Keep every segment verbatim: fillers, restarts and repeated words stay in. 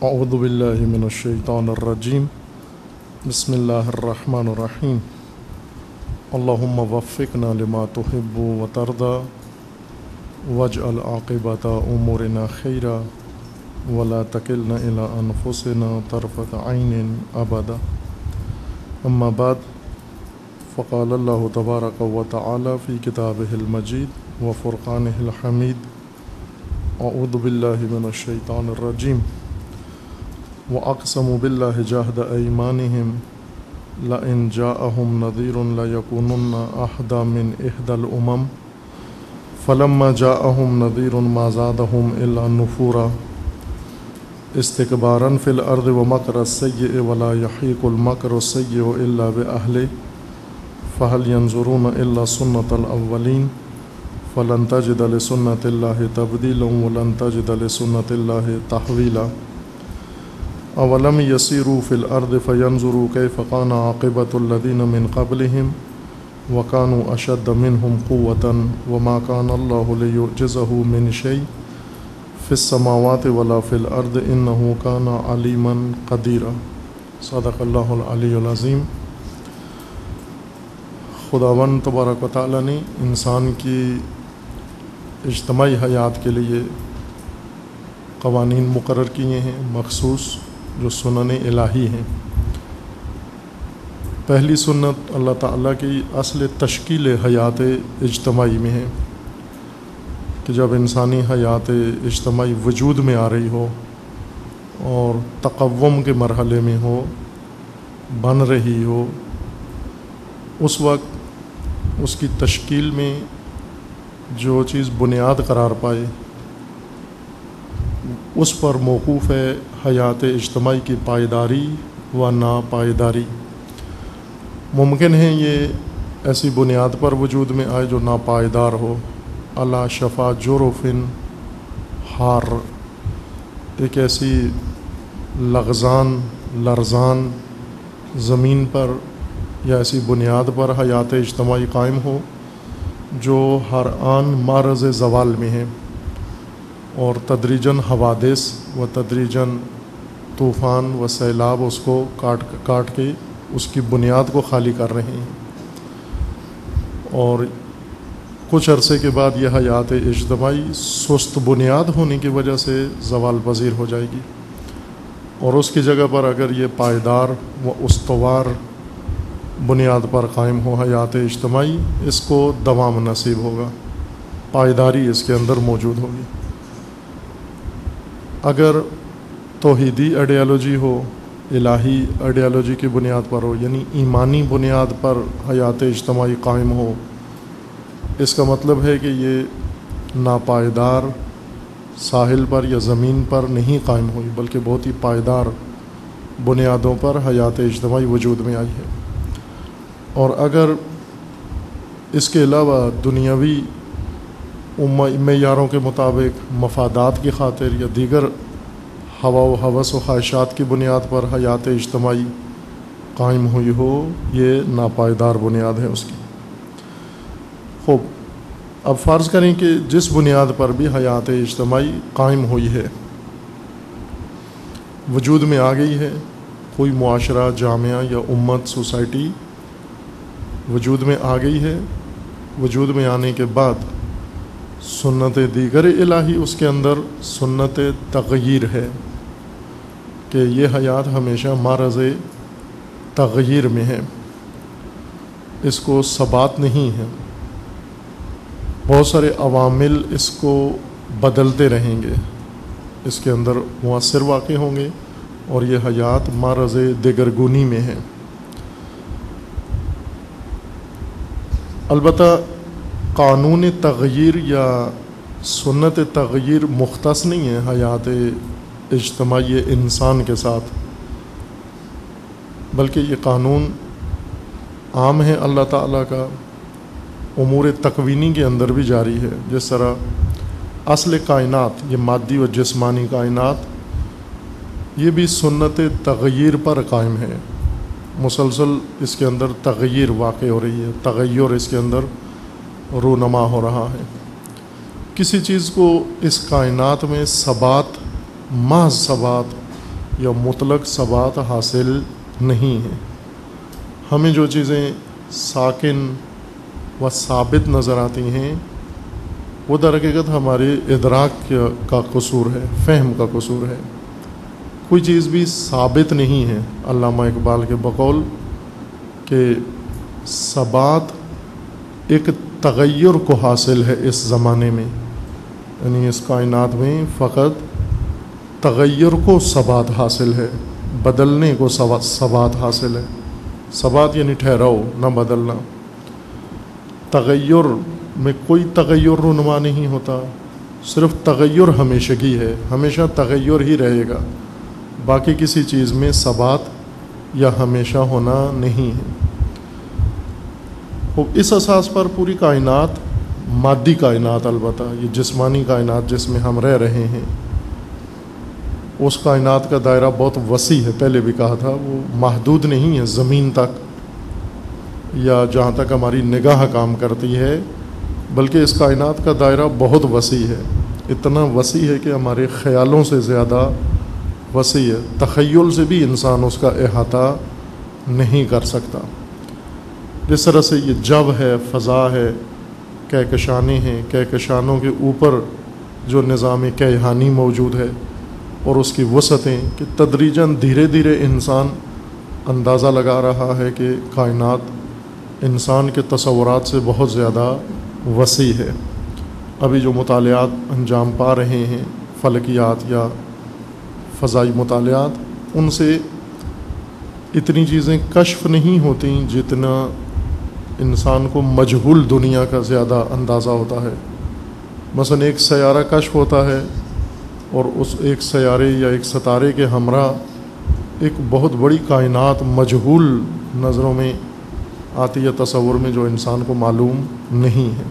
اعوذ باللہ من الشیطان الرجیم بسم اللہ الرحمن الرحیم اللہم وفقنا لما تحب وترضى واجعل عاقبۃ امورنا خیرا ولا تکلنا الی انفسنا طرفۃ عین ابدا اما بعد فقال اللہ تبارک وتعالی فی کتابہ المجید وفرقانہ الحمید اعوذ باللہ من الشیطان الرجیم وَأَقْسَمُوا بِاللَّهِ جَهْدَ أَيْمَانِهِمْ لَئِنْ جَاءَهُمْ نَذِيرٌ لَيَكُونُنَّ أَهْدَىٰ مِنْ إِحْدَى الْأُمَمِ فَلَمَّا جَاءَهُمْ نَذِيرٌ مَا زَادَهُمْ إِلَّا نُفُورًا اسْتِكْبَارًا فِي الْأَرْضِ وَمَكْرَ السَّيِّئِ وَلَا يَحِيقُ الْمَكْرُ السَّيِّئُ إِلَّا بِأَهْلِهِ فَهَلْ يَنظُرُونَ إِلَّا سُنَّةَ الْأَوَّلِينَ فَلَن تَجِدَ لِسُنَّةِ اللَّهِ تَبْدِيلًا وَلَن تَجِدَ لِسُنَّةِ اللَّهِ تَحْوِيلًا اولم یسیروا فی الارض فینظروا کیف کان عاقبۃ الذین من قبلہم وکانوا اشد منہم قوۃ وما کان اللہ لیعجزہ من شیء فی السماوات ولا فی الارض انہ کان علیما قدیرا۔ صدق اللہ العلی العظیم۔ خداوند تبارک و تعالیٰ نے انسان کی اجتماعی حیات کے لیے قوانین مقرر کیے ہیں مخصوص جو سنن الہی ہیں۔ پہلی سنت اللہ تعالیٰ کی اصل تشکیل حیات اجتماعی میں ہے کہ جب انسانی حیات اجتماعی وجود میں آ رہی ہو اور تقوم کے مرحلے میں ہو، بن رہی ہو، اس وقت اس کی تشکیل میں جو چیز بنیاد قرار پائے اس پر موقوف ہے حیات اجتماعی کی پائیداری و ناپائیداری۔ ممکن ہے یہ ایسی بنیاد پر وجود میں آئے جو ناپائیدار ہو، علی شفا جرف ہار، ایک ایسی لغزان لرزان زمین پر یا ایسی بنیاد پر حیات اجتماعی قائم ہو جو ہر آن معرض زوال میں ہے، اور تدریجاً حوادث و تدریجاً طوفان و سیلاب اس کو کاٹ کاٹ کے اس کی بنیاد کو خالی کر رہے ہیں، اور کچھ عرصے کے بعد یہ حیات اجتماعی سست بنیاد ہونے کی وجہ سے زوال پذیر ہو جائے گی، اور اس کی جگہ پر اگر یہ پائیدار و استوار بنیاد پر قائم ہو حیات اجتماعی، اس کو دوام نصیب ہوگا، پائیداری اس کے اندر موجود ہوگی۔ اگر توحیدی آئیڈیالوجی ہو، الہی آئیڈیالوجی کی بنیاد پر ہو، یعنی ایمانی بنیاد پر حیات اجتماعی قائم ہو، اس کا مطلب ہے کہ یہ ناپائیدار ساحل پر یا زمین پر نہیں قائم ہوئی، بلکہ بہت ہی پائیدار بنیادوں پر حیات اجتماعی وجود میں آئی ہے۔ اور اگر اس کے علاوہ دنیاوی معیاروں کے مطابق مفادات کی خاطر یا دیگر ہوا و ہوس و خواہشات کی بنیاد پر حیات اجتماعی قائم ہوئی ہو، یہ ناپائیدار بنیاد ہے اس کی۔ خوب، اب فرض کریں کہ جس بنیاد پر بھی حیات اجتماعی قائم ہوئی ہے، وجود میں آ گئی ہے، کوئی معاشرہ، جامعہ یا امت، سوسائٹی وجود میں آ گئی ہے، وجود میں آنے کے بعد سنت دیگر الہی اس کے اندر سنت تغیر ہے کہ یہ حیات ہمیشہ معرض تغیر میں ہے، اس کو ثبات نہیں ہے، بہت سارے عوامل اس کو بدلتے رہیں گے، اس کے اندر مؤثر واقع ہوں گے، اور یہ حیات معرض دگرگونی میں ہے۔ البتہ قانون تغیر یا سنت تغیر مختص نہیں ہے حیات اجتماعی انسان کے ساتھ، بلکہ یہ قانون عام ہے اللہ تعالیٰ کا، امور تکوینی کے اندر بھی جاری ہے۔ جس طرح اصل کائنات، یہ مادی و جسمانی کائنات، یہ بھی سنت تغیر پر قائم ہے، مسلسل اس کے اندر تغیر واقع ہو رہی ہے، تغیر اس کے اندر رونما ہو رہا ہے۔ کسی چیز کو اس کائنات میں ثبات، محض ثبات یا مطلق ثبات حاصل نہیں ہے۔ ہمیں جو چیزیں ساکن و ثابت نظر آتی ہیں وہ در حقیقت ہمارے ادراک کا قصور ہے، فہم کا قصور ہے۔ کوئی چیز بھی ثابت نہیں ہے۔ علامہ اقبال کے بقول کہ ثبات ایک تغیر کو حاصل ہے اس زمانے میں، یعنی اس کائنات میں فقط تغیر کو ثبات حاصل ہے، بدلنے کو ثبات حاصل ہے۔ ثبات یعنی ٹھہراؤ، نہ بدلنا۔ تغیر میں کوئی تغیر رونما نہیں ہوتا، صرف تغیر ہمیشگی ہے، ہمیشہ تغیر ہی رہے گا، باقی کسی چیز میں ثبات یا ہمیشہ ہونا نہیں ہے۔ اس اساس پر پوری کائنات، مادی کائنات البتہ یہ جسمانی کائنات جس میں ہم رہ رہے ہیں، اس کائنات کا دائرہ بہت وسیع ہے، پہلے بھی کہا تھا، وہ محدود نہیں ہے زمین تک یا جہاں تک ہماری نگاہ کام کرتی ہے، بلکہ اس کائنات کا دائرہ بہت وسیع ہے، اتنا وسیع ہے کہ ہمارے خیالوں سے زیادہ وسیع ہے، تخیل سے بھی انسان اس کا احاطہ نہیں کر سکتا۔ جس طرح سے یہ جو ہے، فضا ہے، کہکشانیں ہیں، کہکشانوں کے اوپر جو نظام کیہانی موجود ہے اور اس کی وسعتیں کہ تدریجاً دھیرے دھیرے انسان اندازہ لگا رہا ہے کہ کائنات انسان کے تصورات سے بہت زیادہ وسیع ہے۔ ابھی جو مطالعات انجام پا رہے ہیں، فلکیات یا فضائی مطالعات، ان سے اتنی چیزیں کشف نہیں ہوتی جتنا انسان کو مجہول دنیا کا زیادہ اندازہ ہوتا ہے۔ مثلا ایک سیارہ کشف ہوتا ہے اور اس ایک سیارے یا ایک ستارے کے ہمراہ ایک بہت بڑی کائنات مجہول نظروں میں آتی ہے، تصور میں، جو انسان کو معلوم نہیں ہے۔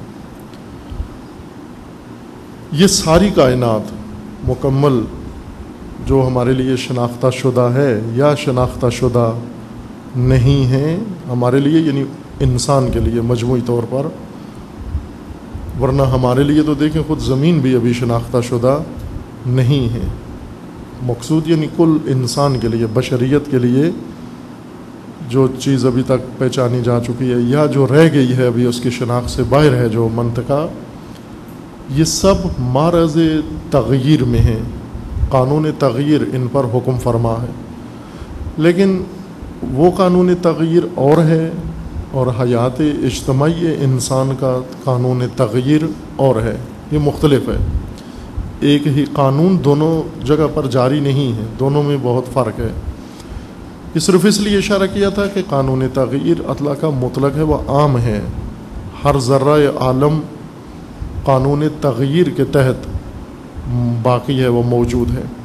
یہ ساری کائنات مکمل جو ہمارے لیے شناختہ شدہ ہے یا شناختہ شدہ نہیں ہے ہمارے لیے، یعنی انسان کے لیے مجموعی طور پر، ورنہ ہمارے لیے تو دیکھیں خود زمین بھی ابھی شناختہ شدہ نہیں ہے۔ مقصود یعنی کل انسان کے لیے، بشریت کے لیے جو چیز ابھی تک پہچانی جا چکی ہے یا جو رہ گئی ہے ابھی اس کی شناخت سے باہر ہے جو منطقہ، یہ سب معرض تغیر میں ہیں، قانون تغیر ان پر حکم فرما ہے۔ لیکن وہ قانون تغیر اور ہے اور حیات اجتماعی انسان کا قانون تغیر اور ہے، یہ مختلف ہے۔ ایک ہی قانون دونوں جگہ پر جاری نہیں ہے، دونوں میں بہت فرق ہے۔ یہ صرف اس لیے اشارہ کیا تھا کہ قانون تغیر اطلاق کا مطلق ہے، وہ عام ہے، ہر ذرہ عالم قانون تغیر کے تحت باقی ہے، وہ موجود ہے۔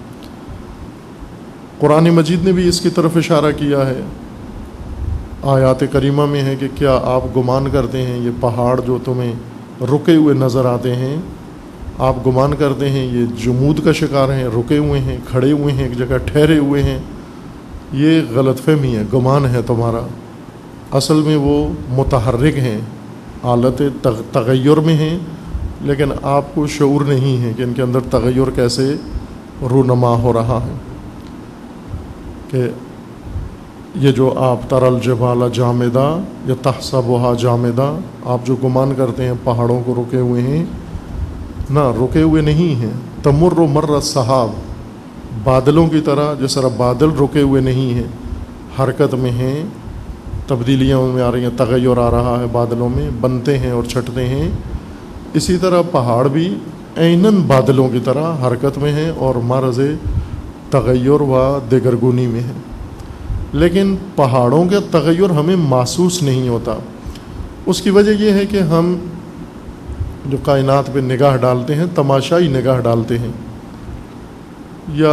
قرآن مجید نے بھی اس کی طرف اشارہ کیا ہے، آیات کریمہ میں ہے کہ کیا آپ گمان کرتے ہیں یہ پہاڑ جو تمہیں رکے ہوئے نظر آتے ہیں، آپ گمان کرتے ہیں یہ جمود کا شکار ہیں، رکے ہوئے ہیں، کھڑے ہوئے ہیں، ایک جگہ ٹھہرے ہوئے ہیں؟ یہ غلط فہمی ہے، گمان ہے تمہارا، اصل میں وہ متحرک ہیں، حالت تغیر میں ہیں، لیکن آپ کو شعور نہیں ہے کہ ان کے اندر تغیر کیسے رونما ہو رہا ہے۔ کہ یہ جو آپ تر الجبال جامدہ یا تحسبها جامدہ، آپ جو گمان کرتے ہیں پہاڑوں کو رکے ہوئے ہیں، نہ رکے ہوئے نہیں ہیں، تمر مر السحاب، بادلوں کی طرح، جس طرح بادل رکے ہوئے نہیں ہیں، حرکت میں ہیں، تبدیلیاں ان میں آ رہی ہیں، تغیر آ رہا ہے بادلوں میں، بنتے ہیں اور چھٹتے ہیں، اسی طرح پہاڑ بھی عیناً بادلوں کی طرح حرکت میں ہیں اور معرض تغیر و دگرگونی میں ہیں۔ لیکن پہاڑوں کا تغیر ہمیں محسوس نہیں ہوتا۔ اس کی وجہ یہ ہے کہ ہم جو کائنات پہ نگاہ ڈالتے ہیں، تماشائی نگاہ ڈالتے ہیں، یا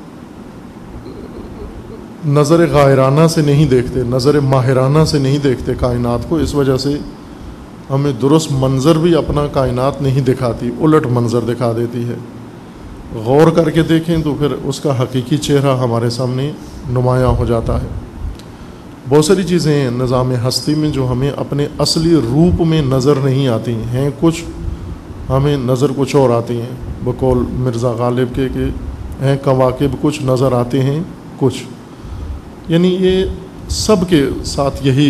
نظر غائرانہ سے نہیں دیکھتے، نظر ماہرانہ سے نہیں دیکھتے کائنات کو۔ اس وجہ سے ہمیں درست منظر بھی اپنا کائنات نہیں دکھاتی، الٹ منظر دکھا دیتی ہے۔ غور کر کے دیکھیں تو پھر اس کا حقیقی چہرہ ہمارے سامنے نمایاں ہو جاتا ہے۔ بہت ساری چیزیں ہیں نظام ہستی میں جو ہمیں اپنے اصلی روپ میں نظر نہیں آتی ہیں، کچھ ہمیں نظر کچھ اور آتی ہیں، بقول مرزا غالب کے کہ ہیں کواکب کچھ نظر آتے ہیں کچھ، یعنی یہ سب کے ساتھ یہی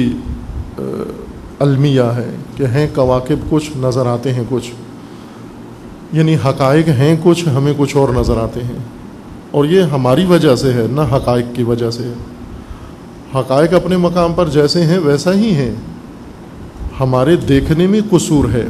المیہ ہے کہ ہیں کواکب کچھ نظر آتے ہیں کچھ، یعنی حقائق ہیں کچھ، ہمیں کچھ اور نظر آتے ہیں، اور یہ ہماری وجہ سے ہے نہ حقائق کی وجہ سے ہے۔ حقائق اپنے مقام پر جیسے ہیں ویسا ہی ہیں، ہمارے دیکھنے میں قصور ہے،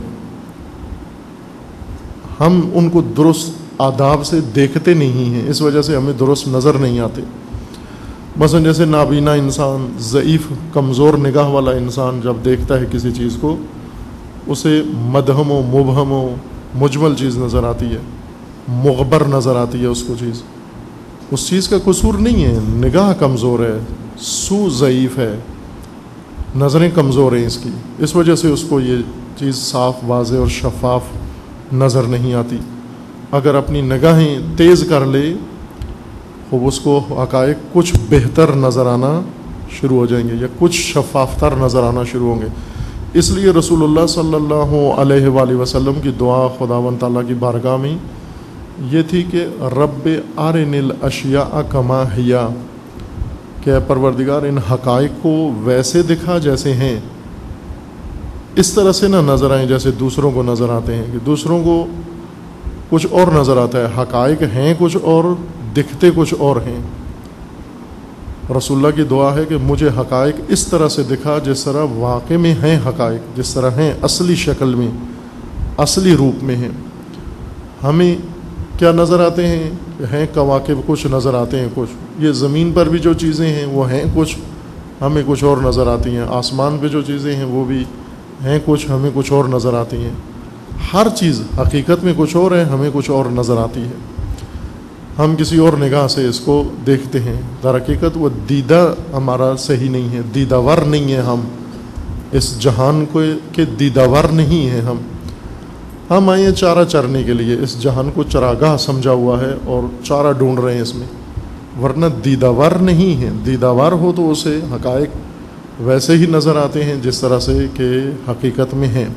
ہم ان کو درست آداب سے دیکھتے نہیں ہیں، اس وجہ سے ہمیں درست نظر نہیں آتے۔ مثلا جیسے نابینا انسان، ضعیف کمزور نگاہ والا انسان جب دیکھتا ہے کسی چیز کو، اسے مدہم و مبہم و مجمل چیز نظر آتی ہے، مغبر نظر آتی ہے اس کو چیز، اس چیز کا قصور نہیں ہے، نگاہ کمزور ہے، سو ضعیف ہے، نظریں کمزور ہیں اس کی، اس وجہ سے اس کو یہ چیز صاف واضح اور شفاف نظر نہیں آتی۔ اگر اپنی نگاہیں تیز کر لے خوب اس کو حقائق کچھ بہتر نظر آنا شروع ہو جائیں گے یا کچھ شفاف تر نظر آنا شروع ہوں گے۔ اس لیے رسول اللہ صلی اللہ علیہ وآلہ وسلم کی دعا خداوند تعالیٰ کی بارگاہ میں یہ تھی کہ رب ارنی الاشیاء کما ہی، کہ اے پروردگار ان حقائق کو ویسے دکھا جیسے ہیں، اس طرح سے نہ نظر آئیں جیسے دوسروں کو نظر آتے ہیں، کہ دوسروں کو کچھ اور نظر آتا ہے، حقائق ہیں کچھ اور، دکھتے کچھ اور ہیں۔ رسول اللہ کی دعا ہے کہ مجھے حقائق اس طرح سے دکھا جس طرح واقع میں ہیں حقائق، جس طرح ہیں اصلی شکل میں، اصلی روپ میں ہیں۔ ہمیں کیا نظر آتے ہیں؟ ہیں کواکب کچھ نظر آتے ہیں کچھ، یہ زمین پر بھی جو چیزیں ہیں وہ ہیں کچھ، ہمیں کچھ اور نظر آتی ہیں، آسمان پہ جو چیزیں ہیں وہ بھی ہیں کچھ، ہمیں کچھ اور نظر آتی ہیں۔ ہر چیز حقیقت میں کچھ اور ہے، ہمیں کچھ اور نظر آتی ہے، ہم کسی اور نگاہ سے اس کو دیکھتے ہیں، در حقیقت وہ دیدہ ہمارا صحیح نہیں ہے، دیدہ ور نہیں ہے، ہم اس جہان کو کے دیدہ ور نہیں ہیں، ہم ہم آئے ہیں چارہ چرنے کے لیے، اس جہان کو چراگاہ سمجھا ہوا ہے اور چارہ ڈھونڈ رہے ہیں اس میں، ورنہ دیدہ ور نہیں ہے۔ دیدہ ور ہو تو اسے حقائق ویسے ہی نظر آتے ہیں جس طرح سے کہ حقیقت میں ہیں۔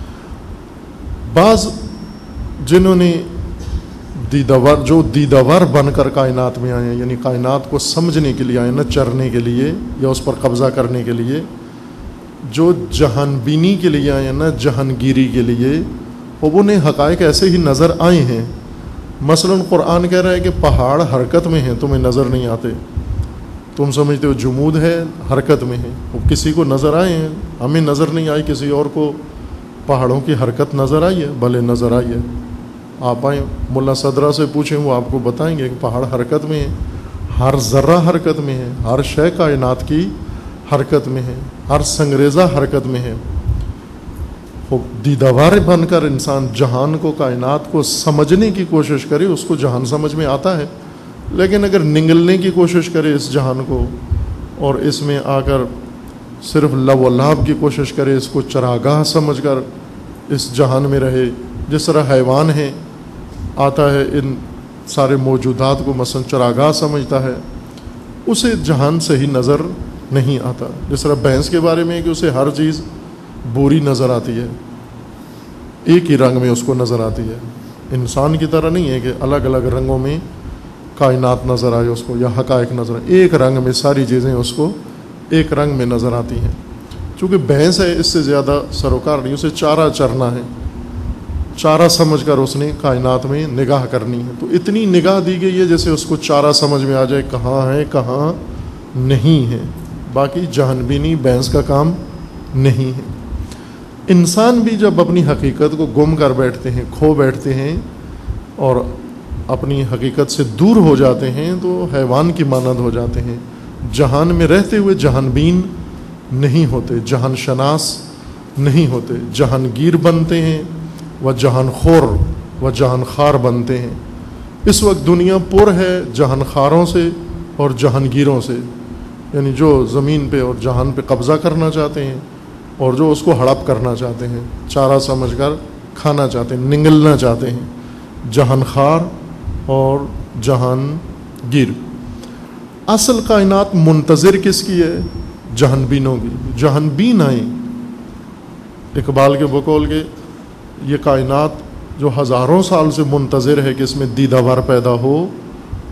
بعض جنہوں نے دیداور جو دیداور بن کر کائنات میں آئے ہیں، یعنی کائنات کو سمجھنے کے لیے آئے نہ چرنے کے لیے یا اس پر قبضہ کرنے کے لیے، جو جہان بینی کے لیے آئے ہیں نہ جہانگیری کے لیے، وہ انہیں حقائق ایسے ہی نظر آئے ہیں۔ مثلا قرآن کہہ رہا ہے کہ پہاڑ حرکت میں ہیں، تمہیں نظر نہیں آتے، تم سمجھتے ہو جمود ہے، حرکت میں ہے، وہ کسی کو نظر آئے ہیں، ہمیں نظر نہیں آئی، کسی اور کو پہاڑوں کی حرکت نظر آئی ہے، بھلے نظر آئی ہے۔ آپ آئیں ملا صدرہ سے پوچھیں، وہ آپ کو بتائیں گے کہ پہاڑ حرکت میں ہے، ہر ذرہ حرکت میں ہے، ہر شے کائنات کی حرکت میں ہے، ہر سنگریزہ حرکت میں ہے۔ دیداور بن کر انسان جہان کو، کائنات کو سمجھنے کی کوشش کرے، اس کو جہان سمجھ میں آتا ہے، لیکن اگر نگلنے کی کوشش کرے اس جہان کو اور اس میں آ کر صرف لو و لعب کی کوشش کرے، اس کو چراگاہ سمجھ کر اس جہان میں رہے، جس طرح حیوان ہے آتا ہے ان سارے موجودات کو مثلا چراگاہ سمجھتا ہے، اسے جہان صحیح نظر نہیں آتا۔ جس طرح بھینس کے بارے میں ہے کہ اسے ہر چیز بری نظر آتی ہے، ایک ہی رنگ میں اس کو نظر آتی ہے۔ انسان کی طرح نہیں ہے کہ الگ الگ رنگوں میں کائنات نظر آئے اس کو یا حقائق نظر آئے، ایک رنگ میں ساری چیزیں اس کو ایک رنگ میں نظر آتی ہیں۔ چونکہ بھینس ہے، اس سے زیادہ سروکار نہیں، اسے چارہ چرنا ہے، چارہ سمجھ کر اس نے کائنات میں نگاہ کرنی ہے، تو اتنی نگاہ دی گئی ہے جیسے اس کو چارہ سمجھ میں آ جائے کہاں ہے کہاں نہیں ہے۔ باقی جہان بینی بھینس کا کام نہیں ہے۔ انسان بھی جب اپنی حقیقت کو گم کر بیٹھتے ہیں، کھو بیٹھتے ہیں اور اپنی حقیقت سے دور ہو جاتے ہیں تو حیوان کی مانند ہو جاتے ہیں، جہان میں رہتے ہوئے جہان بین نہیں ہوتے، جہان شناس نہیں ہوتے، جہانگیر بنتے ہیں و جہان خور و جہان خار بنتے ہیں۔ اس وقت دنیا پر ہے جہان خاروں سے اور جہانگیروں سے، یعنی جو زمین پہ اور جہان پہ قبضہ کرنا چاہتے ہیں اور جو اس کو ہڑپ کرنا چاہتے ہیں، چارہ سمجھ کر کھانا چاہتے ہیں، نگلنا چاہتے ہیں، جہان خار اور جہان گیر۔ اصل کائنات منتظر کس کی ہے؟ جہان بینوں کی۔ جہان بین آئیں، اقبال کے بقول کے یہ کائنات جو ہزاروں سال سے منتظر ہے کہ اس میں دیدہ ور پیدا ہو،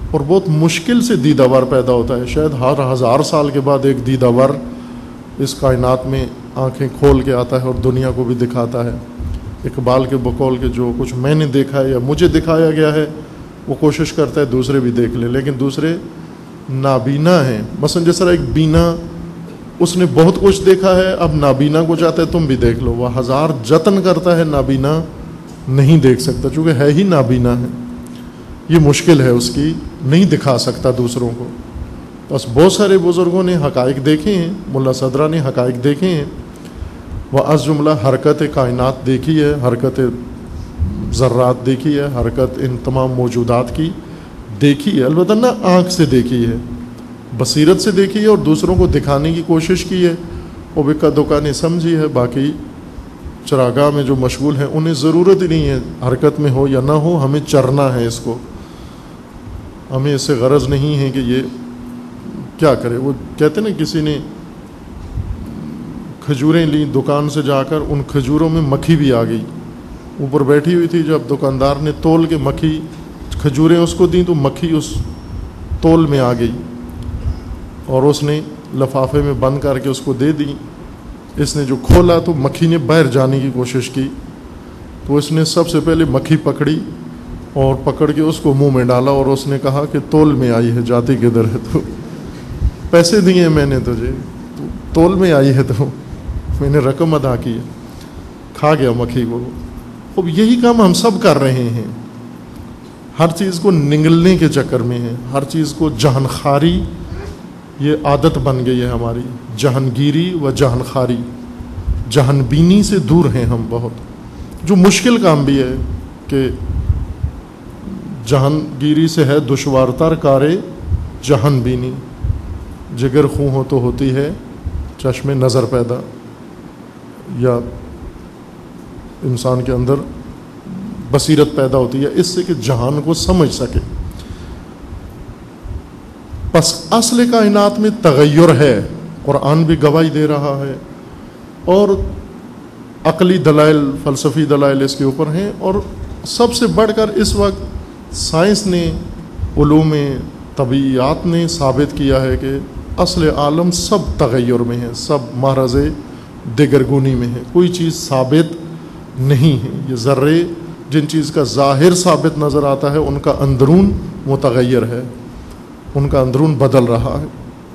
اور بہت مشکل سے دیدہ ور پیدا ہوتا ہے. شاید ہر ہزار سال کے بعد ایک دیدہ ور اس کائنات میں آنکھیں کھول کے آتا ہے اور دنیا کو بھی دکھاتا ہے. اقبال کے بقول کے جو کچھ میں نے دیکھا ہے یا مجھے دکھایا گیا ہے وہ کوشش کرتا ہے دوسرے بھی دیکھ لیں، لیکن دوسرے نابینا ہیں. مثلا جس طرح ایک بینا اس نے بہت کچھ دیکھا ہے، اب نابینا کو چاہتا ہے تم بھی دیکھ لو، وہ ہزار جتن کرتا ہے نابینا نہیں دیکھ سکتا چونکہ ہے ہی نابینا ہے. یہ مشکل ہے اس کی، نہیں دکھا سکتا دوسروں کو. بس بہت سارے بزرگوں نے حقائق دیکھے ہیں، ملا صدرہ نے حقائق دیکھے ہیں، وہ از جملہ حرکت کائنات دیکھی ہے، حرکت ذرات دیکھی ہے، حرکت ان تمام موجودات کی دیکھی ہے. البتہ نہ آنکھ سے دیکھی ہے، بصیرت سے دیکھی ہے اور دوسروں کو دکھانے کی کوشش کی ہے، وہ بکا دکا نے سمجھی ہے. باقی چراگاہ میں جو مشغول ہیں انہیں ضرورت ہی نہیں ہے حرکت میں ہو یا نہ ہو، ہمیں چرنا ہے اس کو، ہمیں اس سے غرض نہیں ہے کہ یہ کیا کرے. وہ کہتے نا کسی نے کھجوریں لیں دکان سے جا کر، ان کھجوروں میں مکھی بھی آ گئی، اوپر بیٹھی ہوئی تھی. جب دکاندار نے تول کے مکھی کھجوریں اس کو دیں تو مکھی اس تول میں آ گئی اور اس نے لفافے میں بند کر کے اس کو دے دی. اس نے جو کھولا تو مکھی نے باہر جانے کی کوشش کی، تو اس نے سب سے پہلے مکھی پکڑی اور پکڑ کے اس کو منہ میں ڈالا اور اس نے کہا کہ تول میں آئی ہے، جاتی کدھر ہے؟ تو پیسے دیے میں نے تجھے، تو تول میں آئی ہے تو میں نے رقم ادا کی ہے. کھا گیا مکھی کو. اب یہی کام ہم سب کر رہے ہیں، ہر چیز کو نگلنے کے چکر میں ہیں، ہر چیز کو جہن خاری یہ عادت بن گئی ہے ہماری، جہانگیری و جہن خاری. جہن بینی سے دور ہیں ہم بہت، جو مشکل کام بھی ہے کہ جہانگیری سے ہے دشوار تر کارے جہن بینی. جگر خوں ہو تو ہوتی ہے چشم نظر پیدا، یا انسان کے اندر بصیرت پیدا ہوتی ہے اس سے کہ جہان کو سمجھ سکے. پس اصل کائنات میں تغیر ہے، قرآن بھی گواہی دے رہا ہے، اور عقلی دلائل فلسفی دلائل اس کے اوپر ہیں. اور سب سے بڑھ کر اس وقت سائنس نے، علوم طبیعیات نے ثابت کیا ہے کہ اصل عالم سب تغیر میں ہے، سب محرز دگرگونی میں ہے، کوئی چیز ثابت نہیں ہے. یہ ذرے جن چیز کا ظاہر ثابت نظر آتا ہے ان کا اندرون متغیر ہے، ان کا اندرون بدل رہا ہے.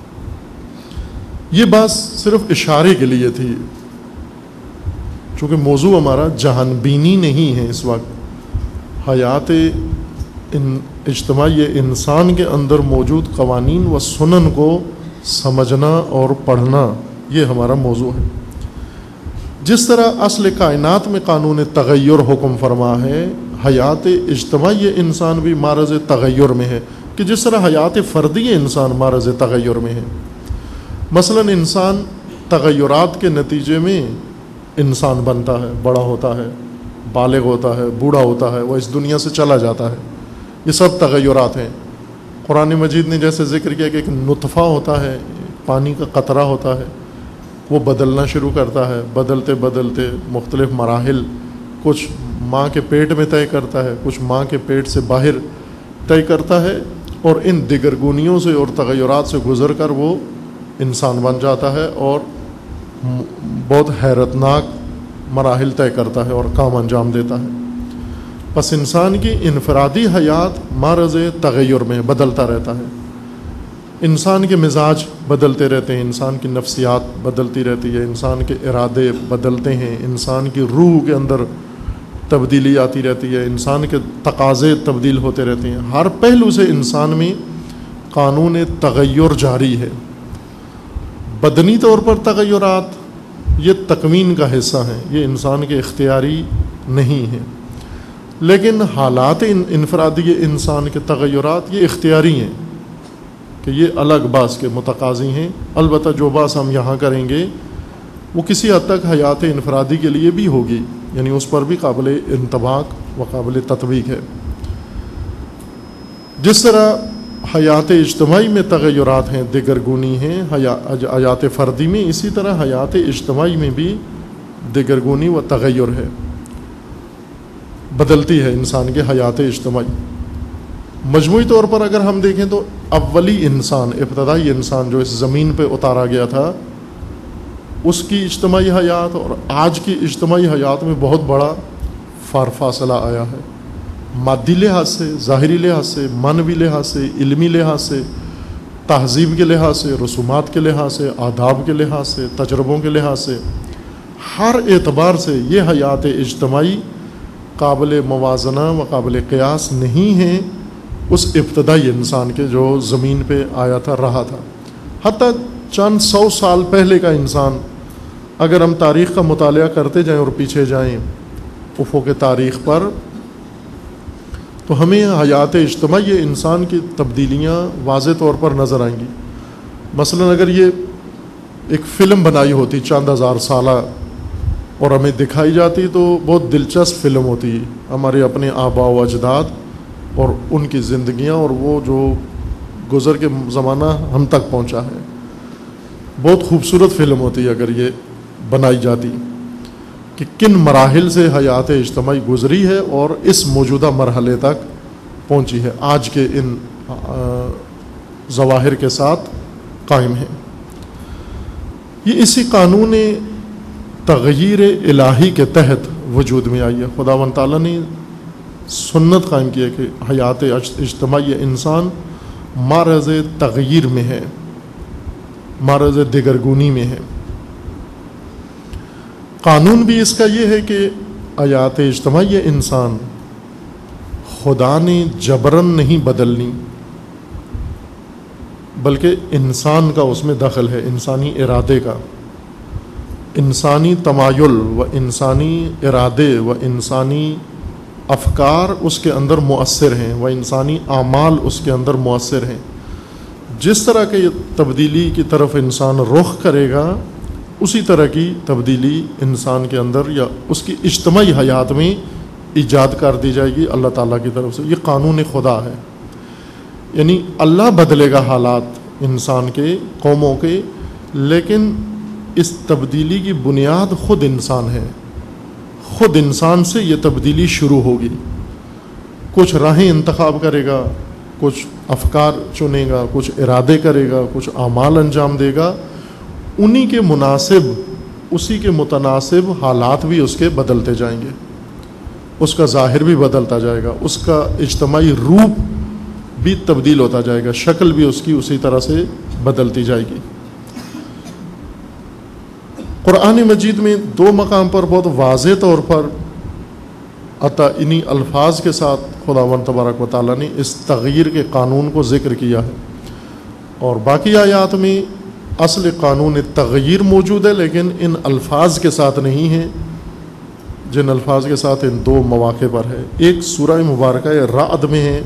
یہ بات صرف اشارے کے لیے تھی، چونکہ موضوع ہمارا جہان بینی نہیں ہے. اس وقت حیات ان اجتماعی انسان کے اندر موجود قوانین و سنن کو سمجھنا اور پڑھنا، یہ ہمارا موضوع ہے. جس طرح اصل کائنات میں قانون تغیر حکم فرما ہے، حیات اجتماعی انسان بھی معرض تغیر میں ہے، کہ جس طرح حیات فردی انسان معرض تغیر میں ہے. مثلا انسان تغیرات کے نتیجے میں انسان بنتا ہے، بڑا ہوتا ہے، بالغ ہوتا ہے، بوڑھا ہوتا ہے، وہ اس دنیا سے چلا جاتا ہے. یہ سب تغیرات ہیں. قرآن مجید نے جیسے ذکر کیا کہ ایک نطفہ ہوتا ہے، پانی کا قطرہ ہوتا ہے، وہ بدلنا شروع کرتا ہے، بدلتے بدلتے مختلف مراحل کچھ ماں کے پیٹ میں طے کرتا ہے، کچھ ماں کے پیٹ سے باہر طے کرتا ہے، اور ان دگرگونیوں سے اور تغیرات سے گزر کر وہ انسان بن جاتا ہے اور بہت حیرتناک مراحل طے کرتا ہے اور کام انجام دیتا ہے. پس انسان کی انفرادی حیات معرض تغیر میں بدلتا رہتا ہے. انسان کے مزاج بدلتے رہتے ہیں، انسان کی نفسیات بدلتی رہتی ہے، انسان کے ارادے بدلتے ہیں، انسان کی روح کے اندر تبدیلی آتی رہتی ہے، انسان کے تقاضے تبدیل ہوتے رہتے ہیں. ہر پہلو سے انسان میں قانون تغیر جاری ہے. بدنی طور پر تغیرات یہ تکوین کا حصہ ہیں، یہ انسان کے اختیاری نہیں ہیں، لیکن حالات انفرادی انسان کے تغیرات یہ اختیاری ہیں کہ یہ الگ باس کے متقاضی ہیں. البتہ جو باس ہم یہاں کریں گے وہ کسی حد تک حیات انفرادی کے لیے بھی ہوگی، یعنی اس پر بھی قابل انطباق و قابل تطبیق ہے. جس طرح حیات اجتماعی میں تغیرات ہیں، دگرگونی ہیں حیات فردی میں، اسی طرح حیات اجتماعی میں بھی دگرگونی و تغیر ہے، بدلتی ہے انسان کے حیات اجتماعی. مجموعی طور پر اگر ہم دیکھیں تو اولی انسان، ابتدائی انسان جو اس زمین پہ اتارا گیا تھا، اس کی اجتماعی حیات اور آج کی اجتماعی حیات میں بہت بڑا فار فاصلہ آیا ہے، مادی لحاظ سے، ظاہری لحاظ سے، معنوی لحاظ سے، علمی لحاظ سے، تہذیب کے لحاظ سے، رسومات کے لحاظ سے، آداب کے لحاظ سے، تجربوں کے لحاظ سے، ہر اعتبار سے یہ حیات اجتماعی قابل موازنہ و قابل قیاس نہیں ہیں اس ابتدائی انسان کے جو زمین پہ آیا تھا، رہا تھا۔ حتیٰ چند سو سال پہلے کا انسان، اگر ہم تاریخ کا مطالعہ کرتے جائیں اور پیچھے جائیں افق تاریخ پر، تو ہمیں حیات اجتماعی انسان کی تبدیلیاں واضح طور پر نظر آئیں گی۔ مثلا اگر یہ ایک فلم بنائی ہوتی چند ہزار سالہ اور ہمیں دکھائی جاتی تو بہت دلچسپ فلم ہوتی، ہمارے اپنے آباء و اجداد اور ان کی زندگیاں اور وہ جو گزر کے زمانہ ہم تک پہنچا ہے، بہت خوبصورت فلم ہوتی اگر یہ بنائی جاتی کہ کن مراحل سے حیات اجتماعی گزری ہے اور اس موجودہ مرحلے تک پہنچی ہے، آج کے ان ظواہر کے ساتھ قائم ہے۔ یہ اسی قانون تغیر الہی کے تحت وجود میں آئی ہے۔ خداوند تعالیٰ نے سنت قائم کی ہے کہ حیات اجتماعی انسان معرض تغیر میں ہے، معرض دگرگونی میں ہے۔ قانون بھی اس کا یہ ہے کہ حیات اجتماعی انسان خدا نے جبراً نہیں بدلنی، بلکہ انسان کا اس میں دخل ہے، انسانی ارادے کا، انسانی تمایل و انسانی ارادے و انسانی افکار اس کے اندر مؤثر ہیں و انسانی اعمال اس کے اندر مؤثر ہیں۔ جس طرح کی تبدیلی کی طرف انسان رخ کرے گا، اسی طرح کی تبدیلی انسان کے اندر یا اس کی اجتماعی حیات میں ایجاد کر دی جائے گی اللہ تعالیٰ کی طرف سے۔ یہ قانون خدا ہے، یعنی اللہ بدلے گا حالات انسان کے، قوموں کے، لیکن اس تبدیلی کی بنیاد خود انسان ہے، خود انسان سے یہ تبدیلی شروع ہوگی۔ کچھ راہیں انتخاب کرے گا، کچھ افکار چنے گا، کچھ ارادے کرے گا، کچھ اعمال انجام دے گا، انہی کے مناسب، اسی کے متناسب حالات بھی اس کے بدلتے جائیں گے، اس کا ظاہر بھی بدلتا جائے گا، اس کا اجتماعی روپ بھی تبدیل ہوتا جائے گا، شکل بھی اس کی اسی طرح سے بدلتی جائے گی۔ قرآن مجید میں دو مقام پر بہت واضح طور پر عطا انہی الفاظ کے ساتھ خداوند تبارک و تعالیٰ نے اس تغییر کے قانون کو ذکر کیا ہے، اور باقی آیات میں اصل قانون تغییر موجود ہے، لیکن ان الفاظ کے ساتھ نہیں ہے جن الفاظ کے ساتھ ان دو مواقع پر ہے۔ ایک سورہ مبارکہ رعد میں ہے،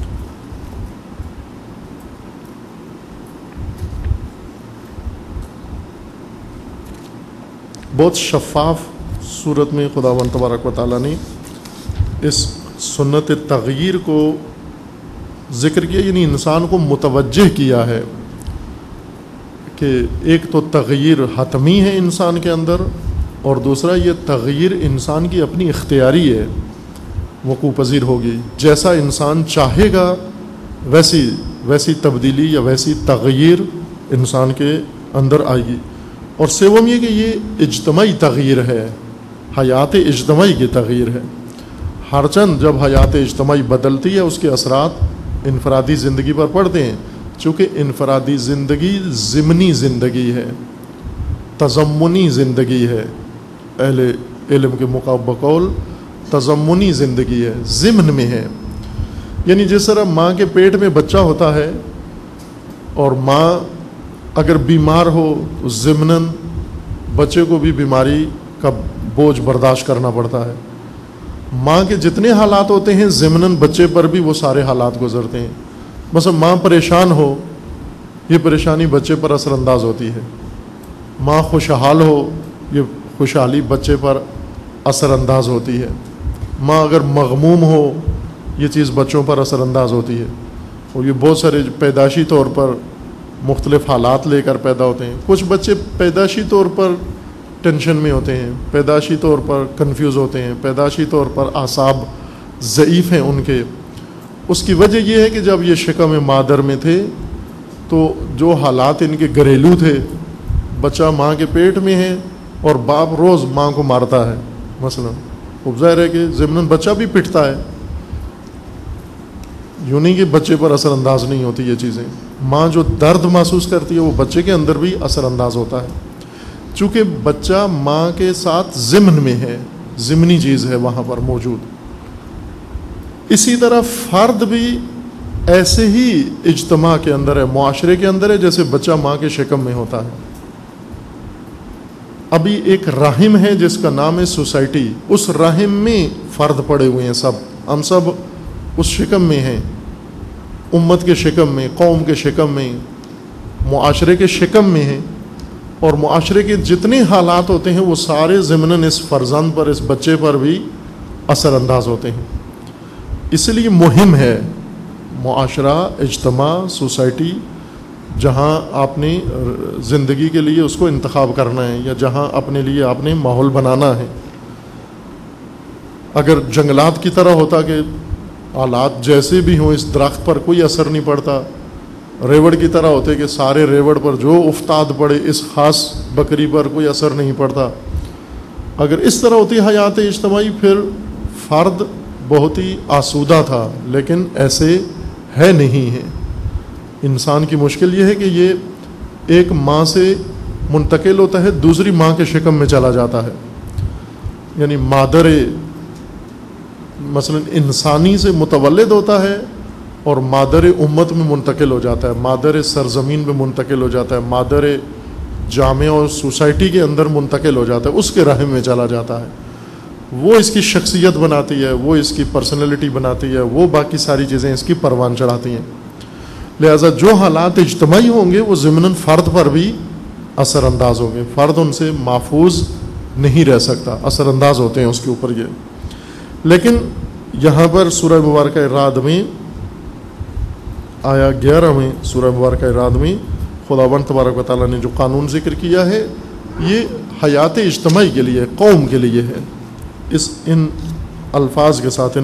بہت شفاف صورت میں خداوند تبارک و تعالیٰ نے اس سنت تغییر کو ذکر کیا، یعنی انسان کو متوجہ کیا ہے کہ ایک تو تغییر حتمی ہے انسان کے اندر، اور دوسرا یہ تغییر انسان کی اپنی اختیاری ہے، وقوع پذیر ہوگی، جیسا انسان چاہے گا ویسی ویسی تبدیلی یا ویسی تغییر انسان کے اندر آئے گی۔ اور سوم یہ کہ یہ اجتماعی تغییر ہے، حیات اجتماعی کی تغییر ہے۔ ہر چند جب حیات اجتماعی بدلتی ہے، اس کے اثرات انفرادی زندگی پر پڑتے ہیں، چونکہ انفرادی زندگی ضمنی زندگی ہے، تضمنی زندگی ہے، اہل علم کے بقول تضمنی زندگی ہے، ضمن میں ہے۔ یعنی جس طرح ماں کے پیٹ میں بچہ ہوتا ہے اور ماں اگر بیمار ہو تو ضمناً بچے کو بھی بیماری کا بوجھ برداشت کرنا پڑتا ہے۔ ماں کے جتنے حالات ہوتے ہیں ضمناً بچے پر بھی وہ سارے حالات گزرتے ہیں۔ مثلا ماں پریشان ہو، یہ پریشانی بچے پر اثر انداز ہوتی ہے، ماں خوشحال ہو، یہ خوشحالی بچے پر اثر انداز ہوتی ہے، ماں اگر مغموم ہو، یہ چیز بچوں پر اثر انداز ہوتی ہے۔ اور یہ بہت سارے پیدائشی طور پر مختلف حالات لے کر پیدا ہوتے ہیں۔ کچھ بچے پیدائشی طور پر ٹینشن میں ہوتے ہیں، پیدائشی طور پر کنفیوز ہوتے ہیں، پیدائشی طور پر اعصاب ضعیف ہیں ان کے، اس کی وجہ یہ ہے کہ جب یہ شکم مادر میں تھے تو جو حالات ان کے گھریلو تھے، بچہ ماں کے پیٹ میں ہے اور باپ روز ماں کو مارتا ہے مثلا، اب ظاہر ہے کہ ضمناً بچہ بھی پٹتا ہے، یوں نہیں کہ بچے پر اثر انداز نہیں ہوتی یہ چیزیں، ماں جو درد محسوس کرتی ہے وہ بچے کے اندر بھی اثر انداز ہوتا ہے، چونکہ بچہ ماں کے ساتھ ضمن میں ہے، ضمنی چیز ہے وہاں پر موجود۔ اسی طرح فرد بھی ایسے ہی اجتماع کے اندر ہے، معاشرے کے اندر ہے، جیسے بچہ ماں کے شکم میں ہوتا ہے۔ ابھی ایک رحم ہے جس کا نام ہے سوسائٹی، اس رحم میں فرد پڑے ہوئے ہیں، سب ہم سب اس شکم میں ہیں، امت کے شکم میں، قوم کے شکم میں، معاشرے کے شکم میں ہیں، اور معاشرے کے جتنے حالات ہوتے ہیں وہ سارے ضمناً اس فرزند پر، اس بچے پر بھی اثر انداز ہوتے ہیں۔ اس لیے مہم ہے معاشرہ، اجتماع، سوسائٹی، جہاں آپ نے زندگی کے لیے اس کو انتخاب کرنا ہے یا جہاں اپنے لیے آپ نے ماحول بنانا ہے۔ اگر جنگلات کی طرح ہوتا کہ حالات جیسے بھی ہوں اس درخت پر کوئی اثر نہیں پڑتا، ریوڑ کی طرح ہوتے کہ سارے ریوڑ پر جو افتاد پڑے اس خاص بکری پر کوئی اثر نہیں پڑتا، اگر اس طرح ہوتی حیات اجتماعی پھر فرد بہت ہی آسودہ تھا، لیکن ایسے ہے نہیں ہے۔ انسان کی مشکل یہ ہے کہ یہ ایک ماں سے منتقل ہوتا ہے، دوسری ماں کے شکم میں چلا جاتا ہے، یعنی مادر مثلا انسانی سے متولد ہوتا ہے اور مادر امت میں منتقل ہو جاتا ہے، مادر سرزمین میں منتقل ہو جاتا ہے، مادر جامع اور سوسائٹی کے اندر منتقل ہو جاتا ہے، اس کے رحم میں چلا جاتا ہے، وہ اس کی شخصیت بناتی ہے، وہ اس کی پرسنالٹی بناتی ہے، وہ باقی ساری چیزیں اس کی پروان چڑھاتی ہیں۔ لہٰذا جو حالات اجتماعی ہوں گے وہ ضمناً فرد پر بھی اثر انداز ہوں گے، فرد ان سے محفوظ نہیں رہ سکتا، اثر انداز ہوتے ہیں اس کے اوپر یہ۔ لیکن یہاں پر سورہ مبارکہ رعد میں آیا گیارہ میں سورہ مبارکہ رعد میں خداوند تبارک و تعالیٰ نے جو قانون ذکر کیا ہے یہ حیات اجتماعی کے لیے، قوم کے لیے ہے، اس ان الفاظ کے ساتھ، ان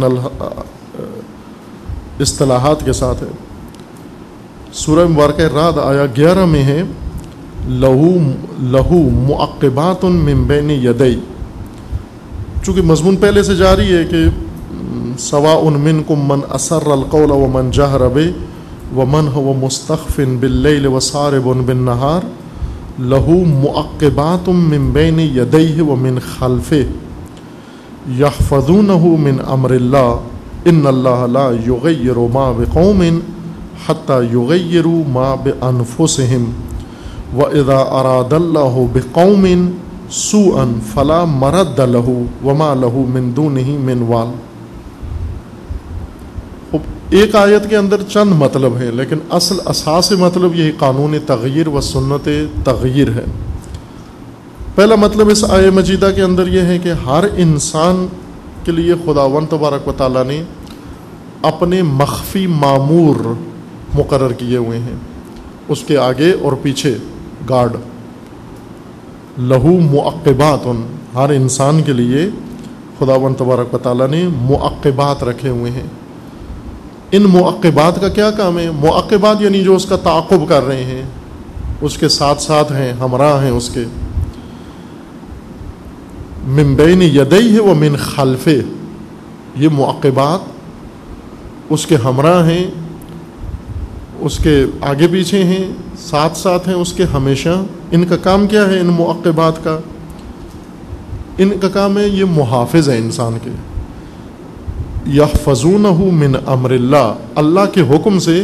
اصطلاحات کے ساتھ ہے۔ سورہ مبارکہ رعد آیا گیارہ میں ہے لہو لہو معقبات من بین یدی، چونکہ مضمون پہلے سے جاری ہے کہ سواء منکم من اسر القول ومن جہر بہ ومن هو مستخف باللیل وسارب بالنہار لہو معقبات من بین یدیہ ومن خلفہ یحفظونہ من امر اللہ ان اللہ لا یغیر ما بقوم حتی یغیروا ما بانفسہم وَإِذَا أَرَادَ اللَّهُ بِقَوْمٍ سُوءًا فَلَا مَرَدَّ لَهُ وَمَا لَهُ مِن دُونِهِ مِن وَالٍ۔ ایک آیت کے اندر چند مطلب ہیں، لیکن اصل اساس مطلب یہی قانون تغیر و سنت تغیر ہے۔ پہلا مطلب اس آیہ مجیدہ کے اندر یہ ہے کہ ہر انسان کے لیے خداوند تبارک و تعالیٰ نے اپنے مخفی مامور مقرر کیے ہوئے ہیں، اس کے آگے اور پیچھے گارڈ، لہو معقبات، ہر انسان کے لیے خداوند تبارک و تعالیٰ نے معقبات رکھے ہوئے ہیں۔ ان معقبات کا کیا کام ہے؟ معقبات یعنی جو اس کا تعاقب کر رہے ہیں، اس کے ساتھ ساتھ ہیں، ہمراہ ہیں اس کے، من بین یدیہ و من خلفہ، یہ معقبات اس کے ہمراہ ہیں، اس کے آگے پیچھے ہیں، ساتھ ساتھ ہیں اس کے ہمیشہ۔ ان کا کام کیا ہے؟ ان معقبات کا ان کا کام ہے یہ محافظ ہے انسان کے، یحفظونہ من امر اللہ، اللہ کے حکم سے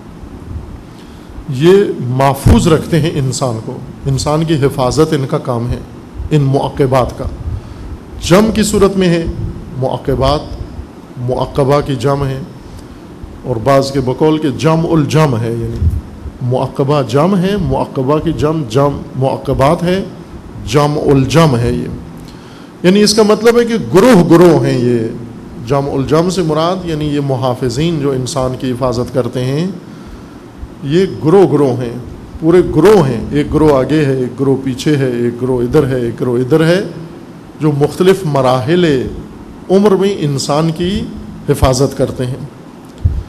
یہ محفوظ رکھتے ہیں انسان کو، انسان کی حفاظت ان کا کام ہے، ان معقبات کا۔ جم کی صورت میں ہے معقبات، معقبہ کی جم ہے، اور بعض کے بقول کے جم الجم ہے، یعنی معقبہ جم ہے، معقبہ کی جم جم معقبات ہے، جم الجم ہے، یہ یعنی اس کا مطلب ہے کہ گروہ گروہ ہیں۔ یہ جم الجم سے مراد یعنی یہ محافظین جو انسان کی حفاظت کرتے ہیں یہ گروہ گروہ ہیں، پورے گروہ ہیں، ایک گروہ آگے ہے، ایک گروہ پیچھے ہے، ایک گروہ ادھر ہے، ایک گروہ ادھر ہے، جو مختلف مراحل عمر میں انسان کی حفاظت کرتے ہیں۔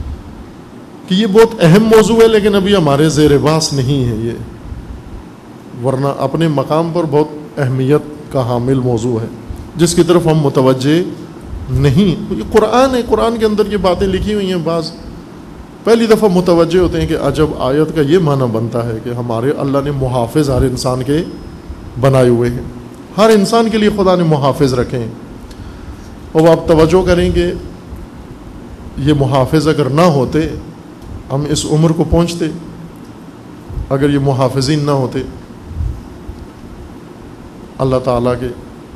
کہ یہ بہت اہم موضوع ہے لیکن ابھی ہمارے زیر باس نہیں ہے یہ، ورنہ اپنے مقام پر بہت اہمیت کا حامل موضوع ہے جس کی طرف ہم متوجہ نہیں۔ یہ قرآن ہے، قرآن کے اندر یہ باتیں لکھی ہوئی ہیں، بعض پہلی دفعہ متوجہ ہوتے ہیں کہ عجب آیت کا یہ معنی بنتا ہے کہ ہمارے اللہ نے محافظ ہر انسان کے بنائے ہوئے ہیں، ہر انسان کے لیے خدا نے محافظ رکھے ہیں۔ اور آپ توجہ کریں کہ یہ محافظ اگر نہ ہوتے ہم اس عمر کو پہنچتے، اگر یہ محافظین نہ ہوتے اللہ تعالیٰ کے۔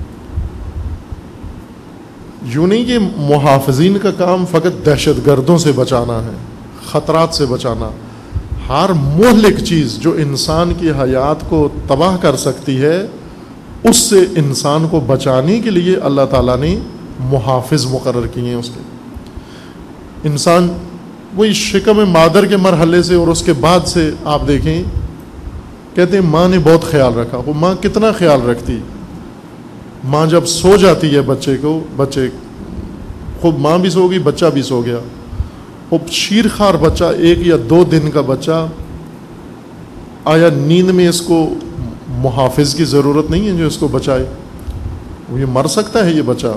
یوں نہیں کہ محافظین کا کام فقط دہشت گردوں سے بچانا ہے، خطرات سے بچانا، ہر مہلک چیز جو انسان کی حیات کو تباہ کر سکتی ہے اس سے انسان کو بچانے کے لیے اللہ تعالیٰ نے محافظ مقرر کیے ہیں اس کے۔ انسان وہی شکم مادر کے مرحلے سے اور اس کے بعد سے آپ دیکھیں، کہتے ہیں ماں نے بہت خیال رکھا۔ وہ ماں کتنا خیال رکھتی؟ ماں جب سو جاتی ہے بچے کو، بچے خود ماں بھی سو گئی، بچہ بھی سو گیا، وہ شیر خوار بچہ ایک یا دو دن کا بچہ، آیا نیند میں اس کو محافظ کی ضرورت نہیں ہے جو اس کو بچائے؟ وہ یہ مر سکتا ہے یہ بچہ۔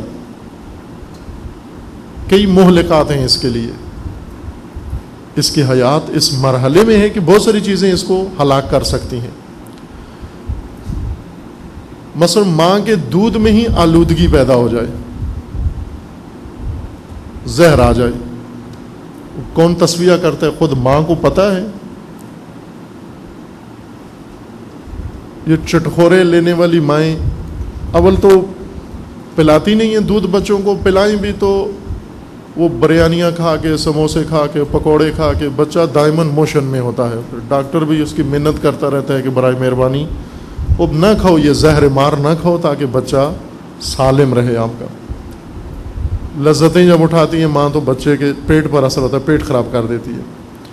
کئی مہلکات ہیں اس کے لیے، اس کی حیات اس مرحلے میں ہے کہ بہت ساری چیزیں اس کو ہلاک کر سکتی ہیں۔ مثلا ماں کے دودھ میں ہی آلودگی پیدا ہو جائے، زہر آ جائے، کون تصفیہ کرتا ہے؟ خود ماں کو پتہ ہے۔ یہ چٹخورے لینے والی مائیں اول تو پلاتی نہیں ہیں دودھ بچوں کو، پلائیں بھی تو وہ بریانیاں کھا کے، سموسے کھا کے، پکوڑے کھا کے بچہ دائمن موشن میں ہوتا ہے۔ پھر ڈاکٹر بھی اس کی محنت کرتا رہتا ہے کہ برائے مہربانی اب نہ کھاؤ، یہ زہر مار نہ کھاؤ تاکہ بچہ سالم رہے آپ کا۔ لذتیں جب اٹھاتی ہیں ماں تو بچے کے پیٹ پر اثر ہوتا ہے، پیٹ خراب کر دیتی ہے۔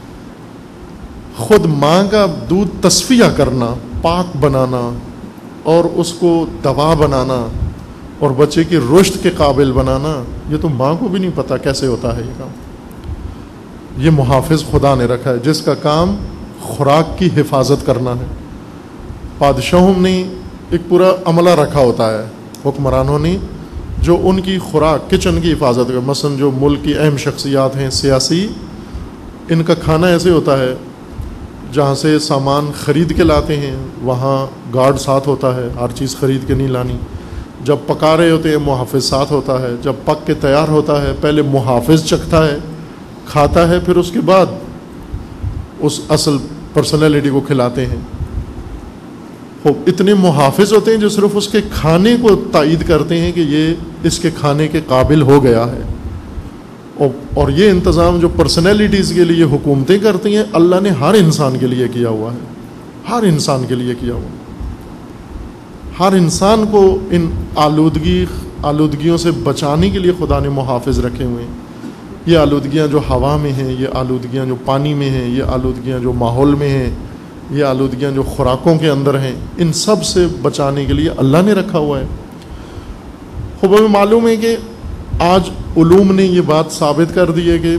خود ماں کا دودھ تصفیہ کرنا، پاک بنانا اور اس کو دوا بنانا اور بچے کی رشد کے قابل بنانا، یہ تو ماں کو بھی نہیں پتا کیسے ہوتا ہے یہ کام۔ یہ محافظ خدا نے رکھا ہے جس کا کام خوراک کی حفاظت کرنا ہے۔ بادشاہوں نے ایک پورا عملہ رکھا ہوتا ہے، حکمرانوں نے، جو ان کی خوراک کچن کی حفاظت کر، مثلا جو ملک کی اہم شخصیات ہیں سیاسی، ان کا کھانا ایسے ہوتا ہے جہاں سے سامان خرید کے لاتے ہیں وہاں گارڈ ساتھ ہوتا ہے، ہر چیز خرید کے نہیں لانی۔ جب پکا رہے ہوتے ہیں محافظ ساتھ ہوتا ہے، جب پک کے تیار ہوتا ہے پہلے محافظ چکھتا ہے، کھاتا ہے، پھر اس کے بعد اس اصل پرسنالٹی کو کھلاتے ہیں۔ خوب اتنے محافظ ہوتے ہیں جو صرف اس کے کھانے کو تائید کرتے ہیں کہ یہ اس کے کھانے کے قابل ہو گیا ہے۔ اور یہ انتظام جو پرسنالٹیز کے لیے حکومتیں کرتی ہیں اللہ نے ہر انسان کے لیے کیا ہوا ہے، ہر انسان کے لیے کیا ہوا ہے۔ ہر انسان کو ان آلودگی آلودگیوں سے بچانے کے لیے خدا نے محافظ رکھے ہوئے ہیں۔ یہ آلودگیاں جو ہوا میں ہیں، یہ آلودگیاں جو پانی میں ہیں، یہ آلودگیاں جو ماحول میں ہیں، یہ آلودگیاں جو خوراکوں کے اندر ہیں، ان سب سے بچانے کے لیے اللہ نے رکھا ہوا ہے۔ خوب ہمیں معلوم ہے کہ آج علوم نے یہ بات ثابت کر دی ہے کہ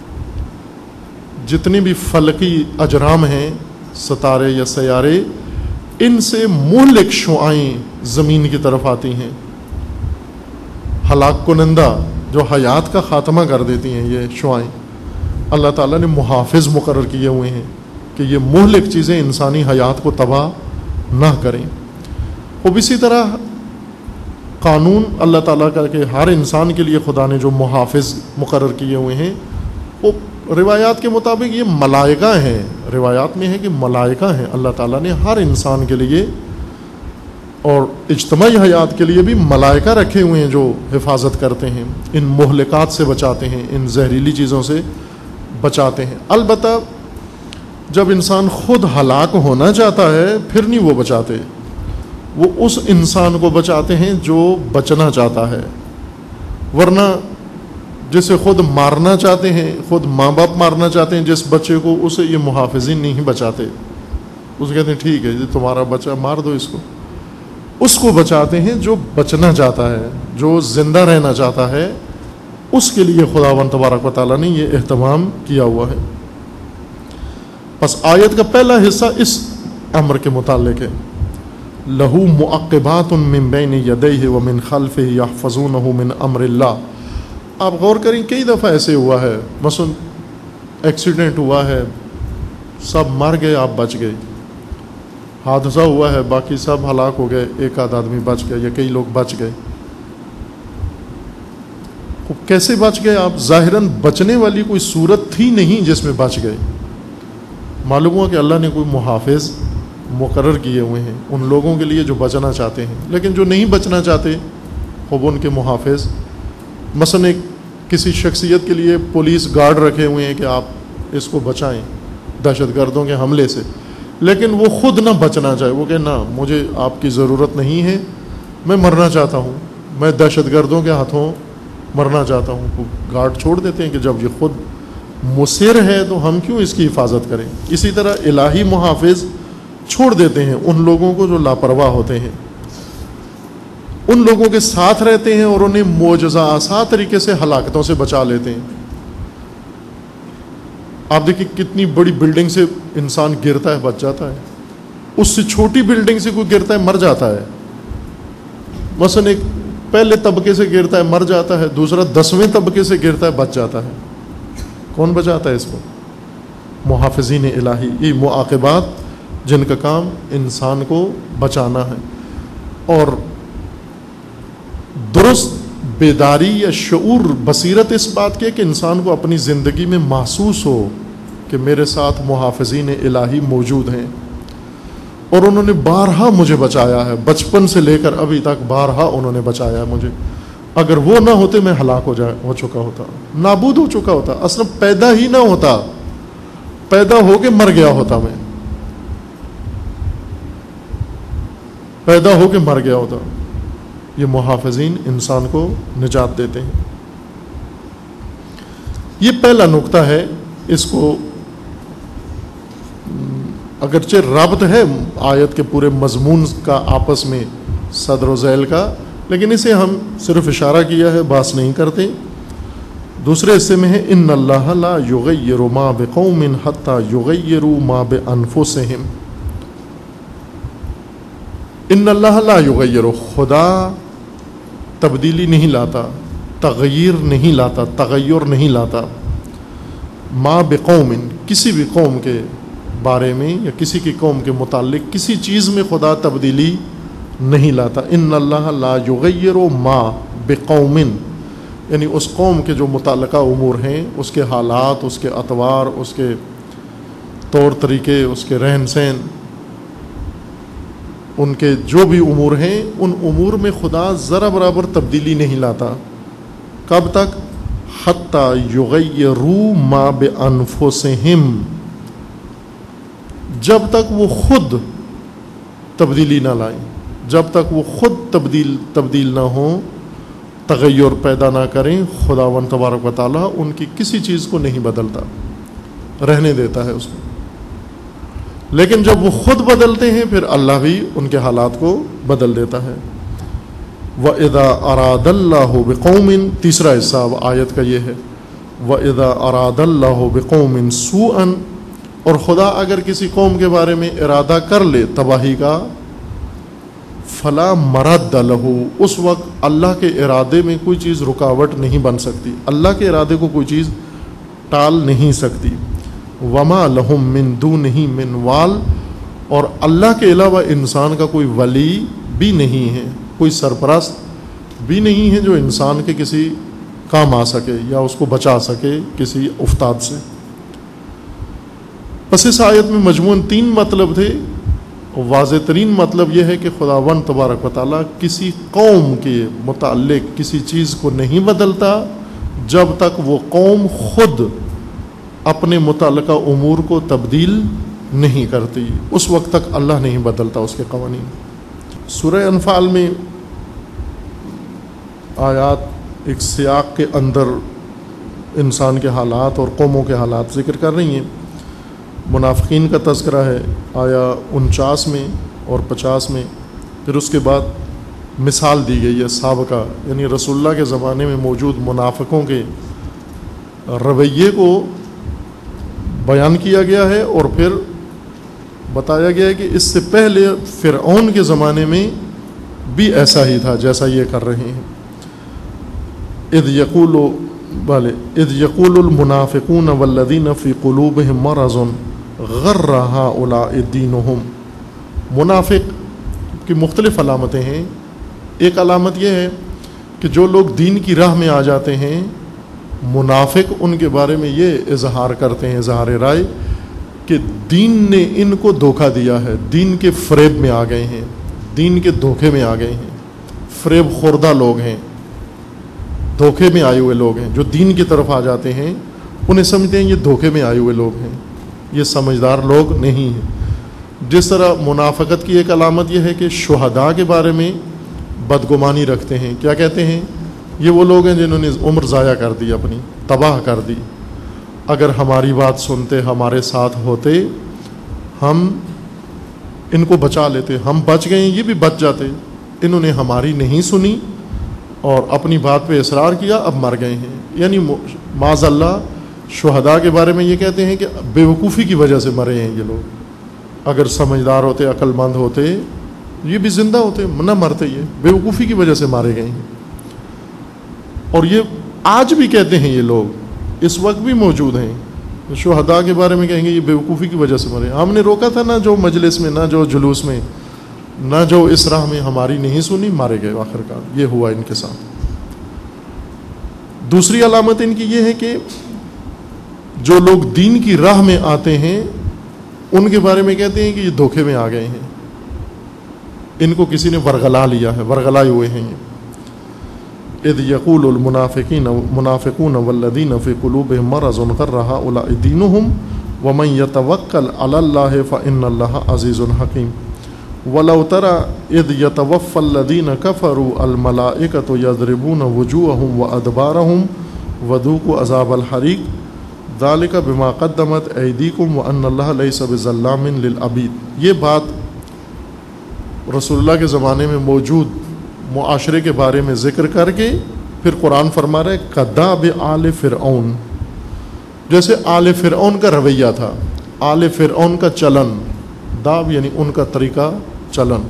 جتنے بھی فلکی اجرام ہیں، ستارے یا سیارے، ان سے مہلک شعاعیں زمین کی طرف آتی ہیں، ہلاک کنندہ جو حیات کا خاتمہ کر دیتی ہیں۔ یہ شعاعیں اللہ تعالیٰ نے محافظ مقرر کیے ہوئے ہیں کہ یہ مہلک چیزیں انسانی حیات کو تباہ نہ کریں۔ اب اسی طرح قانون اللہ تعالیٰ کا کہ ہر انسان کے لیے خدا نے جو محافظ مقرر کیے ہوئے ہیں، وہ روایات کے مطابق یہ ملائکہ ہیں۔ روایات میں ہے کہ ملائکہ ہیں اللہ تعالیٰ نے ہر انسان کے لیے، اور اجتماعی حیات کے لیے بھی ملائکہ رکھے ہوئے ہیں جو حفاظت کرتے ہیں، ان مہلکات سے بچاتے ہیں، ان زہریلی چیزوں سے بچاتے ہیں۔ البتہ جب انسان خود ہلاک ہونا چاہتا ہے پھر نہیں وہ بچاتے، وہ اس انسان کو بچاتے ہیں جو بچنا چاہتا ہے۔ ورنہ جسے خود مارنا چاہتے ہیں، خود ماں باپ مارنا چاہتے ہیں جس بچے کو، اسے یہ محافظین نہیں بچاتے۔ اسے کہتے ہیں ٹھیک ہے جی تمہارا بچہ مار دو اس کو۔ اس کو بچاتے ہیں جو بچنا چاہتا ہے، جو زندہ رہنا چاہتا ہے، اس کے لیے خداوند تبارک و تعالیٰ نے یہ اہتمام کیا ہوا ہے۔ پس آیت کا پہلا حصہ اس امر کے متعلق ہے، لہو معقبات من بین یدیہ ومن خلفہ یحفظونہ من امر اللہ۔ آپ غور کریں کئی دفعہ ایسے ہوا ہے، مثلا ایکسیڈنٹ ہوا ہے، سب مر گئے، آپ بچ گئے، حادثہ ہوا ہے، باقی سب ہلاک ہو گئے، ایک آدھ آدمی بچ گئے یا کئی لوگ بچ گئے۔ کیسے بچ گئے آپ؟ ظاہراً بچنے والی کوئی صورت تھی نہیں جس میں بچ گئے۔ معلوم ہوا کہ اللہ نے کوئی محافظ مقرر کیے ہوئے ہیں ان لوگوں کے لیے جو بچنا چاہتے ہیں، لیکن جو نہیں بچنا چاہتے خوب ان کے محافظ، مثلا ایک کسی شخصیت کے لیے پولیس گارڈ رکھے ہوئے ہیں کہ آپ اس کو بچائیں دہشت گردوں کے حملے سے، لیکن وہ خود نہ بچنا چاہے، وہ کہ نہ مجھے آپ کی ضرورت نہیں ہے، میں مرنا چاہتا ہوں، میں دہشت گردوں کے ہاتھوں مرنا چاہتا ہوں، گارڈ چھوڑ دیتے ہیں کہ جب یہ خود مصر ہے تو ہم کیوں اس کی حفاظت کریں۔ اسی طرح الہی محافظ چھوڑ دیتے ہیں ان لوگوں کو جو لاپرواہ ہوتے ہیں، ان لوگوں کے ساتھ رہتے ہیں اور انہیں معجزہ آسا طریقے سے ہلاکتوں سے بچا لیتے ہیں۔ آپ دیکھیں کتنی بڑی بلڈنگ سے انسان گرتا ہے بچ جاتا ہے، اس سے چھوٹی بلڈنگ سے کوئی گرتا ہے مر جاتا ہے، مثلا ایک پہلے طبقے سے گرتا ہے مر جاتا ہے، دوسرا دسویں طبقے سے گرتا ہے بچ جاتا ہے۔ کون بچاتا ہے اس کو؟ محافظین الہی، یہ معاقبات جن کا کام انسان کو بچانا ہے۔ اور درست بیداری یا شعور بصیرت اس بات کے کہ انسان کو اپنی زندگی میں محسوس ہو کہ میرے ساتھ محافظین الہی موجود ہیں اور انہوں نے بارہا مجھے بچایا ہے، بچپن سے لے کر ابھی تک بارہا انہوں نے بچایا ہے مجھے۔ اگر وہ نہ ہوتے میں ہلاک ہو جائے ہو چکا ہوتا، نابود ہو چکا ہوتا، اصلا پیدا ہی نہ ہوتا، پیدا ہو کے مر گیا ہوتا، میں پیدا ہو کے مر گیا ہوتا۔ یہ محافظین انسان کو نجات دیتے ہیں۔ یہ پہلا نقطہ ہے، اس کو اگرچہ ربط ہے آیت کے پورے مضمون کا آپس میں صدر و ذیل کا، لیکن اسے ہم صرف اشارہ کیا ہے، بحث نہیں کرتے۔ دوسرے حصے میں ہے ان اللہ لا یغیر ما بقوم حتی یغیروا ما بانفسہم۔ ان اللہ لا یغیر، خدا تبدیلی نہیں لاتا، تغیر نہیں لاتا، تغیر نہیں لاتا، ما بقوم، کسی بھی قوم کے بارے میں یا کسی کی قوم کے متعلق کسی چیز میں خدا تبدیلی نہیں لاتا۔ ان اللہ لا یغیر ما بقوم، یعنی اس قوم کے جو متعلقہ امور ہیں، اس کے حالات، اس کے اطوار، اس کے طور طریقے، اس کے رہن سہن، ان کے جو بھی امور ہیں، ان امور میں خدا ذرا برابر تبدیلی نہیں لاتا۔ کب تک؟ حتی یغیروا ما بانفسہم، جب تک وہ خود تبدیلی نہ لائیں، جب تک وہ خود تبدیل تبدیل نہ ہوں، تغیر پیدا نہ کریں، خداوند تبارک و تعالیٰ ان کی کسی چیز کو نہیں بدلتا، رہنے دیتا ہے اس کو۔ لیکن جب وہ خود بدلتے ہیں پھر اللہ بھی ان کے حالات کو بدل دیتا ہے۔ وَإِذَا أَرَادَ اللَّهُ بِقَوْمٍ، تیسرا حصہ اب آیت کا یہ ہے، وَإِذَا أَرَادَ اللَّهُ بِقَوْمٍ سُوءًا، اور خدا اگر کسی قوم کے بارے میں ارادہ کر لے تباہی کا، فلا مرد لہو، اس وقت اللہ کے ارادے میں کوئی چیز رکاوٹ نہیں بن سکتی، اللہ کے ارادے کو کوئی چیز ٹال نہیں سکتی۔ وما لہم من دونہ من وال، اور اللہ کے علاوہ انسان کا کوئی ولی بھی نہیں ہے، کوئی سرپرست بھی نہیں ہے جو انسان کے کسی کام آ سکے یا اس کو بچا سکے کسی افتاد سے۔ پس اس آیت میں مجموعاً تین مطلب تھے۔ واضح ترین مطلب یہ ہے کہ خداوند تبارک و تعالیٰ کسی قوم کے متعلق کسی چیز کو نہیں بدلتا جب تک وہ قوم خود اپنے متعلقہ امور کو تبدیل نہیں کرتی، اس وقت تک اللہ نہیں بدلتا اس کے قوانین۔ سورہ انفال میں آیات ایک سیاق کے اندر انسان کے حالات اور قوموں کے حالات ذکر کر رہی ہیں۔ منافقین کا تذکرہ ہے آیا انچاس میں اور پچاس میں، پھر اس کے بعد مثال دی گئی ہے سابقہ، یعنی رسول اللہ کے زمانے میں موجود منافقوں کے رویے کو بیان کیا گیا ہے، اور پھر بتایا گیا ہے کہ اس سے پہلے فرعون کے زمانے میں بھی ایسا ہی تھا جیسا یہ کر رہے ہیں. اذ یقول بھلے اذ یقول المنافقون والذین فی قلوبہم مرض غر ہؤلاء دینہم. منافق کی مختلف علامتیں ہیں. ایک علامت یہ ہے کہ جو لوگ دین کی راہ میں آ جاتے ہیں، منافق ان کے بارے میں یہ اظہار کرتے ہیں، اظہار رائے، کہ دین نے ان کو دھوکہ دیا ہے، دین کے فریب میں آ گئے ہیں، دین کے دھوکے میں آ گئے ہیں. فریب خوردہ لوگ ہیں، دھوکے میں آئے ہوئے لوگ ہیں. جو دین کی طرف آ جاتے ہیں انہیں سمجھتے ہیں یہ دھوکے میں آئے ہوئے لوگ ہیں، یہ سمجھدار لوگ نہیں ہیں. جس طرح منافقت کی ایک علامت یہ ہے کہ شہداء کے بارے میں بدگمانی رکھتے ہیں. کیا کہتے ہیں؟ یہ وہ لوگ ہیں جنہوں نے عمر ضائع کر دی، اپنی تباہ کر دی. اگر ہماری بات سنتے، ہمارے ساتھ ہوتے، ہم ان کو بچا لیتے. ہم بچ گئے، یہ بھی بچ جاتے. انہوں نے ہماری نہیں سنی اور اپنی بات پہ اصرار کیا، اب مر گئے ہیں. یعنی معاذ اللہ شہداء کے بارے میں یہ کہتے ہیں کہ بے وقوفی کی وجہ سے مرے ہیں یہ لوگ. اگر سمجھدار ہوتے، عقل مند ہوتے، یہ بھی زندہ ہوتے، نہ مرتے. یہ بے وقوفی کی وجہ سے مارے گئے ہیں. اور یہ آج بھی کہتے ہیں، یہ لوگ اس وقت بھی موجود ہیں. شہداء کے بارے میں کہیں گے یہ بے وقوفی کی وجہ سے مرے. ہم نے روکا تھا نہ جو مجلس میں، نہ جو جلوس میں، نہ جو اس راہ میں، ہماری نہیں سنی، مارے گئے آخر کار. یہ ہوا ان کے ساتھ. دوسری علامت ان کی یہ ہے کہ جو لوگ دین کی راہ میں آتے ہیں ان کے بارے میں کہتے ہیں کہ یہ دھوکے میں آ گئے ہیں، ان کو کسی نے ورغلا لیا ہے، ورغلائے ہوئے ہیں. یہ اذ یقول المنافقین منافقون والذین فی قلوبہم مرض غر ہؤلاء دینہم ومن یتوکل علی اللہ فإن اللہ عزیز حکیم. وَلَوْ تَرَى إِذْ يَتَوَفَّى الَّذِينَ كَفَرُوا الْمَلَائِكَةُ يَضْرِبُونَ وُجُوهَهُمْ وَأَدْبَارَهُمْ وَذُوقُوا عَذَابَ الْحَرِيقِ ذَلِكَ بِمَا قَدَّمَتْ أَيْدِيكُمْ وَأَنَّ اللَّهَ لَيْسَ بِظَلَّامٍ لِلْعَبِيدِ. یہ بات رسول اللہ کے زمانے میں موجود معاشرے کے بارے میں ذکر کر کے پھر قرآن فرما رہا ہے کداب آل فرعون. جیسے آل فرعون کا رویہ تھا، آل فرعون کا چلن، داب یعنی ان کا طریقہ چلن.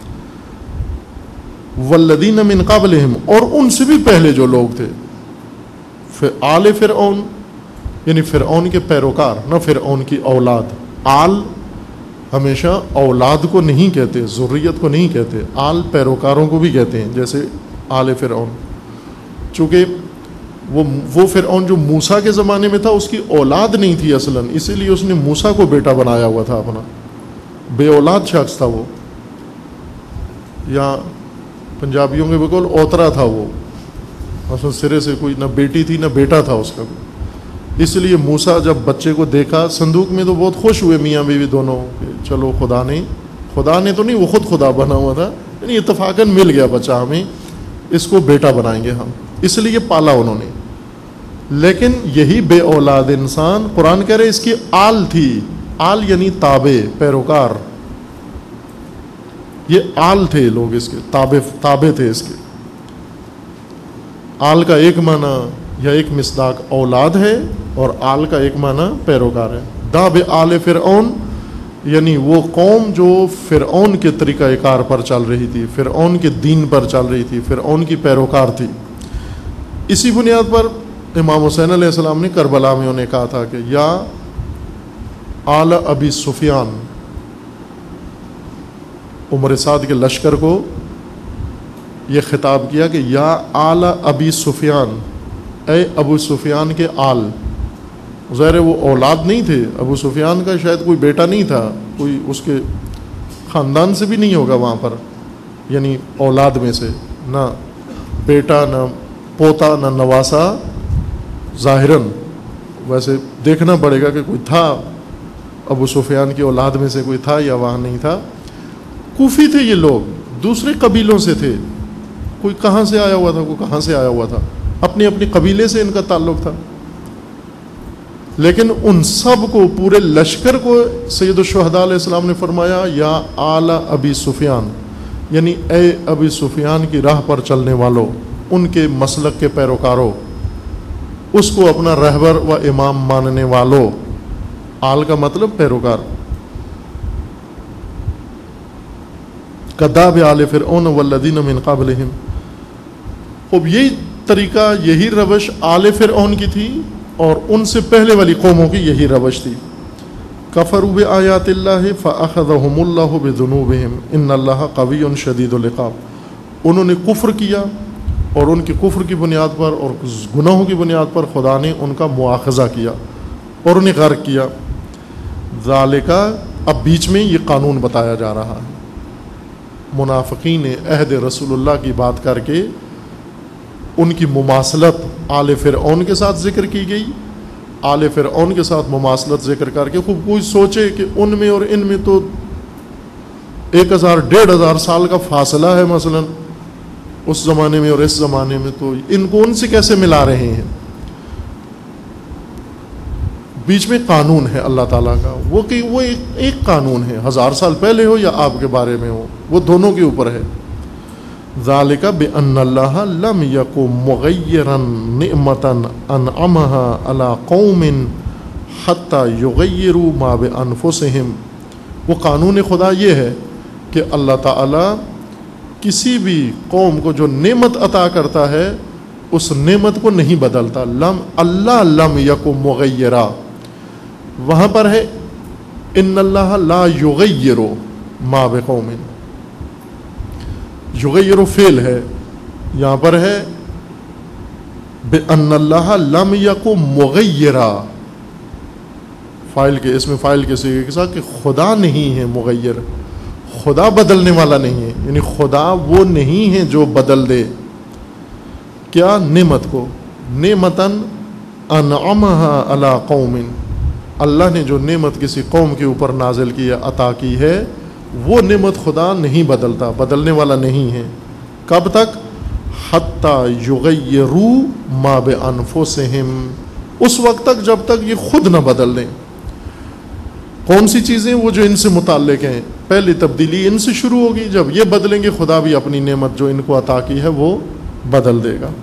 والذین من قبلہم، اور ان سے بھی پہلے جو لوگ تھے. آل فرعون یعنی فرعون کے پیروکار، نہ فرعون کی اولاد. آل ہمیشہ اولاد کو نہیں کہتے، ذریت کو نہیں کہتے. آل پیروکاروں کو بھی کہتے ہیں، جیسے آل فرعون. چونکہ وہ وہ فرعون جو موسیٰ کے زمانے میں تھا اس کی اولاد نہیں تھی اصلاً، اسی لیے اس نے موسیٰ کو بیٹا بنایا ہوا تھا اپنا. بے اولاد شخص تھا وہ، یا پنجابیوں کے بقول اوترا تھا وہ، اصل سرے سے کوئی نہ بیٹی تھی نہ بیٹا تھا اس کا. اس لیے موسیٰ جب بچے کو دیکھا صندوق میں تو بہت خوش ہوئے میاں بیوی دونوں کہ چلو خدا نے خدا نے تو نہیں، وہ خود خدا بنا ہوا تھا، یعنی اتفاقاً مل گیا بچہ ہمیں، اس کو بیٹا بنائیں گے ہم، اس لیے پالا انہوں نے. لیکن یہی بے اولاد انسان قرآن کہہ رہے اس کی آل تھی. آل یعنی تابع، پیروکار. یہ آل تھے لوگ، اس کے تابع تابع تھے اس کے. آل کا ایک معنی یا ایک مصداق اولاد ہے، اور آل کا ایک معنی پیروکار ہے. داب آل فرعون یعنی وہ قوم جو فرعون کے طریقہ کار پر چل رہی تھی، فرعون کے دین پر چل رہی تھی، فرعون کی پیروکار تھی. اسی بنیاد پر امام حسین علیہ السلام نے کربلا میں انہیں کہا تھا کہ یا آل ابی سفیان، عمر سعد کے لشکر کو یہ خطاب کیا کہ یا آل ابی سفیان، اے ابو سفیان کے آل. ظاہر وہ اولاد نہیں تھے، ابو سفیان کا شاید کوئی بیٹا نہیں تھا، کوئی اس کے خاندان سے بھی نہیں ہوگا وہاں پر، یعنی اولاد میں سے نہ بیٹا نہ پوتا نہ نواسا. ظاہراً ویسے دیکھنا پڑے گا کہ کوئی تھا ابو سفیان کی اولاد میں سے کوئی تھا یا وہاں نہیں تھا. کوفی تھے یہ لوگ، دوسرے قبیلوں سے تھے، کوئی کہاں سے آیا ہوا تھا، کوئی کہاں سے آیا ہوا تھا، اپنے اپنے قبیلے سے ان کا تعلق تھا. لیکن ان سب کو، پورے لشکر کو سید الشہداء علیہ السلام نے فرمایا یا آل ابی سفیان، یعنی اے ابی سفیان کی راہ پر چلنے والوں، ان کے مسلک کے پیروکاروں، اس کو اپنا رہبر و امام ماننے والوں. آل کا مطلب پیروکار. کداب آل فرعون والذین من قبلہم. اب یہی طریقہ یہی روش آل فرعون کی تھی اور ان سے پہلے والی قوموں کی یہی روش تھی. کفروا بآیات اللہ فأخذہم اللہ بذنوبہم ان اللہ قوی شدید العقاب. انہوں نے کفر کیا اور ان کے کفر کی بنیاد پر اور گناہوں کی بنیاد پر خدا نے ان کا مواخذہ کیا اور انہیں غرق کیا. ذالک، اب بیچ میں یہ قانون بتایا جا رہا ہے. منافقین عہد رسول اللہ کی بات کر کے ان کی مماثلت آل فرعون کے ساتھ ذکر کی گئی. آل فرعون کے ساتھ مماثلت ذکر کر کے خوب کوئی سوچے کہ ان میں اور ان میں تو ایک ہزار ڈیڑھ ہزار سال کا فاصلہ ہے مثلا اس زمانے میں اور اس زمانے میں، تو ان کو ان سے کیسے ملا رہے ہیں. بیچ میں قانون ہے اللہ تعالیٰ کا، وہ کہ وہ ایک, ایک قانون ہے، ہزار سال پہلے ہو یا آپ کے بارے میں ہو، وہ دونوں کے اوپر ہے. ذالک بأن اللہ لم یک مغیرا نعمتا انعمها علی قوم حتی یغیروا ما بانفسہم. وہ قانون خدا یہ ہے کہ اللہ تعالیٰ کسی بھی قوم کو جو نعمت عطا کرتا ہے اس نعمت کو نہیں بدلتا. لم اللہ لم یک مغیرا، وہاں پر ہے ان اللہ لا یغیر ما بقوم. یغیر فعل ہے، یہاں پر ہے بأن اللہ لم یک مغیرا، فاعل کے اس میں فاعل کے صیغے کے ساتھ کہ خدا نہیں ہے مغیر، خدا بدلنے والا نہیں ہے. یعنی خدا وہ نہیں ہے جو بدل دے کیا نعمت کو. نعمتاً انعمها علی قوم، اللہ نے جو نعمت کسی قوم کے اوپر نازل کی ہے، عطا کی ہے، وہ نعمت خدا نہیں بدلتا، بدلنے والا نہیں ہے. کب تک؟ حتی یغیروا ما بانفسہم، اس وقت تک جب تک یہ خود نہ بدل دیں. کون سی چیزیں؟ وہ جو ان سے متعلق ہیں. پہلی تبدیلی ان سے شروع ہوگی، جب یہ بدلیں گے خدا بھی اپنی نعمت جو ان کو عطا کی ہے وہ بدل دے گا.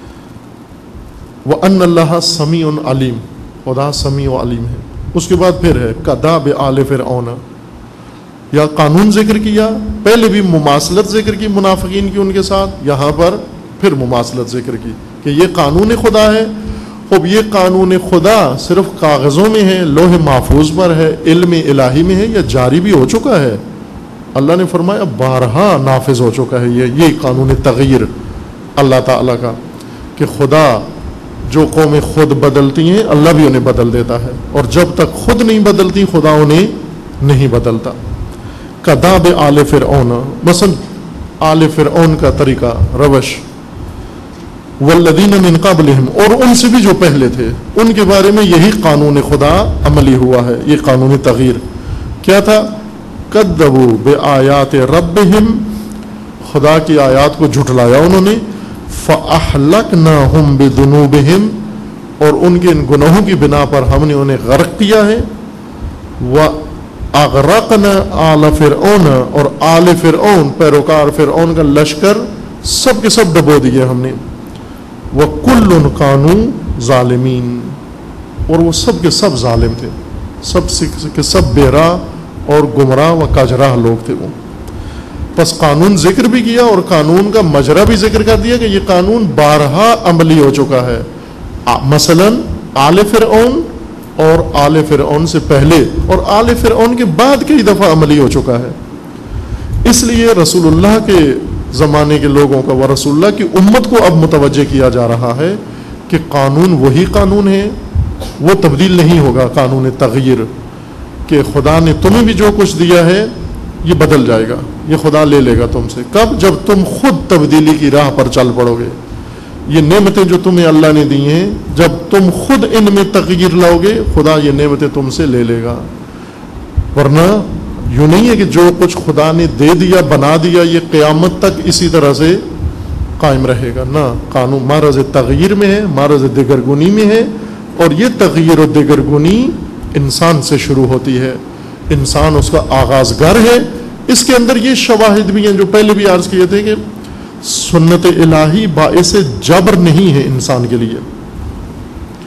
وَأَنَّ اللَّهَ سَمِيعٌ عَلِيمٌ، خدا سمیع و علیم ہے. اس کے بعد پھر ہے کداب آل فرعون، یا قانون ذکر کیا، پہلے بھی مماثلت ذکر کی منافقین کی ان کے ساتھ، یہاں پر پھر مماثلت ذکر کی کہ یہ قانون خدا ہے. اب یہ قانون خدا صرف کاغذوں میں ہے، لوح محفوظ پر ہے، علم الہی میں ہے، یا جاری بھی ہو چکا ہے. اللہ نے فرمایا بارہا نافذ ہو چکا ہے یہ یہ قانون تغیر اللہ تعالیٰ کا، کہ خدا جو قومیں خود بدلتی ہیں اللہ بھی انہیں بدل دیتا ہے، اور جب تک خود نہیں بدلتی خدا انہیں نہیں بدلتا. کداب آل فرعون، مثلا آل فرعون کا طریقہ روش، والذین من قبلہم، اور ان سے بھی جو پہلے تھے ان کے بارے میں یہی قانون خدا عملی ہوا ہے. یہ قانون تغیر کیا تھا؟ کذبوا بآیات ربہم، خدا کی آیات کو جھٹلایا انہوں نے. فأہلکناہم بذنوبہم، اور ان کے ان گناہوں کی بنا پر ہم نے انہیں غرق کیا ہے. وَأَغْرَقْنَا آلَ فِرْعَوْنَ، اور آل فرعون پیروکار فرعون کا لشکر سب کے سب ڈبو دیے ہم نے. وَكُلٌّ كَانُوا ظَالِمِينَ، اور وہ سب کے سب ظالم تھے، سب کے سب بے راہ اور گمراہ و کاجراہ لوگ تھے وہ. بس قانون ذکر بھی کیا اور قانون کا مجرا بھی ذکر کر دیا کہ یہ قانون بارہا عملی ہو چکا ہے. مثلا آل فرعون اور آل فرعون سے پہلے اور آل فرعون کے بعد کئی دفعہ عملی ہو چکا ہے. اس لیے رسول اللہ کے زمانے کے لوگوں کا و رسول اللہ کی امت کو اب متوجہ کیا جا رہا ہے کہ قانون وہی قانون ہے، وہ تبدیل نہیں ہوگا. قانون تغیر کہ خدا نے تمہیں بھی جو کچھ دیا ہے یہ بدل جائے گا، یہ خدا لے لے گا تم سے. کب؟ جب تم خود تبدیلی کی راہ پر چل پڑو گے. یہ نعمتیں جو تمہیں اللہ نے دی ہیں، جب تم خود ان میں تغیر لاؤ گے خدا یہ نعمتیں تم سے لے لے گا. ورنہ یوں نہیں ہے کہ جو کچھ خدا نے دے دیا بنا دیا یہ قیامت تک اسی طرح سے قائم رہے گا. نہ، قانون معرض تغیر میں ہے، معرض دگرگونی میں ہے، اور یہ تغیر و دگرگونی انسان سے شروع ہوتی ہے. انسان اس کا آغازگر ہے. اس کے اندر یہ شواہد بھی ہیں جو پہلے بھی عرض کیے تھے کہ سنت الہی باعث جبر نہیں ہے انسان کے لیے.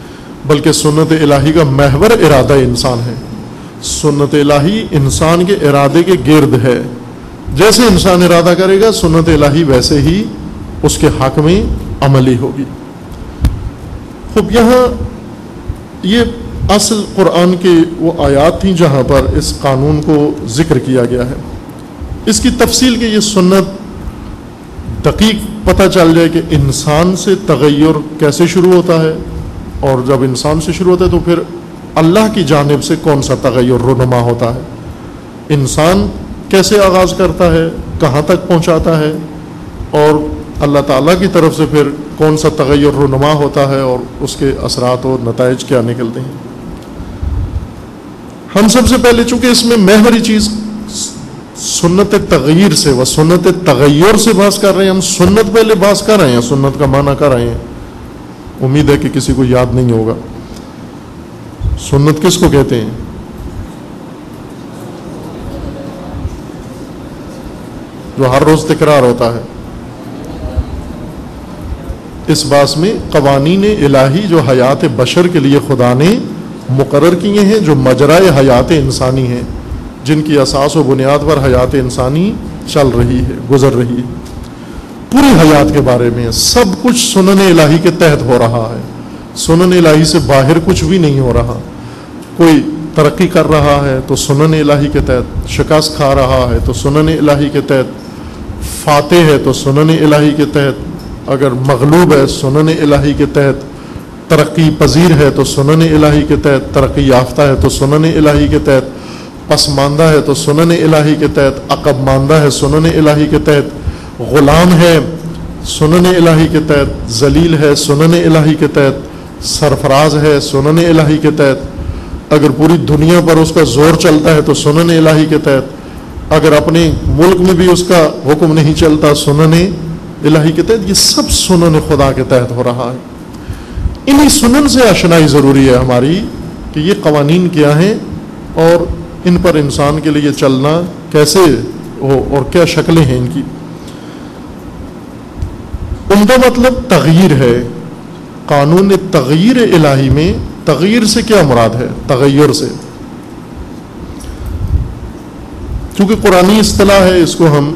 بلکہ سنت الہی کا محور ارادہ انسان ہے. سنت الہی انسان کے ارادے کے گرد ہے. جیسے انسان ارادہ کرے گا سنت الہی ویسے ہی اس کے حق میں عملی ہوگی. خوب یہاں یہ اصل قرآن کی وہ آیات تھیں جہاں پر اس قانون کو ذکر کیا گیا ہے. اس کی تفصیل کے یہ سنت دقیق پتہ چل جائے کہ انسان سے تغیر کیسے شروع ہوتا ہے، اور جب انسان سے شروع ہوتا ہے تو پھر اللہ کی جانب سے کون سا تغیر رونما ہوتا ہے. انسان کیسے آغاز کرتا ہے، کہاں تک پہنچاتا ہے، اور اللہ تعالیٰ کی طرف سے پھر کون سا تغیر رونما ہوتا ہے اور اس کے اثرات اور نتائج کیا نکلتے ہیں. ہم سب سے پہلے چونکہ اس میں محوری چیز سنت تغیر سے و سنت تغیر سے بحث کر رہے ہیں، ہم سنت پہلے بحث کر رہے ہیں، سنت کا معنی کر رہے ہیں. امید ہے کہ کسی کو یاد نہیں ہوگا. سنت کس کو کہتے ہیں؟ جو ہر روز تکرار ہوتا ہے. اس باس میں قوانین الہی جو حیات بشر کے لیے خدا نے مقرر کیے ہیں، جو مجرائے حیات انسانی ہیں، جن کی اساس و بنیاد پر حیات انسانی چل رہی ہے، گزر رہی ہے. پوری حیات کے بارے میں سب کچھ سنن الہی کے تحت ہو رہا ہے. سنن الہی سے باہر کچھ بھی نہیں ہو رہا. کوئی ترقی کر رہا ہے تو سنن الہی کے تحت، شکست کھا رہا ہے تو سنن الہی کے تحت، فاتح ہے تو سنن الہی کے تحت، اگر مغلوب ہے سنن الہی کے تحت، ترقی پذیر ہے تو سنن الہی کے تحت، ترقی یافتہ ہے تو سنن الہی کے تحت، پسماندہ ہے تو سنن الہی کے تحت، عقب ماندہ ہے سنن الہی کے تحت، غلام ہے سنن الہی کے تحت، ذلیل ہے سنن الہی کے تحت، سرفراز ہے سنن الہی کے تحت. اگر پوری دنیا پر اس کا زور چلتا ہے تو سنن الہی کے تحت، اگر اپنے ملک میں بھی اس کا حکم نہیں چلتا سنن الہی کے تحت. یہ سب سنن خدا کے تحت ہو رہا ہے. انہی سنن سے آشنائی ضروری ہے ہماری کہ یہ قوانین کیا ہیں اور ان پر انسان کے لیے چلنا کیسے ہو اور کیا شکلیں ہیں ان کی. عمدہ مطلب تغییر ہے. قانون تغییر الہی میں تغییر سے کیا مراد ہے؟ تغیر سے چونکہ قرآنی اصطلاح ہے، اس کو ہم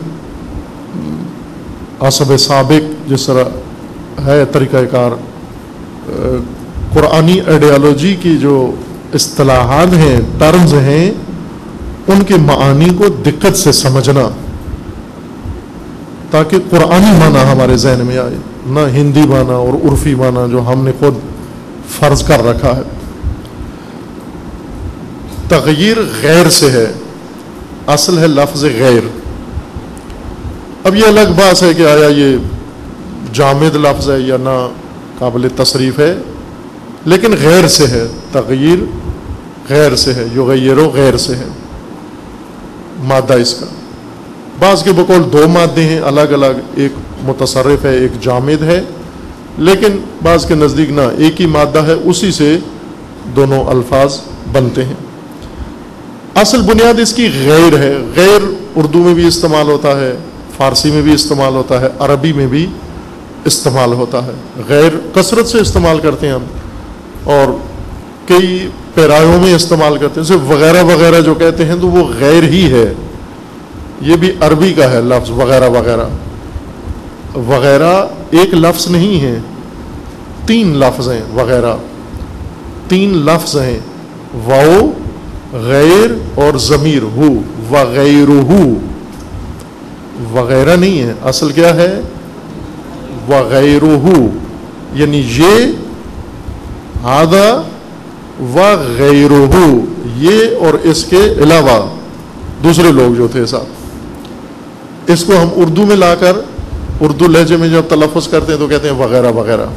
عصب سابق جس طرح ہے طریقہ کار، قرآنی آئیڈیالوجی کی جو اصطلاحات ہیں، ٹرمز ہیں، ان کے معانی کو دقت سے سمجھنا تاکہ قرآنی معنی ہمارے ذہن میں آئے، نہ ہندی معنی اور عرفی معنی جو ہم نے خود فرض کر رکھا ہے. تغییر غیر سے ہے، اصل ہے لفظ غیر. اب یہ الگ بات ہے کہ آیا یہ جامد لفظ ہے یا نہ قابل تصریف ہے، لیکن غیر سے ہے. تغییر غیر سے ہے، یغیرو غیر سے ہے مادہ اس کا. بعض کے بقول دو مادے ہیں الگ الگ، ایک متصرف ہے ایک جامد ہے، لیکن بعض کے نزدیک نہ، ایک ہی مادہ ہے، اسی سے دونوں الفاظ بنتے ہیں. اصل بنیاد اس کی غیر ہے. غیر اردو میں بھی استعمال ہوتا ہے، فارسی میں بھی استعمال ہوتا ہے، عربی میں بھی استعمال ہوتا ہے. غیر کثرت سے استعمال کرتے ہیں ہم، اور کئی پیرایوں میں استعمال کرتے ہیں. صرف وغیرہ وغیرہ جو کہتے ہیں تو وہ غیر ہی ہے. یہ بھی عربی کا ہے لفظ وغیرہ وغیرہ. وغیرہ ایک لفظ نہیں ہے، تین لفظ ہیں. وغیرہ تین لفظ ہیں، واو، غیر اور ضمیر ہو. وغیرہ وغیرہ نہیں ہے، اصل کیا ہے؟ وغیرہ، یعنی یہ ہذا وغیرہ، یہ اور اس کے علاوہ دوسرے لوگ جو تھے ساتھ. اس کو ہم اردو میں لا کر اردو لہجے میں جب تلفظ کرتے ہیں تو کہتے ہیں وغیرہ وغیرہ.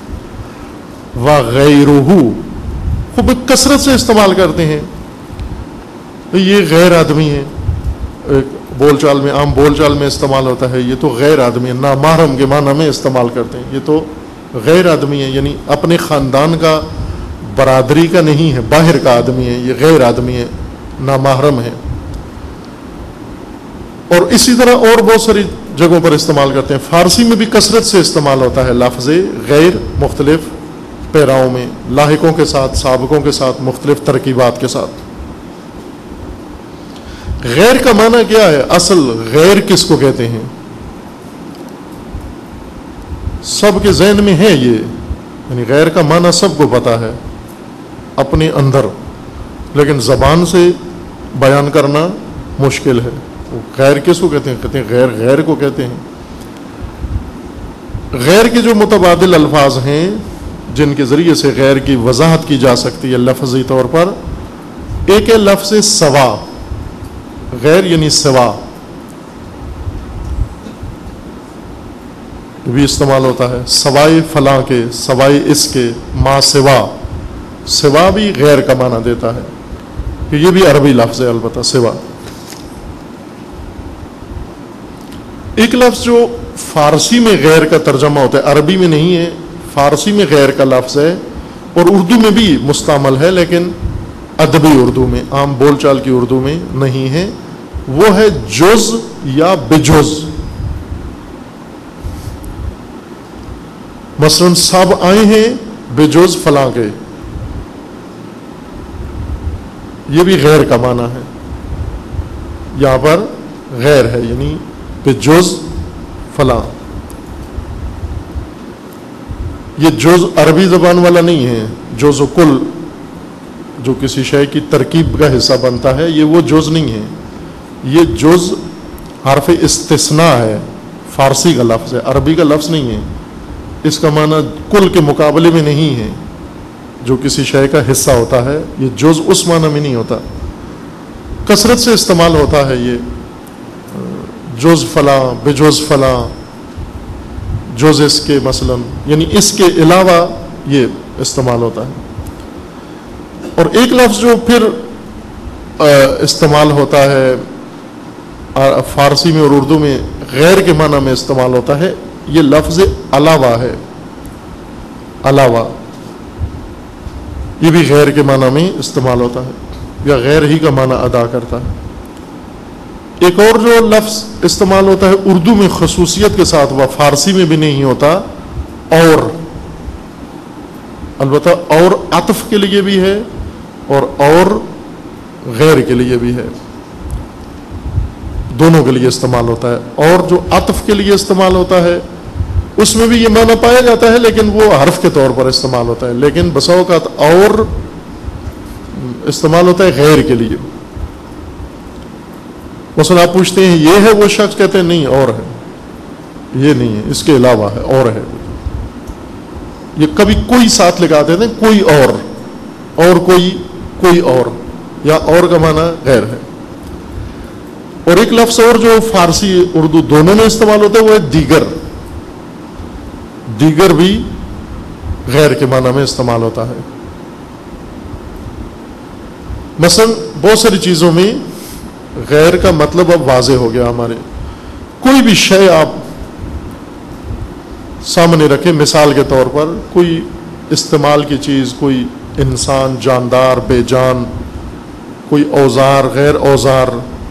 وغیرہ خوب کثرت سے استعمال کرتے ہیں. یہ غیر آدمی ہے، بول چال میں، عام بول چال میں استعمال ہوتا ہے. یہ تو غیر آدمی ہے، نامحرم کے معنی میں استعمال کرتے ہیں. یہ تو غیر آدمی ہے، یعنی اپنے خاندان کا، برادری کا نہیں ہے، باہر کا آدمی ہے. یہ غیر آدمی ہے، نامحرم ہے. اور اسی طرح اور بہت ساری جگہوں پر استعمال کرتے ہیں. فارسی میں بھی کثرت سے استعمال ہوتا ہے لفظ غیر مختلف پیراؤں میں، لاحقوں کے ساتھ، سابقوں کے ساتھ، مختلف ترکیبات کے ساتھ۔ غیر کا معنی کیا ہے؟ اصل غیر کس کو کہتے ہیں؟ سب کے ذہن میں ہے یہ، یعنی غیر کا معنی سب کو پتا ہے اپنے اندر، لیکن زبان سے بیان کرنا مشکل ہے۔ غیر کس کو کہتے ہیں؟ کہتے ہیں غیر غیر کو کہتے ہیں۔ غیر کے جو متبادل الفاظ ہیں جن کے ذریعے سے غیر کی وضاحت کی جا سکتی ہے لفظی طور پر، ایک ہے لفظ سوا۔ غیر یعنی سوا بھی استعمال ہوتا ہے، سوائے فلاں کے، سوائے اس کے، ما سوا۔ سوا بھی غیر کا معنی دیتا ہے، کہ یہ بھی عربی لفظ ہے البتہ سوا۔ ایک لفظ جو فارسی میں غیر کا ترجمہ ہوتا ہے، عربی میں نہیں ہے، فارسی میں غیر کا لفظ ہے، اور اردو میں بھی مستعمل ہے لیکن ادبی اردو میں، عام بول چال کی اردو میں نہیں ہے، وہ ہے جز یا بجز۔ مثلا سب آئے ہیں بجز فلاں کے، یہ بھی غیر کا معنی ہے، یہاں پر غیر ہے یعنی بجز فلاں۔ یہ جز عربی زبان والا نہیں ہے، جز و کل جو کسی شے کی ترکیب کا حصہ بنتا ہے، یہ وہ جز نہیں ہے، یہ جز حرف استثناء ہے، فارسی کا لفظ ہے، عربی کا لفظ نہیں ہے۔ اس کا معنی کل کے مقابلے میں نہیں ہے، جو کسی شے کا حصہ ہوتا ہے، یہ جز اس معنی میں نہیں ہوتا۔ کثرت سے استعمال ہوتا ہے یہ جز فلاں، بجز فلاں، جز اس کے، مثلا یعنی اس کے علاوہ یہ استعمال ہوتا ہے۔ اور ایک لفظ جو پھر استعمال ہوتا ہے فارسی میں اور اردو میں غیر کے معنی میں استعمال ہوتا ہے، یہ لفظ علاوہ ہے، علاوہ، یہ بھی غیر کے معنی میں استعمال ہوتا ہے یا غیر ہی کا معنی ادا کرتا ہے۔ ایک اور جو لفظ استعمال ہوتا ہے اردو میں خصوصیت کے ساتھ، وہ فارسی میں بھی نہیں ہوتا، اور البتہ اور عطف کے لیے بھی ہے اور اور غیر کے لیے بھی ہے، دونوں کے لیے استعمال ہوتا ہے۔ اور جو عطف کے لیے استعمال ہوتا ہے اس میں بھی یہ معنی پایا جاتا ہے لیکن وہ حرف کے طور پر استعمال ہوتا ہے، لیکن بسا اوقات اور استعمال ہوتا ہے غیر کے لیے۔ مثلا آپ پوچھتے ہیں یہ ہے وہ شخص، کہتے ہیں نہیں اور ہے، یہ نہیں ہے، اس کے علاوہ ہے، اور ہے۔ یہ کبھی کوئی ساتھ لگا دیتے ہیں، کوئی اور، اور کوئی، کوئی اور، یا اور کا معنی غیر ہے۔ اور ایک لفظ اور جو فارسی اردو دونوں میں استعمال ہوتا ہے وہ ہے دیگر۔ دیگر بھی غیر کے معنی میں استعمال ہوتا ہے۔ مثلا بہت ساری چیزوں میں غیر کا مطلب اب واضح ہو گیا ہمارے۔ کوئی بھی شے آپ سامنے رکھیں، مثال کے طور پر کوئی استعمال کی چیز، کوئی انسان، جاندار، بے جان، کوئی اوزار، غیر اوزار،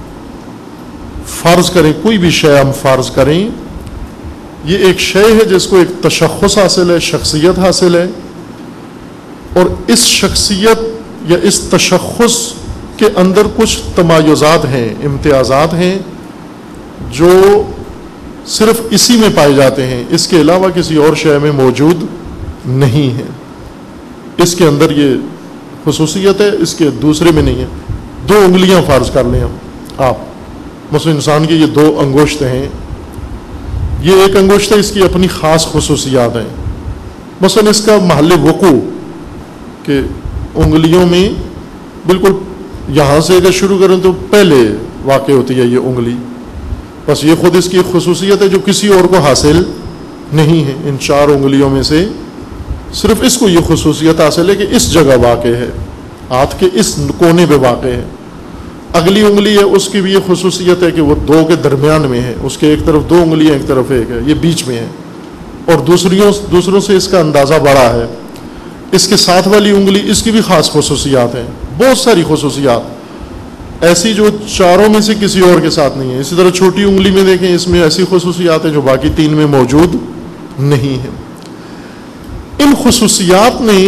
فرض کریں کوئی بھی شے ہم فرض کریں، یہ ایک شے ہے جس کو ایک تشخص حاصل ہے، شخصیت حاصل ہے، اور اس شخصیت یا اس تشخص کے اندر کچھ تمایزات ہیں، امتیازات ہیں جو صرف اسی میں پائے جاتے ہیں، اس کے علاوہ کسی اور شے میں موجود نہیں ہے۔ اس کے اندر یہ خصوصیت ہے، اس کے دوسرے میں نہیں ہے۔ دو انگلیاں فرض کر لیں ہم، آپ مثلا انسان کی یہ دو انگشتیں ہیں، یہ ایک انگشت ہے، اس کی اپنی خاص خصوصیات ہیں۔ مثلا اس کا محل وقوع کہ انگلیوں میں بالکل یہاں سے اگر شروع کریں تو پہلے واقع ہوتی ہے یہ انگلی، بس یہ خود اس کی خصوصیت ہے جو کسی اور کو حاصل نہیں ہے۔ ان چار انگلیوں میں سے صرف اس کو یہ خصوصیت حاصل ہے کہ اس جگہ واقع ہے، ہاتھ کے اس کونے پہ واقع ہے۔ اگلی انگلی ہے، اس کی بھی یہ خصوصیت ہے کہ وہ دو کے درمیان میں ہے، اس کے ایک طرف دو انگلیاں ایک طرف ایک ہے، یہ بیچ میں ہے، اور دوسریوں دوسروں سے اس کا اندازہ بڑا ہے۔ اس کے ساتھ والی انگلی، اس کی بھی خاص خصوصیات ہیں، بہت ساری خصوصیات ایسی جو چاروں میں سے کسی اور کے ساتھ نہیں ہے۔ اسی طرح چھوٹی انگلی میں دیکھیں، اس میں ایسی خصوصیات ہیں جو باقی تین میں موجود نہیں ہیں۔ ان خصوصیات نے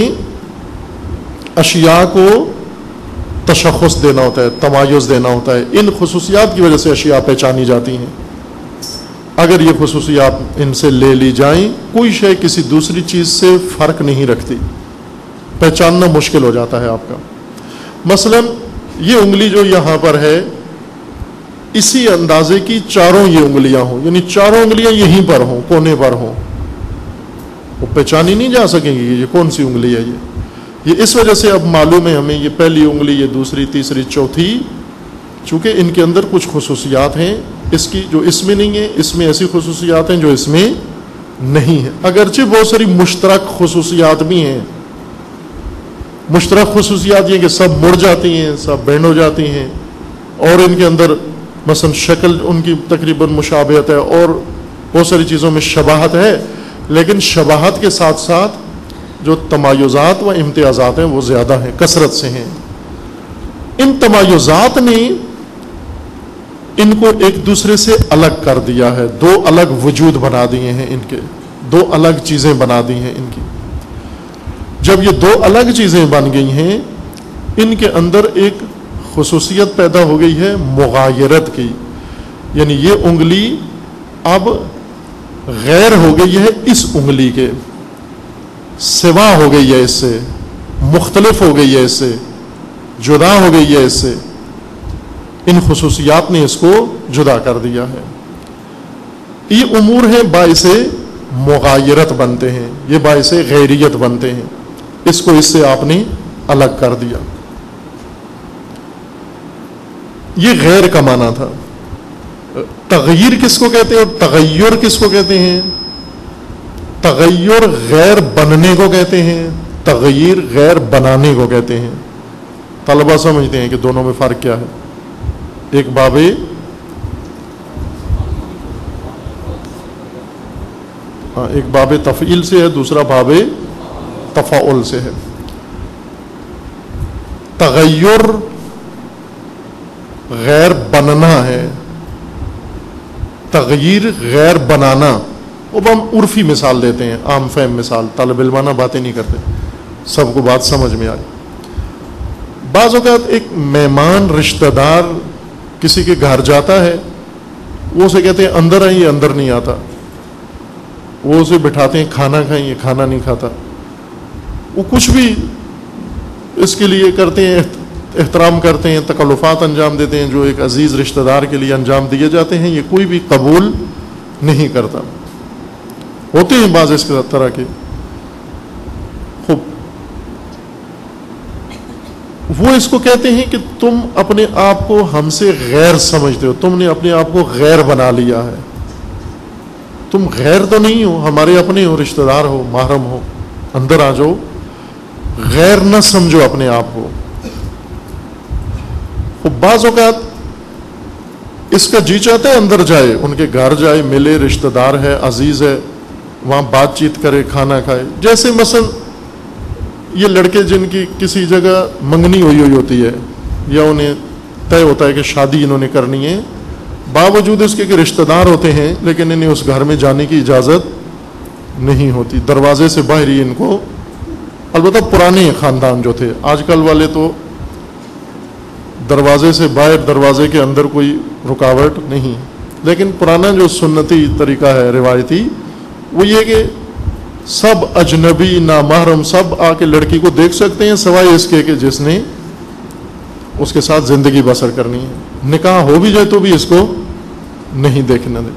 اشیاء کو تشخص دینا ہوتا ہے، تمایز دینا ہوتا ہے. ان خصوصیات کی وجہ سے اشیاء پہچانی جاتی ہیں. اگر یہ خصوصیات ان سے لے لی جائیں، کوئی شے کسی دوسری چیز سے فرق نہیں رکھتی، پہچاننا مشکل ہو جاتا ہے آپ کا. مثلا یہ انگلی جو یہاں پر ہے، اسی اندازے کی چاروں یہ انگلیاں ہوں، یعنی چاروں انگلیاں یہیں پر ہوں، کونے پر ہوں، وہ پہچانی نہیں جا سکیں گی یہ کون سی انگلی ہے. یہ یہ اس وجہ سے اب معلوم ہے ہمیں یہ پہلی انگلی، یہ دوسری، تیسری، چوتھی، چونکہ ان کے اندر کچھ خصوصیات ہیں اس کی جو اس میں نہیں ہے، اس میں ایسی خصوصیات ہیں جو اس میں نہیں ہے. اگرچہ بہت ساری مشترک خصوصیات بھی ہیں. مشترک خصوصیات یہ کہ سب مڑ جاتی ہیں، سب بینڈ ہو جاتی ہیں، اور ان کے اندر مثلا شکل ان کی تقریباً مشابہت ہے، اور بہت ساری چیزوں میں شباہت ہے، لیکن شباہت کے ساتھ ساتھ جو تمایزات و امتیازات ہیں وہ زیادہ ہیں، کثرت سے ہیں. ان تمایزات نے ان کو ایک دوسرے سے الگ کر دیا ہے، دو الگ وجود بنا دیے ہیں، ان کے دو الگ چیزیں بنا دی ہیں ان کی. جب یہ دو الگ چیزیں بن گئی ہیں، ان کے اندر ایک خصوصیت پیدا ہو گئی ہے مغایرت کی، یعنی یہ انگلی اب غیر ہو گئی ہے اس انگلی کے، سوا ہو گئی ہے اس سے، مختلف ہو گئی ہے اس سے، جدا ہو گئی ہے اس سے. ان خصوصیات نے اس کو جدا کر دیا ہے. یہ امور ہیں باعث مغایرت بنتے ہیں، یہ باعث غیریت بنتے ہیں. اس کو اس سے آپ نے الگ کر دیا. یہ غیر کا معنی تھا. تغیر کس کو کہتے ہیں اور تغیر کس کو کہتے ہیں؟ تغیر غیر بننے کو کہتے ہیں، تغیر غیر بنانے کو کہتے ہیں. طلبہ سمجھتے ہیں کہ دونوں میں فرق کیا ہے. ایک باب ہاں ایک باب تفعیل سے ہے، دوسرا باب تفاعل سے ہے. تغیر غیر بننا ہے، تغیر غیر بنانا. اب ہم عرفی مثال دیتے ہیں، عام فہم مثال، طالب علمانہ باتیں نہیں کرتے، سب کو بات سمجھ میں آئی. بعض اوقات ایک مہمان رشتہ دار کسی کے گھر جاتا ہے، وہ اسے کہتے ہیں اندر آئیں، یہ اندر نہیں آتا. وہ اسے بٹھاتے ہیں کھانا کھائیں، یہ کھانا نہیں کھاتا. وہ کچھ بھی اس کے لیے کرتے ہیں، احترام کرتے ہیں، تکلفات انجام دیتے ہیں جو ایک عزیز رشتہ دار کے لیے انجام دیے جاتے ہیں، یہ کوئی بھی قبول نہیں کرتا. ہوتے ہیں بعض اس طرح کے. خوب وہ اس کو کہتے ہیں کہ تم اپنے آپ کو ہم سے غیر سمجھتے ہو، تم نے اپنے آپ کو غیر بنا لیا ہے. تم غیر تو نہیں ہو، ہمارے اپنے ہو، رشتہ دار ہو، محرم ہو، اندر آ جاؤ. غیر نہ سمجھو اپنے آپ کو. بعض اوقات اس کا جی چاہتا ہے اندر جائے، ان کے گھر جائے، ملے، رشتہ دار ہے، عزیز ہے، وہاں بات چیت کرے، کھانا کھائے. جیسے مثلا یہ لڑکے جن کی کسی جگہ منگنی ہوئی ہوئی ہوتی ہے، یا انہیں طے ہوتا ہے کہ شادی انہوں نے کرنی ہے، باوجود اس کے کہ رشتہ دار ہوتے ہیں لیکن انہیں اس گھر میں جانے کی اجازت نہیں ہوتی. دروازے سے باہر ہی ان کو، البتہ پرانے خاندان جو تھے، آج کل والے تو دروازے سے باہر، دروازے کے اندر کوئی رکاوٹ نہیں. لیکن پرانا جو سنتی طریقہ ہے، روایتی، وہ یہ کہ سب اجنبی، نامحرم سب آ کے لڑکی کو دیکھ سکتے ہیں سوائے اس کے کہ جس نے اس کے ساتھ زندگی بسر کرنی ہے. نکاح ہو بھی جائے تو بھی اس کو نہیں دیکھنا دے.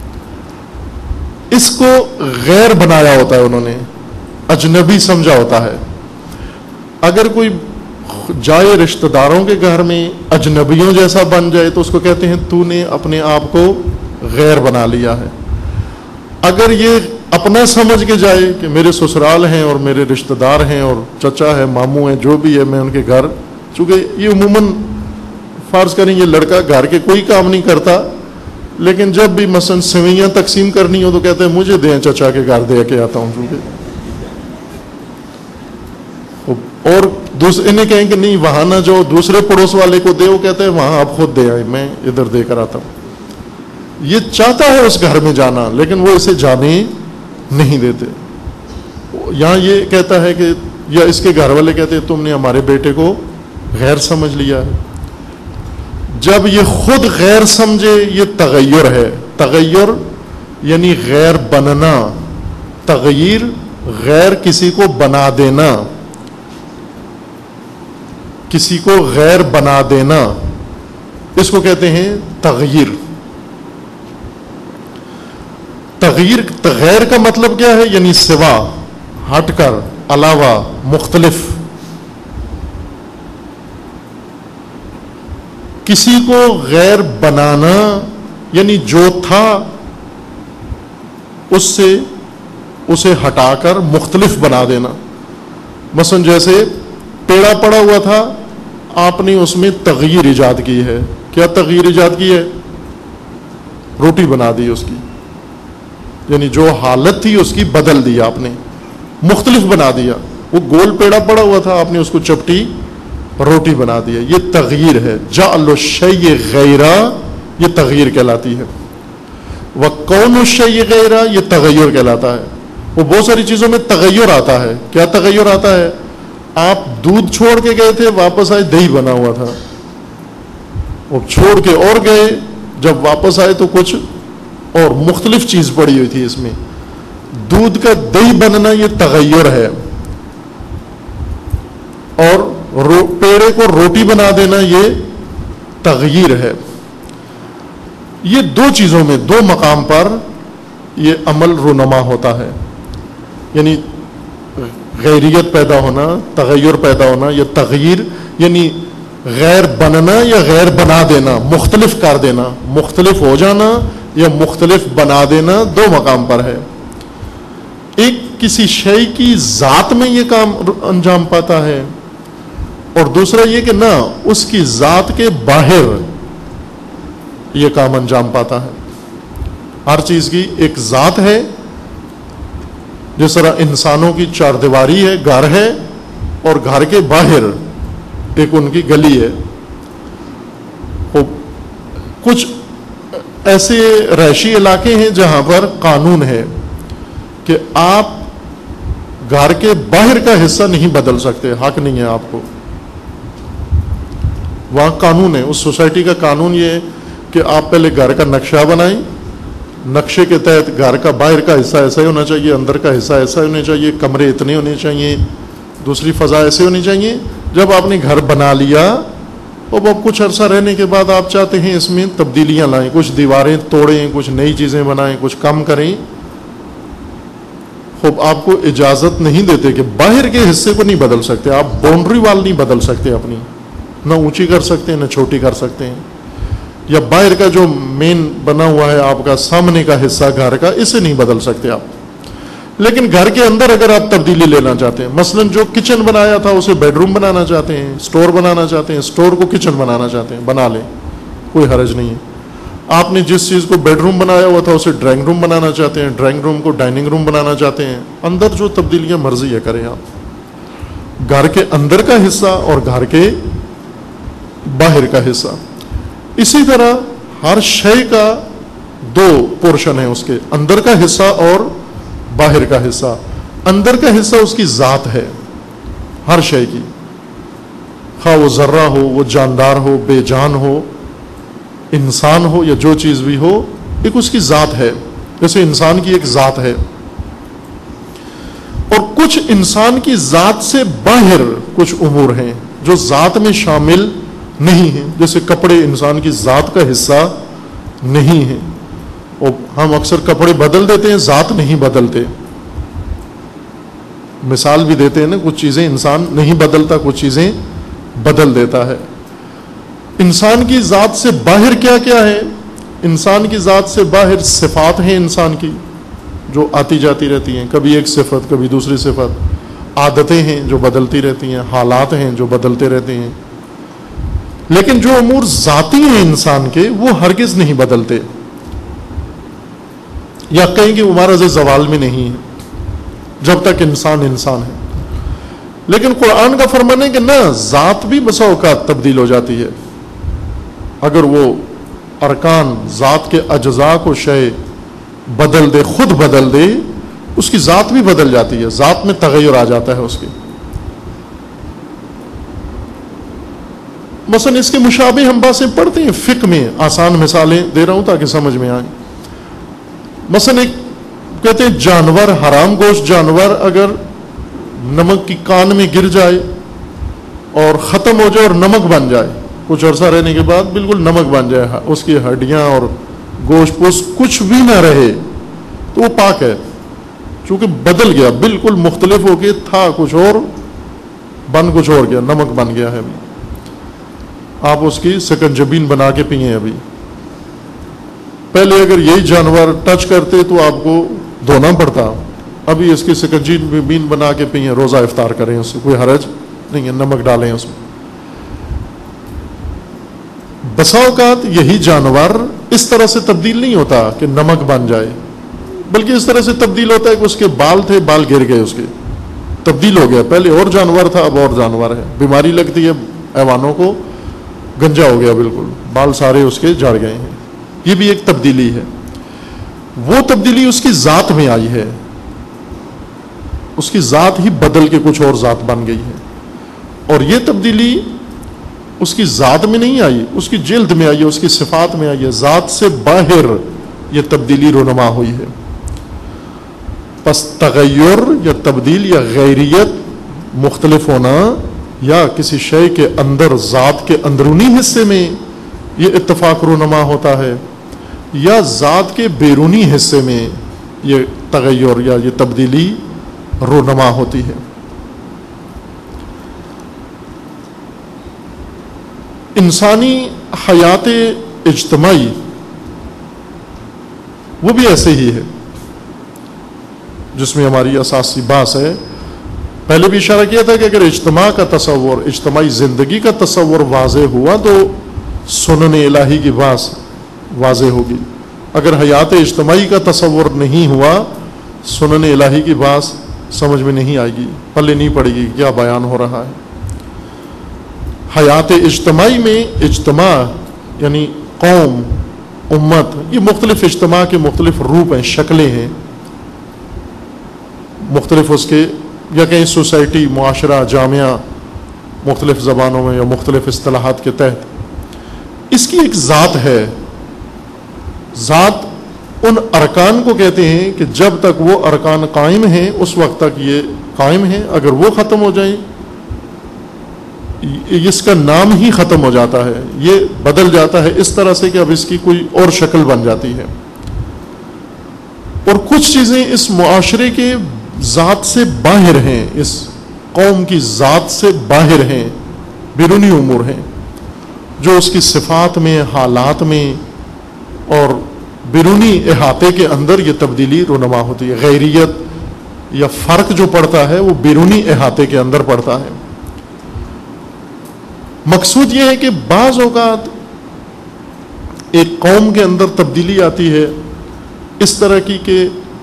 اس کو غیر بنایا ہوتا ہے انہوں نے، اجنبی سمجھا ہوتا ہے. اگر کوئی جائے رشتہ داروں کے گھر میں اجنبیوں جیسا بن جائے تو اس کو کہتے ہیں تو نے اپنے آپ کو غیر بنا لیا ہے. اگر یہ اپنا سمجھ کے جائے کہ میرے سسرال ہیں اور میرے رشتہ دار ہیں اور چچا ہے، ماموں ہیں، جو بھی ہے، میں ان کے گھر، چونکہ یہ عموماً فرض کریں یہ لڑکا گھر کے کوئی کام نہیں کرتا، لیکن جب بھی مثلا سوئیاں تقسیم کرنی ہو تو کہتے ہیں مجھے دیں، چچا کے گھر دے کے آتا ہوں. چونکہ اور دوسرے انہیں کہیں کہ نہیں وہاں نہ جو دوسرے پڑوس والے کو دے، وہ کہتے ہیں وہاں آپ خود دے آئے، میں ادھر دے کر آتا ہوں. یہ چاہتا ہے اس گھر میں جانا لیکن وہ اسے جانے نہیں دیتے. یہاں یہ کہتا ہے کہ یا اس کے گھر والے کہتے ہیں تم نے ہمارے بیٹے کو غیر سمجھ لیا ہے. جب یہ خود غیر سمجھے یہ تغیر ہے. تغیر یعنی غیر بننا. تغیر غیر کسی کو بنا دینا, کسی کو غیر بنا دینا, اس کو کہتے ہیں تغیر. تغیر غیر کا مطلب کیا ہے؟ یعنی سوا, ہٹ کر, علاوہ, مختلف. کسی کو غیر بنانا یعنی جو تھا اس سے اسے ہٹا کر مختلف بنا دینا. مثلا جیسے پیڑا پڑا ہوا تھا, آپ نے اس میں تغیر ایجاد کی ہے. کیا تغیر ایجاد کی ہے؟ روٹی بنا دی اس کی, یعنی جو حالت تھی اس کی بدل دی آپ نے, مختلف بنا دیا. وہ گول پیڑا پڑا ہوا تھا, آپ نے اس کو چپٹی روٹی بنا دیا. یہ تغیر ہے. جعل الشیء غیرا یہ تغیر کہلاتی ہے. وکون الشیء غیرا یہ تغیر کہلاتا ہے. وہ بہت ساری چیزوں میں تغیر آتا ہے. کیا تغیر آتا ہے؟ آپ دودھ چھوڑ کے گئے تھے, واپس آئے دہی بنا ہوا تھا. وہ چھوڑ کے اور گئے, جب واپس آئے تو کچھ اور مختلف چیز پڑی ہوئی تھی اس میں. دودھ کا دہی بننا یہ تغیر ہے, اور رو پیڑے کو روٹی بنا دینا یہ تغیر ہے. یہ دو چیزوں میں, دو مقام پر یہ عمل رونما ہوتا ہے. یعنی غیریت پیدا ہونا, تغیر پیدا ہونا. یہ تغیر یعنی غیر بننا یا غیر بنا دینا, مختلف کر دینا. مختلف ہو جانا یا مختلف بنا دینا دو مقام پر ہے. ایک کسی شے کی ذات میں یہ کام انجام پاتا ہے, اور دوسرا یہ کہ نہ اس کی ذات کے باہر یہ کام انجام پاتا ہے. ہر چیز کی ایک ذات ہے. جس طرح انسانوں کی چار دیواری ہے, گھر ہے, اور گھر کے باہر ایک ان کی گلی ہے. کچھ ایسے رہائشی علاقے ہیں جہاں پر قانون ہے کہ آپ گھر کے باہر کا حصہ نہیں بدل سکتے, حق نہیں ہے آپ کو. وہاں قانون ہے, اس سوسائٹی کا قانون یہ ہے کہ آپ پہلے گھر کا نقشہ بنائیں, نقشے کے تحت گھر کا باہر کا حصہ ایسا ہی ہونا چاہیے, اندر کا حصہ ایسا ہونا چاہیے, کمرے اتنے ہونے چاہیے, دوسری فضا ایسے ہونی چاہیے. جب آپ نے گھر بنا لیا اور اب کچھ عرصہ رہنے کے بعد آپ چاہتے ہیں اس میں تبدیلیاں لائیں, کچھ دیواریں توڑیں, کچھ نئی چیزیں بنائیں, کچھ کم کریں, خوب آپ کو اجازت نہیں دیتے کہ باہر کے حصے کو نہیں بدل سکتے. آپ باؤنڈری وال نہیں بدل سکتے اپنی, نہ اونچی کر سکتے ہیں نہ چھوٹی کر سکتے ہیں. یا باہر کا جو مین بنا ہوا ہے آپ کا سامنے کا حصہ گھر کا, اسے نہیں بدل سکتے آپ. لیکن گھر کے اندر اگر آپ تبدیلی لینا چاہتے ہیں, مثلا جو کچن بنایا تھا اسے بیڈ روم بنانا چاہتے ہیں, اسٹور بنانا چاہتے ہیں, اسٹور کو کچن بنانا چاہتے ہیں, بنا لیں, کوئی حرج نہیں ہے. آپ نے جس چیز کو بیڈ روم بنایا ہوا تھا اسے ڈرائنگ روم بنانا چاہتے ہیں, ڈرائنگ روم کو ڈائننگ روم بنانا چاہتے ہیں, اندر جو تبدیلیاں مرضی ہے کریں آپ. گھر کے اندر کا حصہ اور گھر کے باہر کا حصہ. اسی طرح ہر شے کا دو پورشن ہیں, اس کے اندر کا حصہ اور باہر کا حصہ. اندر کا حصہ اس کی ذات ہے ہر شے کی, خواہ وہ ذرہ ہو, وہ جاندار ہو, بے جان ہو, انسان ہو یا جو چیز بھی ہو, ایک اس کی ذات ہے. جیسے انسان کی ایک ذات ہے, اور کچھ انسان کی ذات سے باہر کچھ امور ہیں جو ذات میں شامل نہیں ہیں. جیسے کپڑے انسان کی ذات کا حصہ نہیں ہیں, اور ہم اکثر کپڑے بدل دیتے ہیں, ذات نہیں بدلتے. مثال بھی دیتے ہیں نا, کچھ چیزیں انسان نہیں بدلتا, کچھ چیزیں بدل دیتا ہے. انسان کی ذات سے باہر کیا کیا ہے؟ انسان کی ذات سے باہر صفات ہیں انسان کی جو آتی جاتی رہتی ہیں, کبھی ایک صفت کبھی دوسری صفت. عادتیں ہیں جو بدلتی رہتی ہیں, حالات ہیں جو بدلتے رہتے ہیں. لیکن جو امور ذاتی ہیں انسان کے وہ ہرگز نہیں بدلتے, یا کہیں کہ وہ مہارز زوال میں نہیں ہے جب تک انسان انسان ہے. لیکن قرآن کا فرمان ہے کہ نہ, ذات بھی بسا اوقات تبدیل ہو جاتی ہے. اگر وہ ارکان ذات کے اجزاء کو شے بدل دے, خود بدل دے, اس کی ذات بھی بدل جاتی ہے، ذات میں تغیر آ جاتا ہے اس کی. مثلا اس کے مشابہ ہم باتیں پڑھتے ہیں فقہ میں، آسان مثالیں دے رہا ہوں تاکہ سمجھ میں آئیں. مثلا ایک کہتے ہیں جانور، حرام گوشت جانور اگر نمک کی کان میں گر جائے اور ختم ہو جائے اور نمک بن جائے، کچھ عرصہ رہنے کے بعد بالکل نمک بن جائے، اس کی ہڈیاں اور گوشت پوست کچھ بھی نہ رہے، تو وہ پاک ہے، چونکہ بدل گیا، بالکل مختلف ہو کے تھا کچھ اور، بن کچھ اور گیا، نمک بن گیا ہے. ابھی آپ اس کی سکنجبین بنا کے پئیں. ابھی پہلے اگر یہی جانور ٹچ کرتے تو آپ کو دھونا پڑتا، ابھی اس کی سکنجبین بنا کے پئیں، روزہ افطار کریں، اس سے کوئی حرج نہیں ہے، نمک ڈالیں اس میں. بسا اوقات یہی جانور اس طرح سے تبدیل نہیں ہوتا کہ نمک بن جائے، بلکہ اس طرح سے تبدیل ہوتا ہے کہ اس کے بال تھے، بال گر گئے، اس کے تبدیل ہو گیا، پہلے اور جانور تھا اب اور جانور ہے. بیماری لگتی ہے حیوانوں کو، گنجا ہو گیا بالکل، بال سارے اس کے جھڑ گئے ہیں. یہ بھی ایک تبدیلی ہے. وہ تبدیلی اس کی ذات میں آئی ہے، اس کی ذات ہی بدل کے کچھ اور ذات بن گئی ہے. اور یہ تبدیلی اس کی ذات میں نہیں آئی، اس کی جلد میں آئی ہے، اس کی صفات میں آئی ہے، ذات سے باہر یہ تبدیلی رونما ہوئی ہے. پس تغیر یا تبدیل یا غیریت، مختلف ہونا، یا کسی شے کے اندر ذات کے اندرونی حصے میں یہ اتفاق رونما ہوتا ہے، یا ذات کے بیرونی حصے میں یہ تغیر یا یہ تبدیلی رونما ہوتی ہے. انسانی حیات اجتماعی وہ بھی ایسے ہی ہے، جس میں ہماری اساسی بات ہے. پہلے بھی اشارہ کیا تھا کہ اگر اجتماع کا تصور، اجتماعی زندگی کا تصور واضح ہوا تو سنن الہی کی بات واضح ہوگی. اگر حیات اجتماعی کا تصور نہیں ہوا، سنن الہی کی بات سمجھ میں نہیں آئے گی، پلے نہیں پڑے گی کیا بیان ہو رہا ہے. حیات اجتماعی میں اجتماع یعنی قوم، امت، یہ مختلف اجتماع کے مختلف روپ ہیں، شکلیں ہیں، مختلف اس کے، یا کہیں سوسائٹی، معاشرہ، جامعہ، مختلف زبانوں میں یا مختلف اصطلاحات کے تحت. اس کی ایک ذات ہے. ذات ان ارکان کو کہتے ہیں کہ جب تک وہ ارکان قائم ہیں اس وقت تک یہ قائم ہیں، اگر وہ ختم ہو جائیں اس کا نام ہی ختم ہو جاتا ہے، یہ بدل جاتا ہے اس طرح سے کہ اب اس کی کوئی اور شکل بن جاتی ہے. اور کچھ چیزیں اس معاشرے کے ذات سے باہر ہیں، اس قوم کی ذات سے باہر ہیں، بیرونی امور ہیں، جو اس کی صفات میں، حالات میں اور بیرونی احاطے کے اندر یہ تبدیلی رونما ہوتی ہے. غیریت یا فرق جو پڑتا ہے وہ بیرونی احاطے کے اندر پڑتا ہے. مقصود یہ ہے کہ بعض اوقات ایک قوم کے اندر تبدیلی آتی ہے اس طرح کی کہ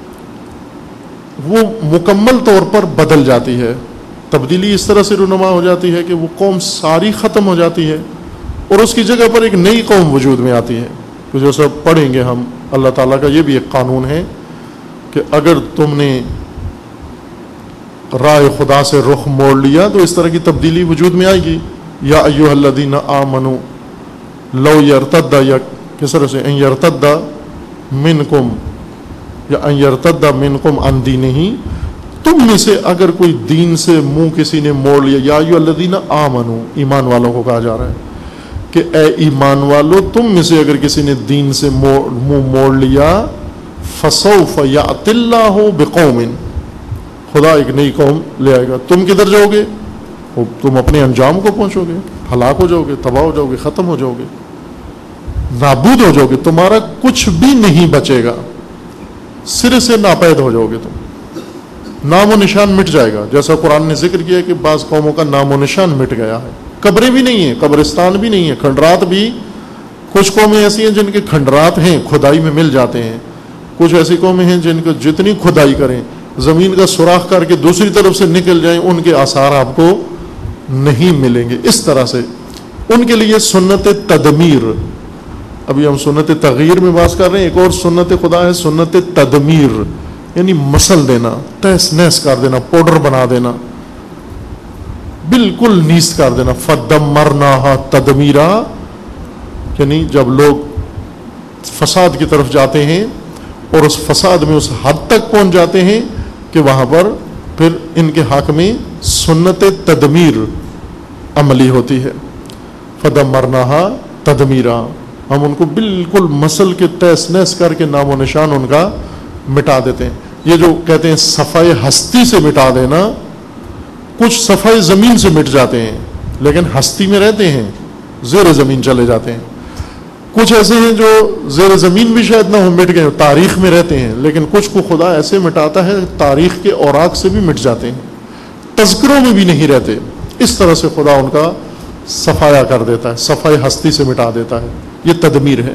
وہ مکمل طور پر بدل جاتی ہے. تبدیلی اس طرح سے رونما ہو جاتی ہے کہ وہ قوم ساری ختم ہو جاتی ہے اور اس کی جگہ پر ایک نئی قوم وجود میں آتی ہے. تو جو سب پڑھیں گے ہم، اللہ تعالیٰ کا یہ بھی ایک قانون ہے کہ اگر تم نے راہ خدا سے رخ موڑ لیا تو اس طرح کی تبدیلی وجود میں آئے گی. یا ایھا الذین آمنوا لو یرتد، یا کس طرح سے ان یرتد منکم یا ان یرتد منکم عن دینہ، تم میں سے اگر کوئی دین سے منہ کسی نے موڑ لیا. یا ایھا الذین آمنوا، ایمان والوں کو کہا جا رہا ہے کہ اے ایمان والو تم میں سے اگر کسی نے دین سے منہ موڑ لیا، فسوف یأتی اللہ بقوم، خدا ایک نئی قوم لے آئے گا. تم کدھر جاؤ گے؟ تم اپنے انجام کو پہنچو گے، ہلاک ہو جاؤ گے، تباہ ہو جاؤ گے، ختم ہو جاؤ گے، نابود ہو جاؤ گے، تمہارا کچھ بھی نہیں بچے گا، سرے سے ناپید ہو جاؤ گے، تم نام و نشان مٹ جائے گا. جیسا قرآن نے ذکر کیا کہ بعض قوموں کا نام و نشان مٹ گیا ہے، قبریں بھی نہیں ہیں، قبرستان بھی نہیں ہے، کھنڈرات بھی. کچھ قومیں ایسی ہیں جن کے کھنڈرات ہیں، کھدائی میں مل جاتے ہیں. کچھ ایسی قومیں ہیں جن کو جتنی کھدائی کریں، زمین کا سوراخ کر کے دوسری طرف سے نکل جائیں، ان کے آثار آپ کو نہیں ملیں گے. اس طرح سے ان کے لیے سنت تدمیر، ابھی ہم سنت تغییر میں بات کر رہے ہیں، ایک اور سنت خدا ہے سنت تدمیر، یعنی مسل دینا، تہس نہس کر دینا، پاؤڈر بنا دینا، بالکل نیست کر دینا. فدمرناہا تدمیرا، یعنی جب لوگ فساد کی طرف جاتے ہیں اور اس فساد میں اس حد تک پہنچ جاتے ہیں کہ وہاں پر پھر ان کے حق میں سنت تدمیر عملی ہوتی ہے. فدمرناہا تدمیرا، ہم ان کو بالکل مسل کے تہس نہس کر کے نام و نشان ان کا مٹا دیتے ہیں. یہ جو کہتے ہیں صفائے ہستی سے مٹا دینا، کچھ صفائے زمین سے مٹ جاتے ہیں لیکن ہستی میں رہتے ہیں، زیر زمین چلے جاتے ہیں. کچھ ایسے ہیں جو زیر زمین بھی شاید نہ ہو، مٹ گئے، تاریخ میں رہتے ہیں، لیکن کچھ کو خدا ایسے مٹاتا ہے تاریخ کے اوراق سے بھی مٹ جاتے ہیں، تذکروں میں بھی نہیں رہتے. اس طرح سے خدا ان کا صفایا کر دیتا ہے، صفائے ہستی سے مٹا دیتا ہے. یہ تدمیر ہے.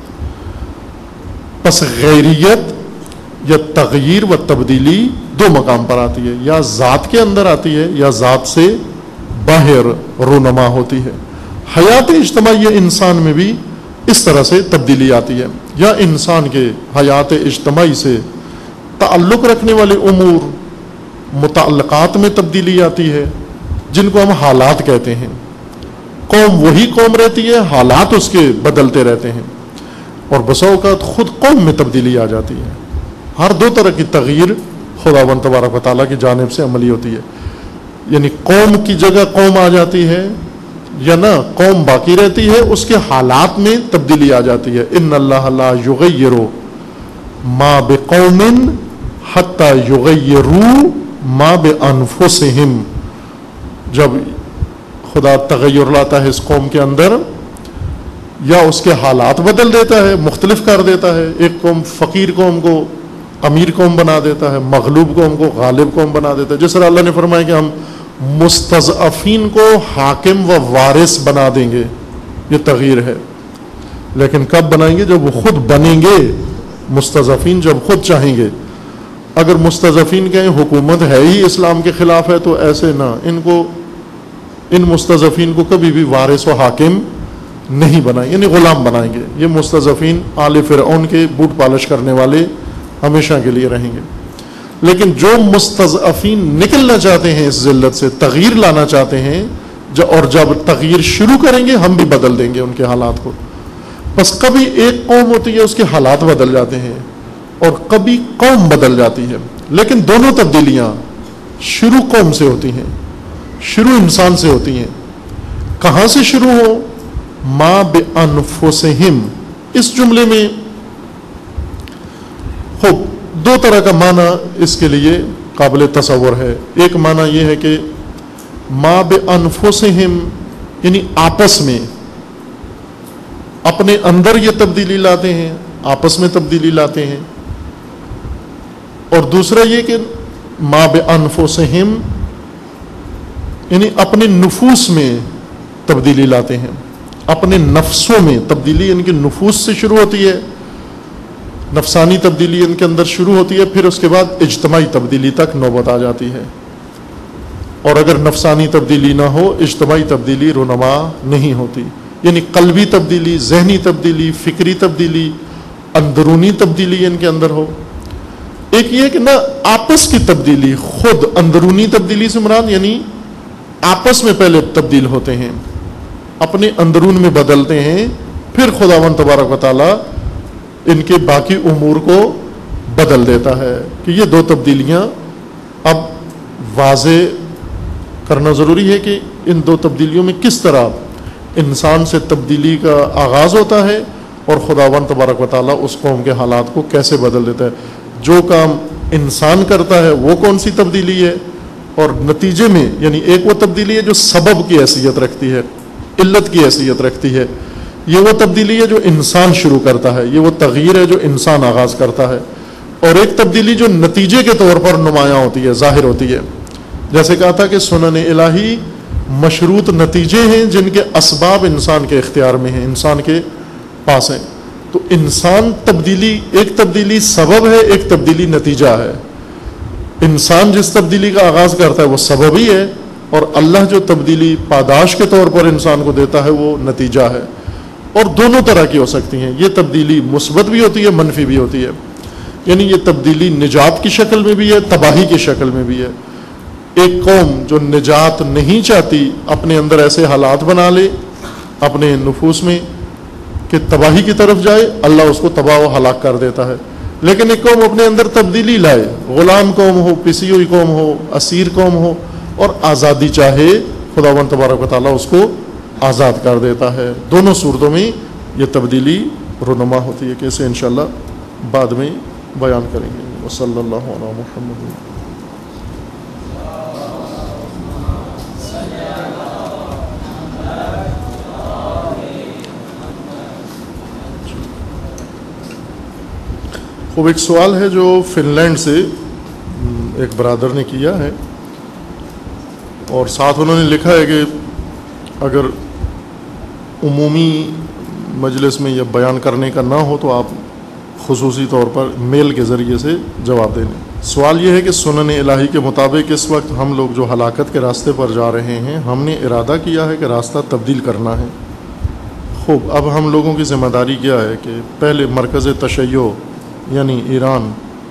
پس غیریت یا تغییر و تبدیلی دو مقام پر آتی ہے، یا ذات کے اندر آتی ہے یا ذات سے باہر رونما ہوتی ہے. حیات اجتماعی انسان میں بھی اس طرح سے تبدیلی آتی ہے، یا انسان کے حیات اجتماعی سے تعلق رکھنے والے امور متعلقات میں تبدیلی آتی ہے، جن کو ہم حالات کہتے ہیں. قوم وہی قوم رہتی ہے، حالات اس کے بدلتے رہتے ہیں، اور بسا اوقات خود قوم میں تبدیلی آ جاتی ہے. ہر دو طرح کی تغییر خداوند تبارک و تعالیٰ کی جانب سے عملی ہوتی ہے. یعنی قوم کی جگہ قوم آ جاتی ہے، یا نہ قوم باقی رہتی ہے، اس کے حالات میں تبدیلی آ جاتی ہے. ان اللہ لا یغیر ما بقوم حتی یغیروا ما بانفسہم. جب خدا تغیر لاتا ہے اس قوم کے اندر، یا اس کے حالات بدل دیتا ہے، مختلف کر دیتا ہے. ایک قوم فقیر قوم کو امیر قوم بنا دیتا ہے، مغلوب قوم کو غالب قوم بنا دیتا ہے. جس طرح اللہ نے فرمایا کہ ہم مستضعفین کو حاکم و وارث بنا دیں گے، یہ تغییر ہے. لیکن کب بنائیں گے؟ جب وہ خود بنیں گے مستضعفین، جب خود چاہیں گے. اگر مستضعفین کہیں حکومت ہے ہی اسلام کے خلاف ہے تو ایسے نہ، ان کو ان مستضعفین کو کبھی بھی وارث و حاکم نہیں بنائیں، یعنی غلام بنائیں گے. یہ مستضعفین آل فرعون کے بوٹ پالش کرنے والے ہمیشہ کے لیے رہیں گے. لیکن جو مستضعفین نکلنا چاہتے ہیں اس ذلت سے، تغییر لانا چاہتے ہیں، اور جب تغییر شروع کریں گے ہم بھی بدل دیں گے ان کے حالات کو. بس کبھی ایک قوم ہوتی ہے اس کے حالات بدل جاتے ہیں، اور کبھی قوم بدل جاتی ہے. لیکن دونوں تبدیلیاں شروع قوم سے ہوتی ہیں، شروع انسان سے ہوتی ہیں. کہاں سے شروع ہو؟ ما بانفسہم. اس جملے میں خوب دو طرح کا معنی اس کے لیے قابل تصور ہے. ایک معنی یہ ہے کہ ما بانفسہم یعنی آپس میں، اپنے اندر یہ تبدیلی لاتے ہیں، آپس میں تبدیلی لاتے ہیں. اور دوسرا یہ کہ ما بانفسہم یعنی اپنے نفوس میں تبدیلی لاتے ہیں، اپنے نفسوں میں تبدیلی ان کے نفوس سے شروع ہوتی ہے، نفسانی تبدیلی ان کے اندر شروع ہوتی ہے، پھر اس کے بعد اجتماعی تبدیلی تک نوبت آ جاتی ہے. اور اگر نفسانی تبدیلی نہ ہو، اجتماعی تبدیلی رونما نہیں ہوتی. یعنی قلبی تبدیلی، ذہنی تبدیلی، فکری تبدیلی، اندرونی تبدیلی ان کے اندر ہو. ایک یہ کہ نہ آپس کی تبدیلی، خود اندرونی تبدیلی سے مراد یعنی آپس میں پہلے تبدیل ہوتے ہیں، اپنے اندرون میں بدلتے ہیں، پھر خداوند تبارک و تعالی ان کے باقی امور کو بدل دیتا ہے. کہ یہ دو تبدیلیاں اب واضح کرنا ضروری ہے کہ ان دو تبدیلیوں میں کس طرح انسان سے تبدیلی کا آغاز ہوتا ہے اور خداوند تبارک و تعالی اس قوم کے حالات کو کیسے بدل دیتا ہے. جو کام انسان کرتا ہے وہ کون سی تبدیلی ہے، اور نتیجے میں یعنی ایک وہ تبدیلی ہے جو سبب کی حیثیت رکھتی ہے، علت کی حیثیت رکھتی ہے. یہ وہ تبدیلی ہے جو انسان شروع کرتا ہے، یہ وہ تغییر ہے جو انسان آغاز کرتا ہے. اور ایک تبدیلی جو نتیجے کے طور پر نمایاں ہوتی ہے، ظاہر ہوتی ہے. جیسے کہا تھا کہ سنن الہی مشروط نتیجے ہیں جن کے اسباب انسان کے اختیار میں ہیں، انسان کے پاس ہیں. تو انسان تبدیلی، ایک تبدیلی سبب ہے، ایک تبدیلی نتیجہ ہے. انسان جس تبدیلی کا آغاز کرتا ہے وہ سبب ہی ہے، اور اللہ جو تبدیلی پاداش کے طور پر انسان کو دیتا ہے وہ نتیجہ ہے. اور دونوں طرح کی ہو سکتی ہیں. یہ تبدیلی مثبت بھی ہوتی ہے، منفی بھی ہوتی ہے. یعنی یہ تبدیلی نجات کی شکل میں بھی ہے، تباہی کی شکل میں بھی ہے۔ ایک قوم جو نجات نہیں چاہتی اپنے اندر ایسے حالات بنا لے اپنے نفوس میں کہ تباہی کی طرف جائے، اللہ اس کو تباہ و ہلاک کر دیتا ہے۔ لیکن ایک قوم اپنے اندر تبدیلی لائے، غلام قوم ہو، پسی ہوئی قوم ہو، اسیر قوم ہو، اور آزادی چاہے، خداوند تبارک و تعالیٰ اس کو آزاد کر دیتا ہے۔ دونوں صورتوں میں یہ تبدیلی رونما ہوتی ہے، کہ اسے انشاءاللہ بعد میں بیان کریں گے۔ وصلی اللہ علی محمد۔ خوب ایک سوال ہے جو فن لینڈ سے ایک برادر نے کیا ہے، اور ساتھ انہوں نے لکھا ہے کہ اگر عمومی مجلس میں یہ بیان کرنے کا نہ ہو تو آپ خصوصی طور پر میل کے ذریعے سے جواب دیں۔ سوال یہ ہے کہ سنن الہی کے مطابق اس وقت ہم لوگ جو ہلاکت کے راستے پر جا رہے ہیں، ہم نے ارادہ کیا ہے کہ راستہ تبدیل کرنا ہے۔ خوب، اب ہم لوگوں کی ذمہ داری کیا ہے کہ پہلے مرکز تشیع یعنی ایران،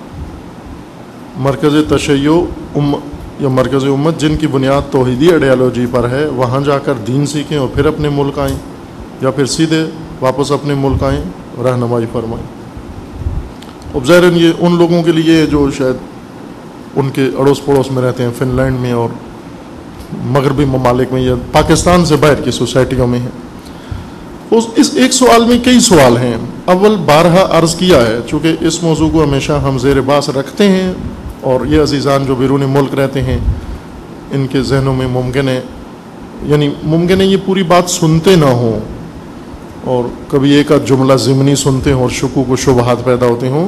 مرکز تشیع ام یا مرکز امت جن کی بنیاد توحیدی آئیڈیالوجی پر ہے، وہاں جا کر دین سیکھیں اور پھر اپنے ملک آئیں، یا پھر سیدھے واپس اپنے ملک آئیں، رہنمائی فرمائیں۔ اب ظاہراً یہ ان لوگوں کے لیے جو شاید ان کے اڑوس پڑوس میں رہتے ہیں، فن لینڈ میں اور مغربی ممالک میں یا پاکستان سے باہر کی سوسائٹیوں میں ہیں۔ اس ایک سوال میں کئی سوال ہیں۔ اول بارہا عرض کیا ہے، چونکہ اس موضوع کو ہمیشہ ہم زیر بحث رکھتے ہیں، اور یہ عزیزان جو بیرون ملک رہتے ہیں ان کے ذہنوں میں ممکن ہے یعنی ممکن ہے یہ پوری بات سنتے نہ ہوں، اور کبھی ایک آدھ جملہ ضمنی سنتے ہوں اور شکوک و شبہات پیدا ہوتے ہوں۔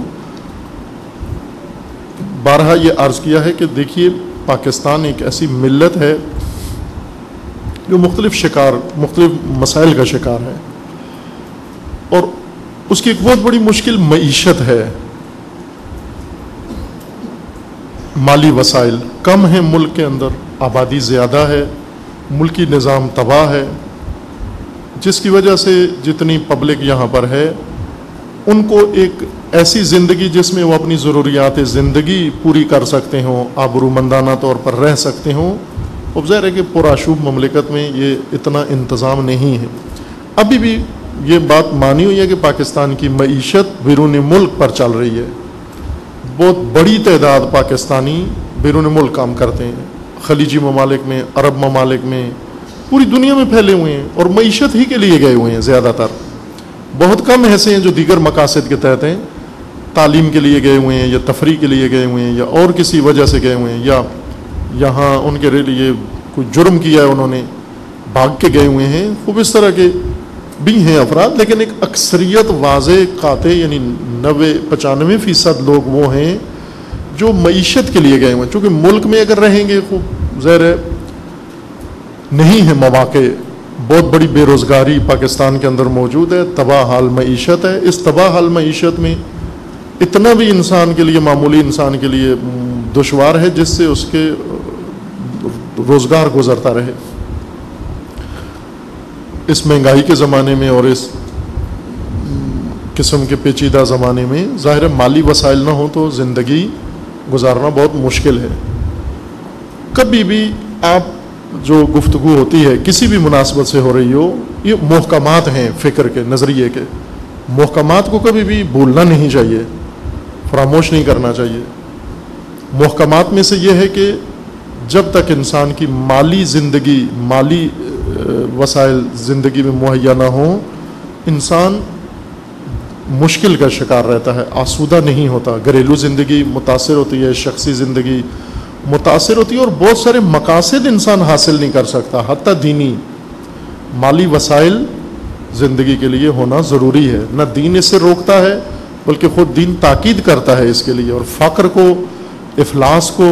بارہا یہ عرض کیا ہے کہ دیکھیے، پاکستان ایک ایسی ملت ہے جو مختلف شکار مختلف مسائل کا شکار ہے، اور اس کی ایک بہت بڑی مشکل معیشت ہے۔ مالی وسائل کم ہیں ملک کے اندر، آبادی زیادہ ہے، ملکی نظام تباہ ہے، جس کی وجہ سے جتنی پبلک یہاں پر ہے ان کو ایک ایسی زندگی جس میں وہ اپنی ضروریات زندگی پوری کر سکتے ہوں، آبرومندانہ طور پر رہ سکتے ہوں۔ اب ظاہر ہے کہ پرآشوب مملکت میں یہ اتنا انتظام نہیں ہے۔ ابھی بھی یہ بات مانی ہوئی ہے کہ پاکستان کی معیشت بیرون ملک پر چل رہی ہے۔ بہت بڑی تعداد پاکستانی بیرون ملک کام کرتے ہیں، خلیجی ممالک میں، عرب ممالک میں، پوری دنیا میں پھیلے ہوئے ہیں، اور معیشت ہی کے لیے گئے ہوئے ہیں زیادہ تر۔ بہت کم ایسے ہیں جو دیگر مقاصد کے تحت ہیں، تعلیم کے لیے گئے ہوئے ہیں، یا تفریح کے لیے گئے ہوئے ہیں، یا اور کسی وجہ سے گئے ہوئے ہیں، یا یہاں ان کے لیے کوئی جرم کیا ہے انہوں نے بھاگ کے گئے ہوئے ہیں۔ خوب اس طرح کے بھی ہیں افراد، لیکن ایک اکثریت واضح قاطع یعنی نوے پچانوے فیصد لوگ وہ ہیں جو معیشت کے لیے گئے ہوئے ہیں۔ چونکہ ملک میں اگر رہیں گے، خوب ظاہر ہے نہیں ہے مواقع، بہت بڑی بے روزگاری پاکستان کے اندر موجود ہے، تباہ حال معیشت ہے۔ اس تباہ حال معیشت میں اتنا بھی انسان کے لیے، معمولی انسان کے لیے دشوار ہے جس سے اس کے روزگار گزرتا رہے۔ اس مہنگائی کے زمانے میں اور اس قسم کے پیچیدہ زمانے میں ظاہر مالی وسائل نہ ہوں تو زندگی گزارنا بہت مشکل ہے۔ کبھی بھی آپ جو گفتگو ہوتی ہے کسی بھی مناسبت سے ہو رہی ہو، یہ محکمات ہیں فکر کے، نظریے کے، محکمات کو کبھی بھی بھولنا نہیں چاہیے، فراموش نہیں کرنا چاہیے۔ محکمات میں سے یہ ہے کہ جب تک انسان کی مالی زندگی، مالی وسائل زندگی میں مہیا نہ ہوں، انسان مشکل کا شکار رہتا ہے، آسودہ نہیں ہوتا، گھریلو زندگی متاثر ہوتی ہے، شخصی زندگی متاثر ہوتی ہے، اور بہت سارے مقاصد انسان حاصل نہیں کر سکتا، حتیٰ دینی۔ مالی وسائل زندگی کے لیے ہونا ضروری ہے، نہ دین اس سے روکتا ہے بلکہ خود دین تاکید کرتا ہے اس کے لیے، اور فقر کو، افلاس کو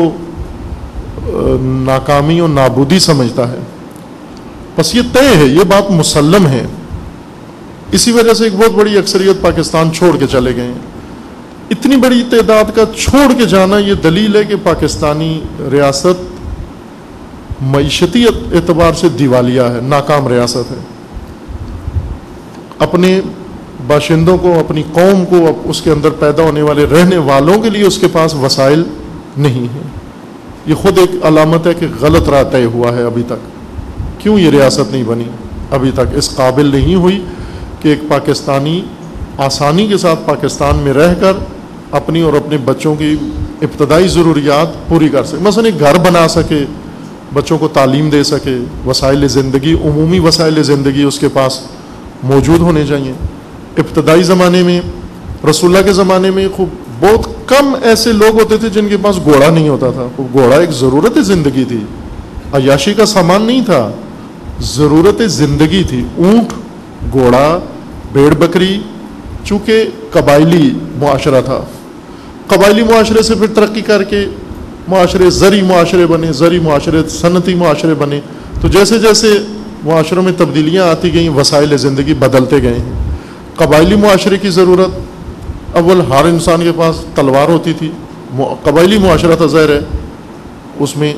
ناکامی اور نابودی سمجھتا ہے۔ بس یہ طے ہے، یہ بات مسلم ہے۔ اسی وجہ سے ایک بہت بڑی اکثریت پاکستان چھوڑ کے چلے گئے ہیں۔ اتنی بڑی تعداد کا چھوڑ کے جانا یہ دلیل ہے کہ پاکستانی ریاست معیشتی اعتبار سے دیوالیہ ہے، ناکام ریاست ہے۔ اپنے باشندوں کو، اپنی قوم کو، اس کے اندر پیدا ہونے والے رہنے والوں کے لیے اس کے پاس وسائل نہیں ہیں. یہ خود ایک علامت ہے کہ غلط راہ طے ہوا ہے ابھی تک. کیوں یہ ریاست نہیں بنی ابھی تک؟ اس قابل نہیں ہوئی کہ ایک پاکستانی آسانی کے ساتھ پاکستان میں رہ کر اپنی اور اپنے بچوں کی ابتدائی ضروریات پوری کر سکے. مثلا ایک گھر بنا سکے، بچوں کو تعلیم دے سکے، وسائل زندگی، عمومی وسائل زندگی اس کے پاس موجود ہونے چاہیے. ابتدائی زمانے میں، رسول اللہ کے زمانے میں خوب بہت کم ایسے لوگ ہوتے تھے جن کے پاس گھوڑا نہیں ہوتا تھا. گھوڑا ایک ضرورت زندگی تھی، عیاشی کا سامان نہیں تھا، ضرورت زندگی تھی. اونٹ، گھوڑا، بھیڑ بکری، چونکہ قبائلی معاشرہ تھا. قبائلی معاشرے سے پھر ترقی کر کے معاشرے زرعی معاشرے بنے، زرعی معاشرے صنعتی معاشرے بنے. تو جیسے جیسے معاشروں میں تبدیلیاں آتی گئیں، وسائل زندگی بدلتے گئے ہیں. قبائلی معاشرے کی ضرورت، اول ہر انسان کے پاس تلوار ہوتی تھی. قبائلی معاشرہ تھا، ظاہر ہے اس میں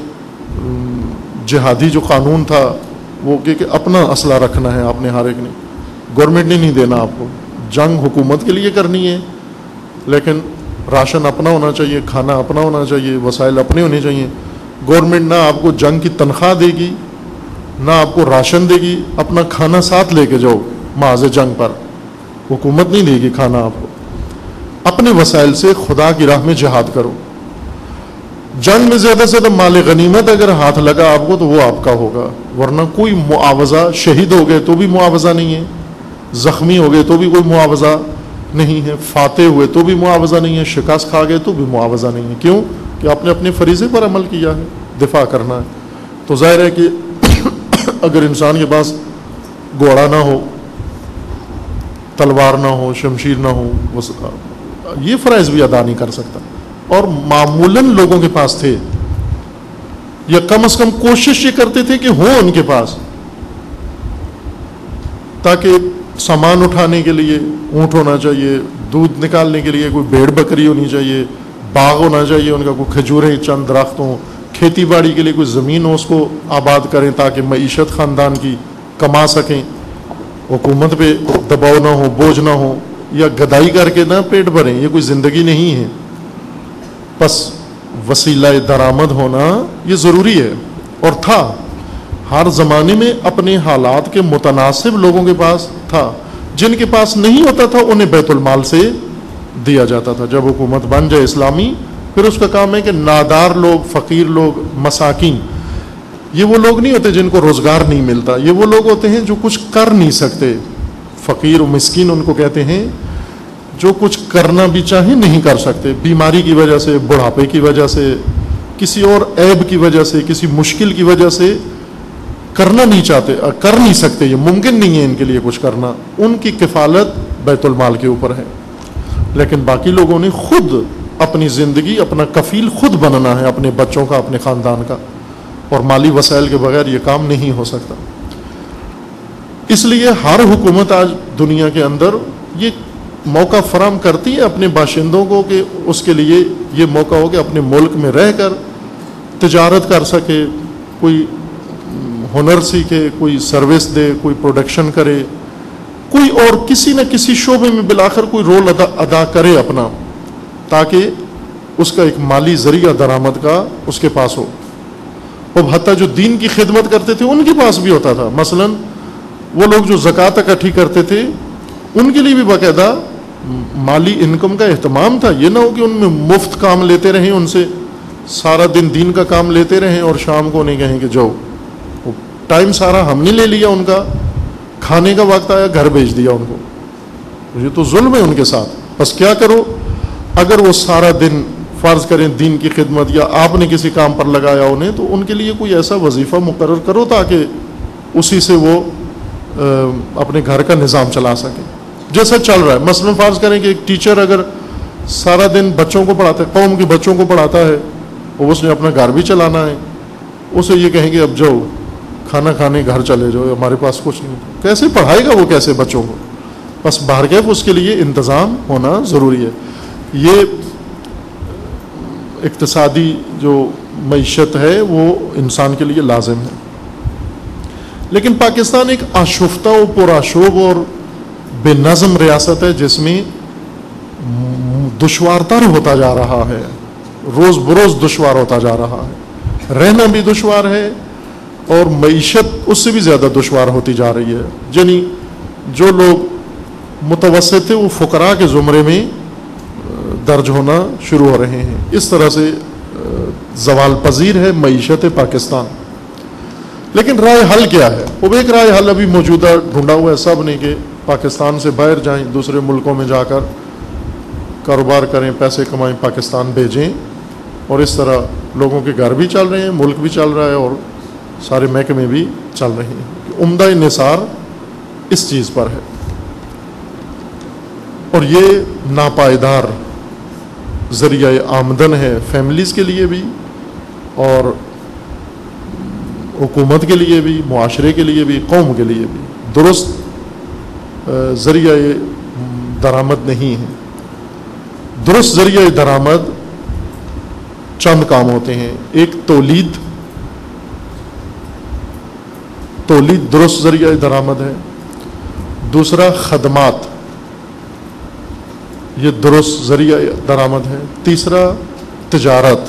جہادی جو قانون تھا وہ کہ اپنا اسلحہ رکھنا ہے آپ نے، ہر ایک نے، گورنمنٹ نے نہیں دینا آپ کو. جنگ حکومت کے لیے کرنی ہے لیکن راشن اپنا ہونا چاہیے، کھانا اپنا ہونا چاہیے، وسائل اپنے ہونے چاہیے. گورنمنٹ نہ آپ کو جنگ کی تنخواہ دے گی، نہ آپ کو راشن دے گی. اپنا کھانا ساتھ لے کے جاؤ محاذ جنگ پر، حکومت نہیں دے گی کھانا آپ کو. اپنے وسائل سے خدا کی راہ میں جہاد کرو. جنگ میں زیادہ سے زیادہ مال غنیمت اگر ہاتھ لگا آپ کو تو وہ آپ کا ہوگا، ورنہ کوئی معاوضہ. شہید ہو گئے تو بھی معاوضہ نہیں ہے، زخمی ہو گئے تو بھی کوئی معاوضہ نہیں ہے، فاتح ہوئے تو بھی معاوضہ نہیں ہے، شکست کھا گئے تو بھی معاوضہ نہیں ہے. کیوں؟ کہ آپ نے اپنے فریضے پر عمل کیا ہے، دفاع کرنا ہے. تو ظاہر ہے کہ اگر انسان کے پاس گھوڑا نہ ہو، تلوار نہ ہو، شمشیر نہ ہو، یہ فرائض بھی ادا نہیں کر سکتا. اور معمولاً لوگوں کے پاس تھے، یا کم از کم کوشش یہ کرتے تھے کہ ہوں ان کے پاس، تاکہ سامان اٹھانے کے لیے اونٹ ہونا چاہیے، دودھ نکالنے کے لیے کوئی بھیڑ بکری ہونی چاہیے، باغ ہونا چاہیے ان کا، کوئی کھجوریں، چند درخت ہوں، کھیتی باڑی کے لیے کوئی زمین ہو اس کو آباد کریں تاکہ معیشت خاندان کی کما سکیں، حکومت پہ دباؤ نہ ہو، بوجھ نہ ہو، یا گدائی کر کے نہ پیٹ بھریں. یہ کوئی زندگی نہیں ہے. بس وسیلہ درآمد ہونا یہ ضروری ہے، اور تھا ہر زمانے میں اپنے حالات کے متناسب لوگوں کے پاس تھا. جن کے پاس نہیں ہوتا تھا انہیں بیت المال سے دیا جاتا تھا. جب حکومت بن جائے اسلامی، پھر اس کا کام ہے کہ نادار لوگ، فقیر لوگ، مساکین، یہ وہ لوگ نہیں ہوتے جن کو روزگار نہیں ملتا، یہ وہ لوگ ہوتے ہیں جو کچھ کر نہیں سکتے. فقیر و مسکین ان کو کہتے ہیں جو کچھ کرنا بھی چاہیں نہیں کر سکتے، بیماری کی وجہ سے، بڑھاپے کی وجہ سے، کسی اور عیب کی وجہ سے، کسی مشکل کی وجہ سے کرنا نہیں چاہتے، کر نہیں سکتے، یہ ممکن نہیں ہے ان کے لیے کچھ کرنا. ان کی کفالت بیت المال کے اوپر ہے. لیکن باقی لوگوں نے خود اپنی زندگی، اپنا کفیل خود بننا ہے، اپنے بچوں کا، اپنے خاندان کا، اور مالی وسائل کے بغیر یہ کام نہیں ہو سکتا. اس لیے ہر حکومت آج دنیا کے اندر یہ موقع فراہم کرتی ہے اپنے باشندوں کو کہ اس کے لیے یہ موقع ہو کہ اپنے ملک میں رہ کر تجارت کر سکے، کوئی ہنر سیکھے، کوئی سروس دے، کوئی پروڈکشن کرے، کوئی اور کسی نہ کسی شعبے میں بالآخر کوئی رول ادا ادا کرے اپنا، تاکہ اس کا ایک مالی ذریعہ درآمد کا اس کے پاس ہو. اور حتیٰ جو دین کی خدمت کرتے تھے ان کے پاس بھی ہوتا تھا. مثلا وہ لوگ جو زکوٰۃ اکٹھی کرتے تھے ان کے لیے بھی باقاعدہ مالی انکم کا اہتمام تھا. یہ نہ ہو کہ ان میں مفت کام لیتے رہیں، ان سے سارا دن دین کا کام لیتے رہیں اور شام کو نہیں کہیں کہ جاؤ. ٹائم سارا ہم نے لے لیا، ان کا کھانے کا وقت آیا گھر بھیج دیا ان کو. یہ تو ظلم ہے ان کے ساتھ. بس کیا کرو، اگر وہ سارا دن فرض کریں دین کی خدمت، یا آپ نے کسی کام پر لگایا انہیں، تو ان کے لیے کوئی ایسا وظیفہ مقرر کرو تاکہ اسی سے وہ اپنے گھر کا نظام چلا سکے جیسا چل رہا ہے. مثلا فرض کریں کہ ایک ٹیچر اگر سارا دن بچوں کو پڑھاتا ہے، قوم کے بچوں کو پڑھاتا ہے، اور اس نے اپنا گھر بھی چلانا ہے، اسے یہ کہیں کہ اب جاؤ کھانا کھانے گھر چلے جاؤ، ہمارے پاس کچھ نہیں، کیسے پڑھائے گا وہ کیسے بچوں کو؟ بس بہرکیف اس کے لیے انتظام ہونا ضروری ہے. یہ اقتصادی جو معیشت ہے وہ انسان کے لیے لازم ہے. لیکن پاکستان ایک آشفتہ و پرآشوب اور بے نظم ریاست ہے جس میں دشوار تر ہوتا جا رہا ہے، روز بروز دشوار ہوتا جا رہا ہے، رہنا بھی دشوار ہے اور معیشت اس سے بھی زیادہ دشوار ہوتی جا رہی ہے. یعنی جو لوگ متوسط تھے وہ فقراء کے زمرے میں درج ہونا شروع ہو رہے ہیں. اس طرح سے زوال پذیر ہے معیشت پاکستان. لیکن رائے حل کیا ہے؟ وہ ایک رائے حل ابھی موجودہ ڈھونڈا ہوا ہے سب نے کہ پاکستان سے باہر جائیں، دوسرے ملکوں میں جا کر کاروبار کریں، پیسے کمائیں، پاکستان بھیجیں، اور اس طرح لوگوں کے گھر بھی چل رہے ہیں، ملک بھی چل رہا ہے اور سارے محکمے بھی چل رہے ہیں. عمدہ انحصار اس چیز پر ہے اور یہ ناپائیدار ذریعہ آمدن ہے فیملیز کے لیے بھی اور حکومت کے لیے بھی، معاشرے کے لیے بھی، قوم کے لیے بھی. درست ذریعہ درآمد نہیں ہے. درست ذریعہ درآمد چند کام ہوتے ہیں. ایک تولید تولید درست ذریعہ درآمد ہے. دوسرا خدمات، یہ درست ذریعہ درآمد ہے. تیسرا تجارت،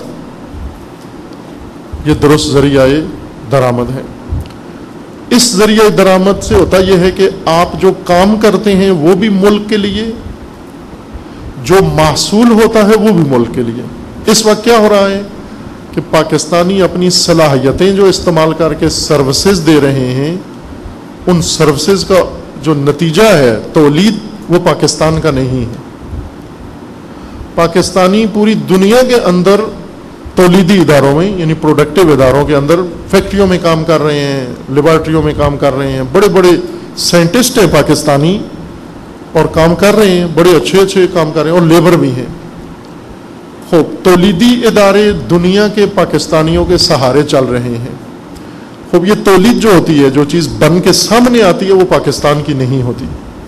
یہ درست ذریعہ درآمد ہے. اس ذریعہ درآمد سے ہوتا یہ ہے کہ آپ جو کام کرتے ہیں وہ بھی ملک کے لیے، جو محصول ہوتا ہے وہ بھی ملک کے لیے. اس وقت کیا ہو رہا ہے کہ پاکستانی اپنی صلاحیتیں جو استعمال کر کے سروسز دے رہے ہیں، ان سروسز کا جو نتیجہ ہے تولید وہ پاکستان کا نہیں ہے. پاکستانی پوری دنیا کے اندر تولیدی اداروں میں، یعنی پروڈکٹیو اداروں کے اندر فیکٹریوں میں کام کر رہے ہیں، لیبارٹریوں میں کام کر رہے ہیں، بڑے بڑے سائنٹسٹ ہیں پاکستانی اور کام کر رہے ہیں، بڑے اچھے اچھے کام کر رہے ہیں اور لیبر بھی ہیں. خوب تولیدی ادارے دنیا کے پاکستانیوں کے سہارے چل رہے ہیں. خوب یہ تولید جو ہوتی ہے، جو چیز بن کے سامنے آتی ہے وہ پاکستان کی نہیں ہوتی،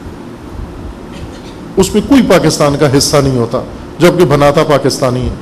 اس میں کوئی پاکستان کا حصہ نہیں ہوتا جبکہ بناتا پاکستانی ہے.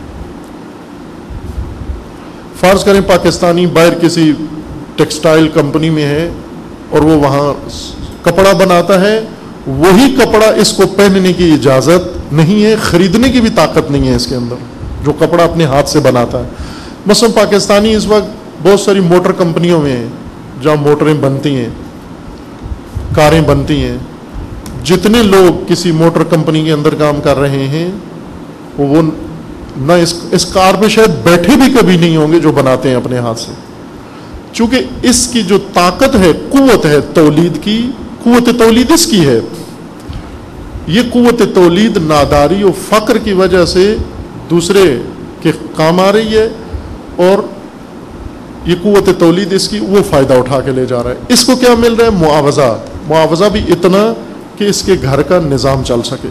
فرض کریں پاکستانی باہر کسی ٹیکسٹائل کمپنی میں ہے اور وہ وہاں کپڑا بناتا ہے، وہی کپڑا اس کو پہننے کی اجازت نہیں ہے، خریدنے کی بھی طاقت نہیں ہے اس کے اندر، جو کپڑا اپنے ہاتھ سے بناتا ہے. مثلا پاکستانی اس وقت بہت ساری موٹر کمپنیوں میں ہیں جہاں موٹریں بنتی ہیں، کاریں بنتی ہیں. جتنے لوگ کسی موٹر کمپنی کے اندر کام کر رہے ہیں وہ نہ اس اس کار پہ شاید بیٹھے بھی کبھی نہیں ہوں گے جو بناتے ہیں اپنے ہاتھ سے. چونکہ اس کی جو طاقت ہے، قوت ہے تولید کی، قوت تولید اس کی ہے. یہ قوت تولید ناداری و فقر کی وجہ سے دوسرے کے کام آ رہی ہے اور یہ قوت تولید اس کی وہ فائدہ اٹھا کے لے جا رہا ہے. اس کو کیا مل رہا ہے؟ معاوضہ. معاوضہ بھی اتنا کہ اس کے گھر کا نظام چل سکے.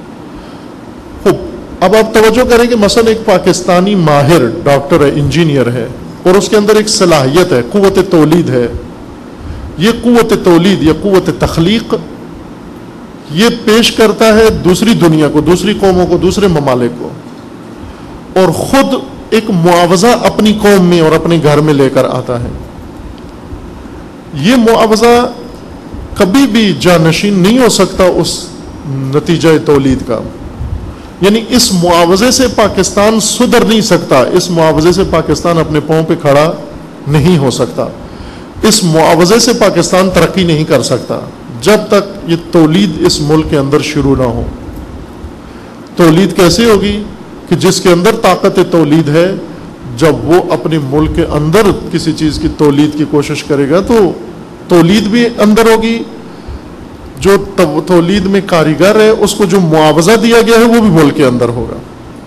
اب آپ توجہ کریں کہ مثلا ایک پاکستانی ماہر ڈاکٹر ہے، انجینئر ہے اور اس کے اندر ایک صلاحیت ہے، قوت تولید ہے. یہ قوت تولید یا قوت تخلیق یہ پیش کرتا ہے دوسری دنیا کو، دوسری قوموں کو، دوسرے ممالک کو، اور خود ایک معاوضہ اپنی قوم میں اور اپنے گھر میں لے کر آتا ہے. یہ معاوضہ کبھی بھی جانشین نہیں ہو سکتا اس نتیجہ تولید کا. یعنی اس معاوضے سے پاکستان سدھر نہیں سکتا، اس معاوضے سے پاکستان اپنے پاؤں پہ کھڑا نہیں ہو سکتا، اس معاوضے سے پاکستان ترقی نہیں کر سکتا جب تک یہ تولید اس ملک کے اندر شروع نہ ہو. تولید کیسے ہوگی؟ کہ جس کے اندر طاقت تولید ہے، جب وہ اپنے ملک کے اندر کسی چیز کی تولید کی کوشش کرے گا تو تولید بھی اندر ہوگی. جو تولید میں کاریگر ہے اس کو جو معاوضہ دیا گیا ہے وہ بھی ملک کے اندر ہوگا.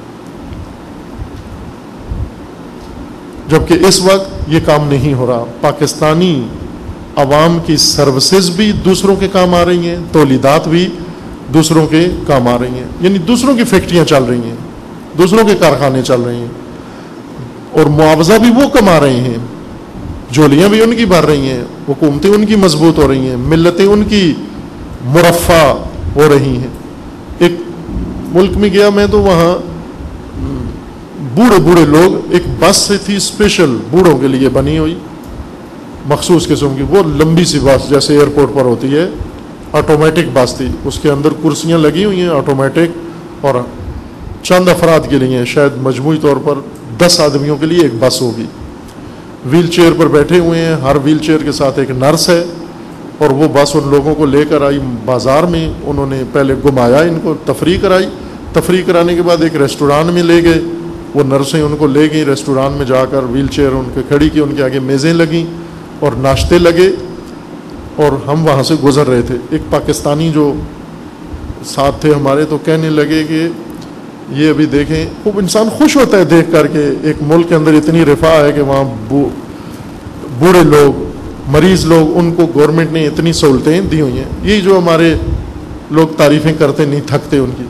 جبکہ اس وقت یہ کام نہیں ہو رہا. پاکستانی عوام کی سروسز بھی دوسروں کے کام آ رہی ہیں، تولیدات بھی دوسروں کے کام آ رہی ہیں، یعنی دوسروں کی فیکٹریاں چل رہی ہیں، دوسروں کے کارخانے چل رہے ہیں اور معاوضہ بھی وہ کما رہے ہیں، جولیاں بھی ان کی بھر رہی ہیں، حکومتیں ان کی مضبوط ہو رہی ہیں، ملتیں ان کی مرفع ہو رہی ہیں. ایک ملک میں گیا میں تو وہاں بوڑھے بوڑھے لوگ، ایک بس سے تھی اسپیشل بوڑھوں کے لیے بنی ہوئی، مخصوص قسم کی، وہ لمبی سی بس جیسے ایئرپورٹ پر ہوتی ہے آٹومیٹک بس تھی, اس کے اندر کرسیاں لگی ہوئی ہیں آٹومیٹک, اور چند افراد کے لیے, شاید مجموعی طور پر دس آدمیوں کے لیے ایک بس ہوگی. ویل چیئر پر بیٹھے ہوئے ہیں, ہر ویل چیئر کے ساتھ ایک نرس ہے, اور وہ بس ان لوگوں کو لے کر آئی بازار میں. انہوں نے پہلے گھمایا, ان کو تفریح کرائی, تفریح کرانے کے بعد ایک ریسٹوران میں لے گئے. وہ نرسیں ان کو لے گئیں ریسٹوران میں, جا کر ویل چیئر ان کے کھڑی کی, ان کے آگے میزیں لگیں اور ناشتے لگے, اور ہم وہاں سے گزر رہے تھے. ایک پاکستانی جو ساتھ تھے ہمارے تو کہنے لگے کہ یہ ابھی دیکھیں, خوب انسان خوش ہوتا ہے دیکھ کر کے ایک ملک کے اندر اتنی رفاہ ہے کہ وہاں بوڑھے لوگ, مریض لوگ, ان کو گورنمنٹ نے اتنی سہولتیں دی ہوئی ہیں. یہی جو ہمارے لوگ تعریفیں کرتے نہیں تھکتے ان کی.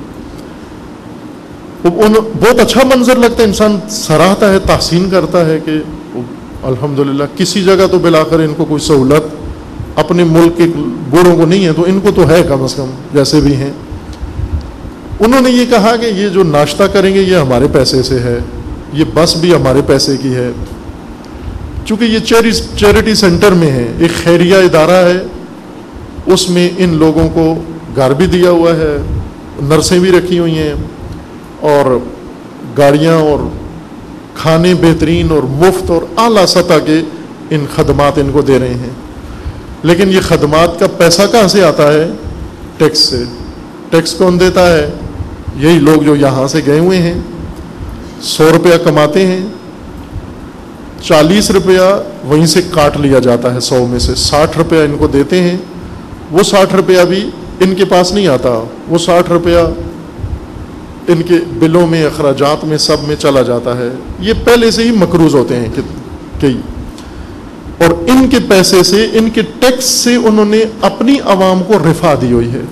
ان بہت اچھا منظر لگتا ہے, انسان سراہتا ہے, تحسین کرتا ہے کہ الحمدللہ کسی جگہ تو بالآخر ان کو کوئی سہولت اپنے ملک کے بوڑھوں کو نہیں ہے تو ان کو تو ہے کم از کم جیسے بھی ہیں. انہوں نے یہ کہا کہ یہ جو ناشتہ کریں گے یہ ہمارے پیسے سے ہے, یہ بس بھی ہمارے پیسے کی ہے. چونکہ یہ چیریٹی سینٹر میں ہے, ایک خیریہ ادارہ ہے, اس میں ان لوگوں کو گھر بھی دیا ہوا ہے, نرسیں بھی رکھی ہوئی ہیں, اور گاڑیاں اور کھانے بہترین اور مفت اور اعلیٰ سطح کے ان خدمات ان کو دے رہے ہیں. لیکن یہ خدمات کا پیسہ کہاں سے آتا ہے؟ ٹیکس سے. ٹیکس کون دیتا ہے؟ یہی لوگ جو یہاں سے گئے ہوئے ہیں, سو روپیہ کماتے ہیں, چالیس روپیہ وہیں سے کاٹ لیا جاتا ہے, سو میں سے ساٹھ روپیہ ان کو دیتے ہیں. وہ ساٹھ روپیہ بھی ان کے پاس نہیں آتا, وہ ساٹھ روپیہ ان کے بلوں میں, اخراجات میں, سب میں چلا جاتا ہے. یہ پہلے سے ہی مقروض ہوتے ہیں کئی, اور ان کے پیسے سے, ان کے ٹیکس سے انہوں نے اپنی عوام کو رفاہ دی ہوئی ہے.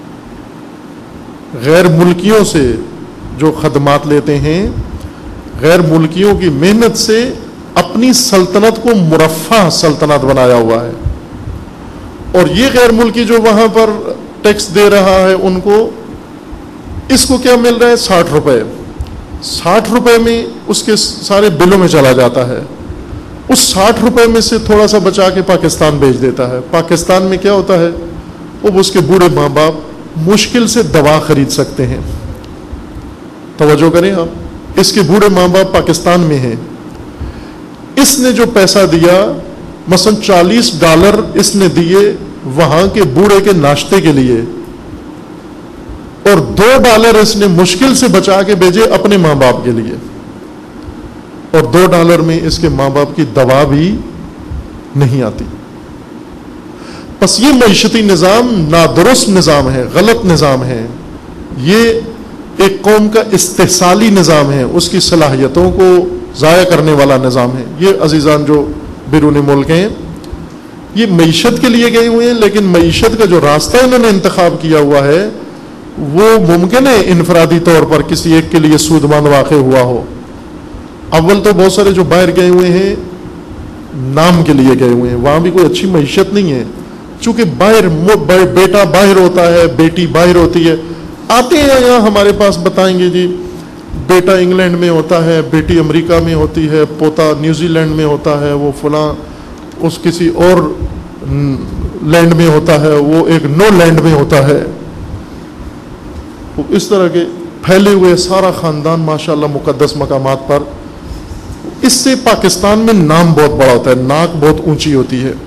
غیر ملکیوں سے جو خدمات لیتے ہیں, غیر ملکیوں کی محنت سے اپنی سلطنت کو مرفہ سلطنت بنایا ہوا ہے. اور یہ غیر ملکی جو وہاں پر ٹیکس دے رہا ہے ان کو, اس کو کیا مل رہا ہے؟ ساٹھ روپے. ساٹھ روپے میں اس کے سارے بلوں میں چلا جاتا ہے. اس ساٹھ روپے میں سے تھوڑا سا بچا کے پاکستان بھیج دیتا ہے. پاکستان میں کیا ہوتا ہے؟ وہ اس کے بوڑھے ماں باپ مشکل سے دوا خرید سکتے ہیں. توجہ کریں آپ, اس کے بوڑھے ماں باپ پاکستان میں ہیں. اس نے جو پیسہ دیا, مثلا چالیس ڈالر اس نے دیے وہاں کے بوڑھے کے ناشتے کے لیے, اور دو ڈالر اس نے مشکل سے بچا کے بھیجے اپنے ماں باپ کے لیے, اور دو ڈالر میں اس کے ماں باپ کی دوا بھی نہیں آتی. بس یہ معیشتی نظام نادرست نظام ہے, غلط نظام ہے. یہ ایک قوم کا استحصالی نظام ہے, اس کی صلاحیتوں کو ضائع کرنے والا نظام ہے. یہ عزیزان جو بیرون ملک ہیں, یہ معیشت کے لیے گئے ہوئے ہیں, لیکن معیشت کا جو راستہ انہوں نے انتخاب کیا ہوا ہے وہ ممکن ہے انفرادی طور پر کسی ایک کے لیے سودمند واقع ہوا ہو. اول تو بہت سارے جو باہر گئے ہوئے ہیں نام کے لیے گئے ہوئے ہیں, وہاں بھی کوئی اچھی معیشت نہیں ہے. چونکہ باہر بیٹا باہر ہوتا ہے, بیٹی باہر ہوتی ہے, آتے ہیں یہاں ہمارے پاس بتائیں گے جی بیٹا انگلینڈ میں ہوتا ہے, بیٹی امریکہ میں ہوتی ہے, پوتا نیوزی لینڈ میں ہوتا ہے, وہ فلاں اس کسی اور لینڈ میں ہوتا ہے, وہ ایک نو لینڈ میں ہوتا ہے. اس طرح کے پھیلے ہوئے سارا خاندان ماشاءاللہ مقدس مقامات پر. اس سے پاکستان میں نام بہت بڑا ہوتا ہے, ناک بہت اونچی ہوتی ہے.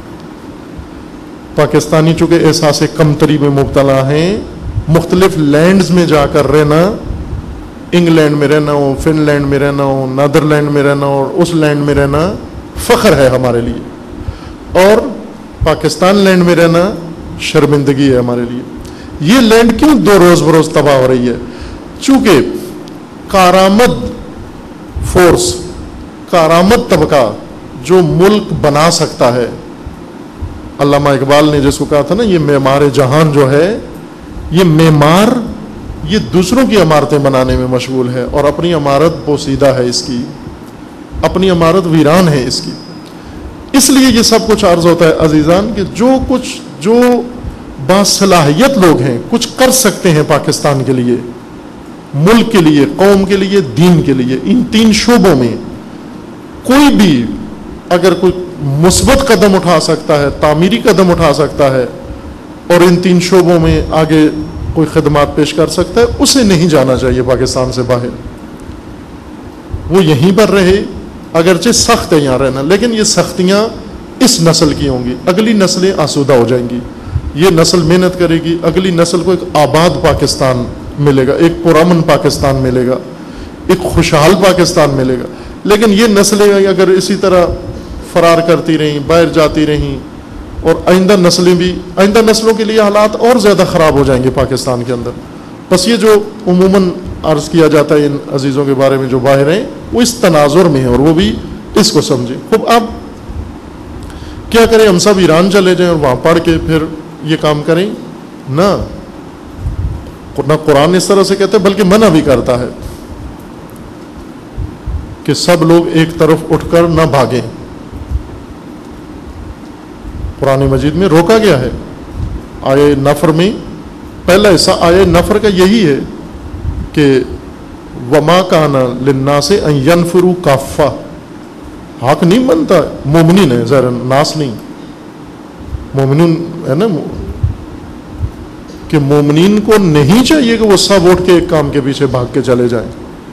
پاکستانی چونکہ احساس کمتری میں مبتلا ہیں, مختلف لینڈز میں جا کر رہنا, انگلینڈ میں رہنا ہو, فن لینڈ میں رہنا ہو, نیدر لینڈ میں رہنا ہو, اور اس لینڈ میں رہنا فخر ہے ہمارے لیے, اور پاکستان لینڈ میں رہنا شرمندگی ہے ہمارے لیے. یہ لینڈ کیوں دو روز بروز تباہ ہو رہی ہے؟ چونکہ کارآمد فورس, کارآمد طبقہ جو ملک بنا سکتا ہے, علامہ اقبال نے جس کو کہا تھا نا یہ معمار جہان جو ہے, یہ معمار یہ دوسروں کی عمارتیں بنانے میں مشغول ہے اور اپنی عمارت پوسیدہ ہے, اس کی اپنی عمارت ویران ہے اس کی. اس لیے یہ سب کچھ عرض ہوتا ہے عزیزان کہ جو کچھ جو باصلاحیت لوگ ہیں کچھ کر سکتے ہیں پاکستان کے لیے, ملک کے لیے, قوم کے لیے, دین کے لیے, ان تین شعبوں میں کوئی بھی اگر کوئی مثبت قدم اٹھا سکتا ہے, تعمیری قدم اٹھا سکتا ہے اور ان تین شعبوں میں آگے کوئی خدمات پیش کر سکتا ہے، اسے نہیں جانا چاہیے پاکستان سے باہر، وہ یہیں پر رہے، اگرچہ سخت ہے یہاں رہنا، لیکن یہ سختیاں اس نسل کی ہوں گی، اگلی نسلیں آسودہ ہو جائیں گی، یہ نسل محنت کرے گی، اگلی نسل کو ایک آباد پاکستان ملے گا، ایک پرامن پاکستان ملے گا، ایک خوشحال پاکستان ملے گا۔ لیکن یہ نسلیں اگر اسی طرح فرار کرتی رہیں، باہر جاتی رہیں، اور آئندہ نسلیں بھی، آئندہ نسلوں کے لیے حالات اور زیادہ خراب ہو جائیں گے پاکستان کے اندر۔ بس یہ جو عموماً عرض کیا جاتا ہے ان عزیزوں کے بارے میں جو باہر ہیں، وہ اس تناظر میں ہیں اور وہ بھی اس کو سمجھیں۔ خوب آپ کیا کریں، ہم سب ایران چلے جائیں اور وہاں پڑھ کے پھر یہ کام کریں؟ نہ، نہ قرآن اس طرح سے کہتا ہے، بلکہ منع بھی کرتا ہے کہ سب لوگ ایک طرف اٹھ کر نہ بھاگیں۔ قرآن مجید میں روکا گیا ہے۔ آیے نفر میں پہلا حصہ آیے نفر کا یہی ہے کہ وما کان للناس ان ينفروا کافہ، حق نہیں بنتا، مومنین ہے ظاہر، ناس نہیں، مومنین ہے نا، کہ مومنین کو نہیں چاہیے کہ وہ سب اٹھ کے ایک کام کے پیچھے بھاگ کے چلے جائیں۔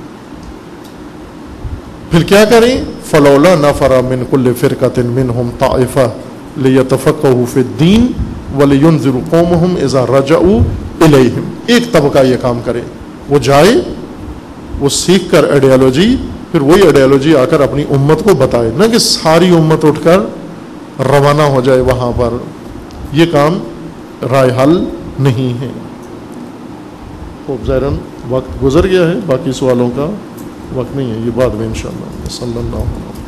پھر کیا کریں؟ فلولا نفر من کل فرقۃ منہم طائفہ لیتفقہوا فی الدین ولینذروا قومہم اذا رجعوا الیہم۔ ایک طبقہ یہ کام کرے، وہ جائے، وہ سیکھ کر آئیڈیالوجی، پھر وہی آئیڈیالوجی آ کر اپنی امت کو بتائے، نہ کہ ساری امت اٹھ کر روانہ ہو جائے وہاں پر۔ یہ کام رائے حل نہیں ہے۔ خوب ظاہراً وقت گزر گیا ہے، باقی سوالوں کا وقت نہیں ہے، یہ بعد میں انشاءاللہ۔ صلی اللہ علیہ وسلم۔